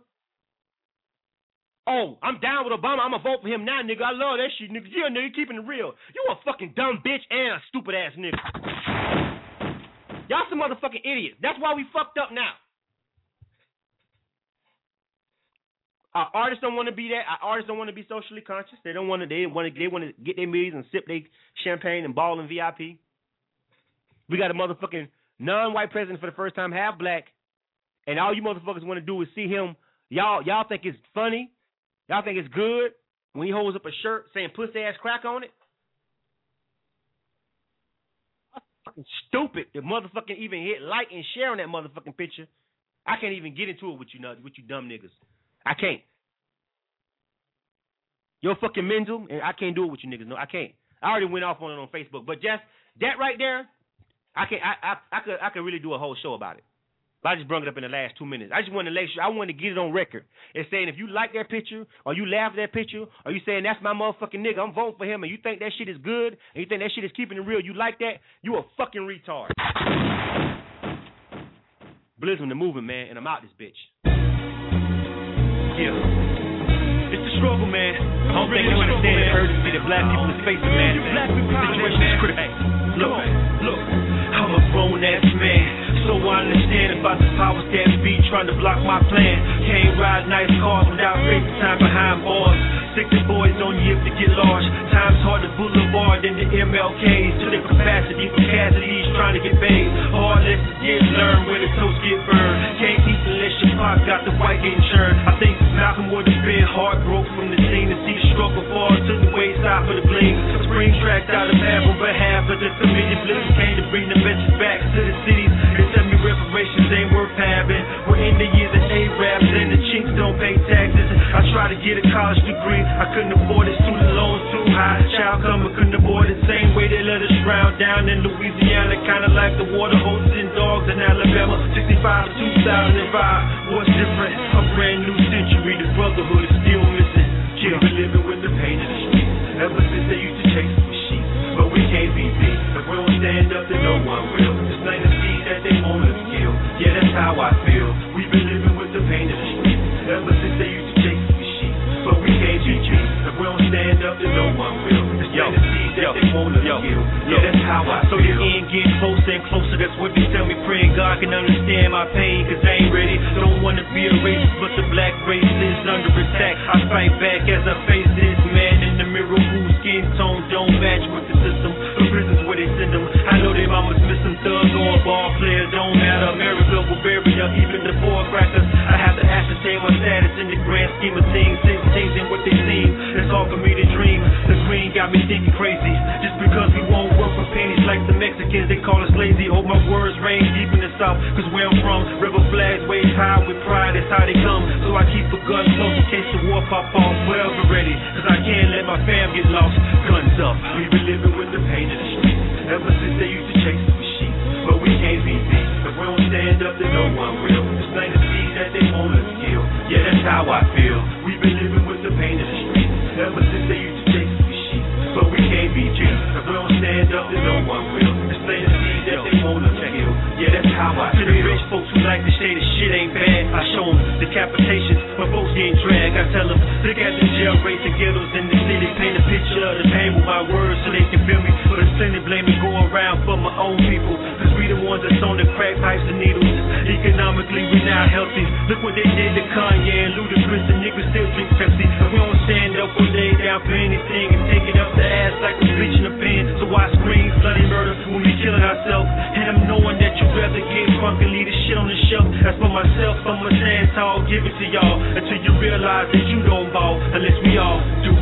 Oh, I'm down with Obama. I'm gonna vote for him now, nigga. I love that shit, nigga. Yeah, nigga, keeping it real. You a fucking dumb bitch and a stupid ass nigga. Y'all some motherfucking idiots. That's why we fucked up now. Our artists don't want to be that. Our artists don't want to be socially conscious. They want to get their millies and sip their champagne and ball in VIP. We got a motherfucking non-white president for the first time, half black, and all you motherfuckers want to do is see him. Y'all think it's funny. Y'all think it's good when he holds up a shirt saying pussy ass crack on it. Fucking stupid. The motherfucking even hit like and share on that motherfucking picture. I can't even get into it with you dumb niggas. I can't. You're fucking mental, and I can't do it with you niggas. No, I can't. I already went off on it on Facebook, but just that right there, I could really do a whole show about it. But I just brought it up in the last 2 minutes. I just wanted to make sure, I wanted to get it on record. It's saying if you like that picture, or you laugh at that picture, or you saying that's my motherfucking nigga, I'm voting for him, and you think that shit is good, and you think that shit is keeping it real, you like that, you a fucking retard. Blizzard the movement, man, and I'm out this bitch. Yeah. It's the struggle, man. I don't think you understand the urgency that black people is facing, man. The situation is critical. Look, I'm a grown-ass man, so I understand about the powers that be trying to block my plan. Can't ride nice cars without wasting time behind bars. Stick the boys on you if they get large. Time's hard to boulevard and the MLKs to their capacity for Cassidy's trying to get paid. Hard lessons get learned where the toast get burned. Can't eat unless your pop got the white getting churned. I think Malcolm would have been heartbroken from the scene to see the struggle fall to the wayside for the bling. Spring tracked out of half on behalf of the committee. Bliss came to bring the message back to the cities. They tell me reparations ain't worth having. We're in the years that Arabs and the chinks don't pay taxes. I tried to get a college degree, I couldn't afford it. Student loans too high. Child coming couldn't afford it. Same way they let us drown down in Louisiana, kinda like the water hoses and dogs in Alabama. 65 to 2005. What's different? A brand new century. The brotherhood is still missing. Yeah, we're living with the pain of the streets. Ever since they used to chase us with sheep, but we can't be beat. If we don't stand up, then no one will. It's plain to see that they want us killed. Yeah, that's how I feel. We've been living with the pain of the streets. Ever since they used to chase us with sheep, but we can't be beat. If we don't stand up, then no one will. It's plain to see that they want us killed. Yeah, that's how I feel. So the end getting closer and closer. That's what they tell me. Praying God can understand my pain, cause I ain't ready. Don't wanna be a racist, but the black race is under attack. I fight back as I face this man in the mirror whose skin tone don't match with the system. The prisons where they send them. I know their mamas miss them. Thug or ball player, don't matter. America will bury up even the poor crackers. I have to ascertain my status in the grand scheme of things. Things changing what they seem. It's all for me to dream. The green got me thinking crazy. Just because we won't work for pennies like the Mexicans, they call us lazy. Hope my words rain deep in the south, cause where I'm from, river flags wave high with pride. That's how they come. So I keep a gun close in case the war pop off. Forever ready, cause I can't let my fam get lost. Guns up, we been living with the pain of the streets. Ever since they used to chase us with sheep, but we can't be beat. If we don't stand up, then no one will. It's plain to see that they want us killed. Yeah, that's how I feel. We've been living with the pain of the streets. Ever since they used to chase us with sheep, but we can't be beat. If we don't stand up, then no one will. It's plain to see that they want us killed. Yeah, that's how I feel. To the rich folks who like to say the shit ain't bad, I show them decapitations, but folks getting dragged. I tell them, look at the jail rates and ghettos in the city. Paint a picture of the pain with my words so they can feel me. But there's plenty blame to go around for my own people, cause we the ones that's on the crack pipes and needles. Economically, we not healthy. Look what they did to Kanye and Ludacris, and niggas still drink Pepsi. If we don't stand up or lay down for anything and take it up the ass like we're bleaching a pen. So I scream bloody murder when we killing ourselves. And I'm knowing that you'd rather get drunk and leave the shit on the shelf. That's for myself, I'ma stand tall, give it to y'all until you realize that you don't ball unless we all do.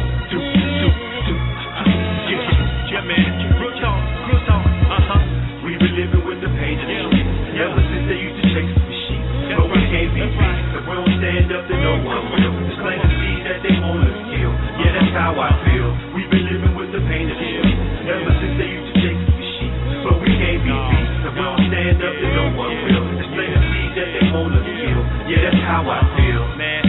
Yeah, man. Real talk. We been living with the pain of the streets. Ever since they used to chase us with sheep, but we can't be beat. If we don't stand up, then no one will. It's plain to see that they want us killed. Yeah, that's how I feel. We been living with the pain of the streets. Ever since they used to chase us with sheep, but we can't be beat. If we don't stand up, then no one will. It's plain to see that they want us killed. Yeah, that's how I feel, man.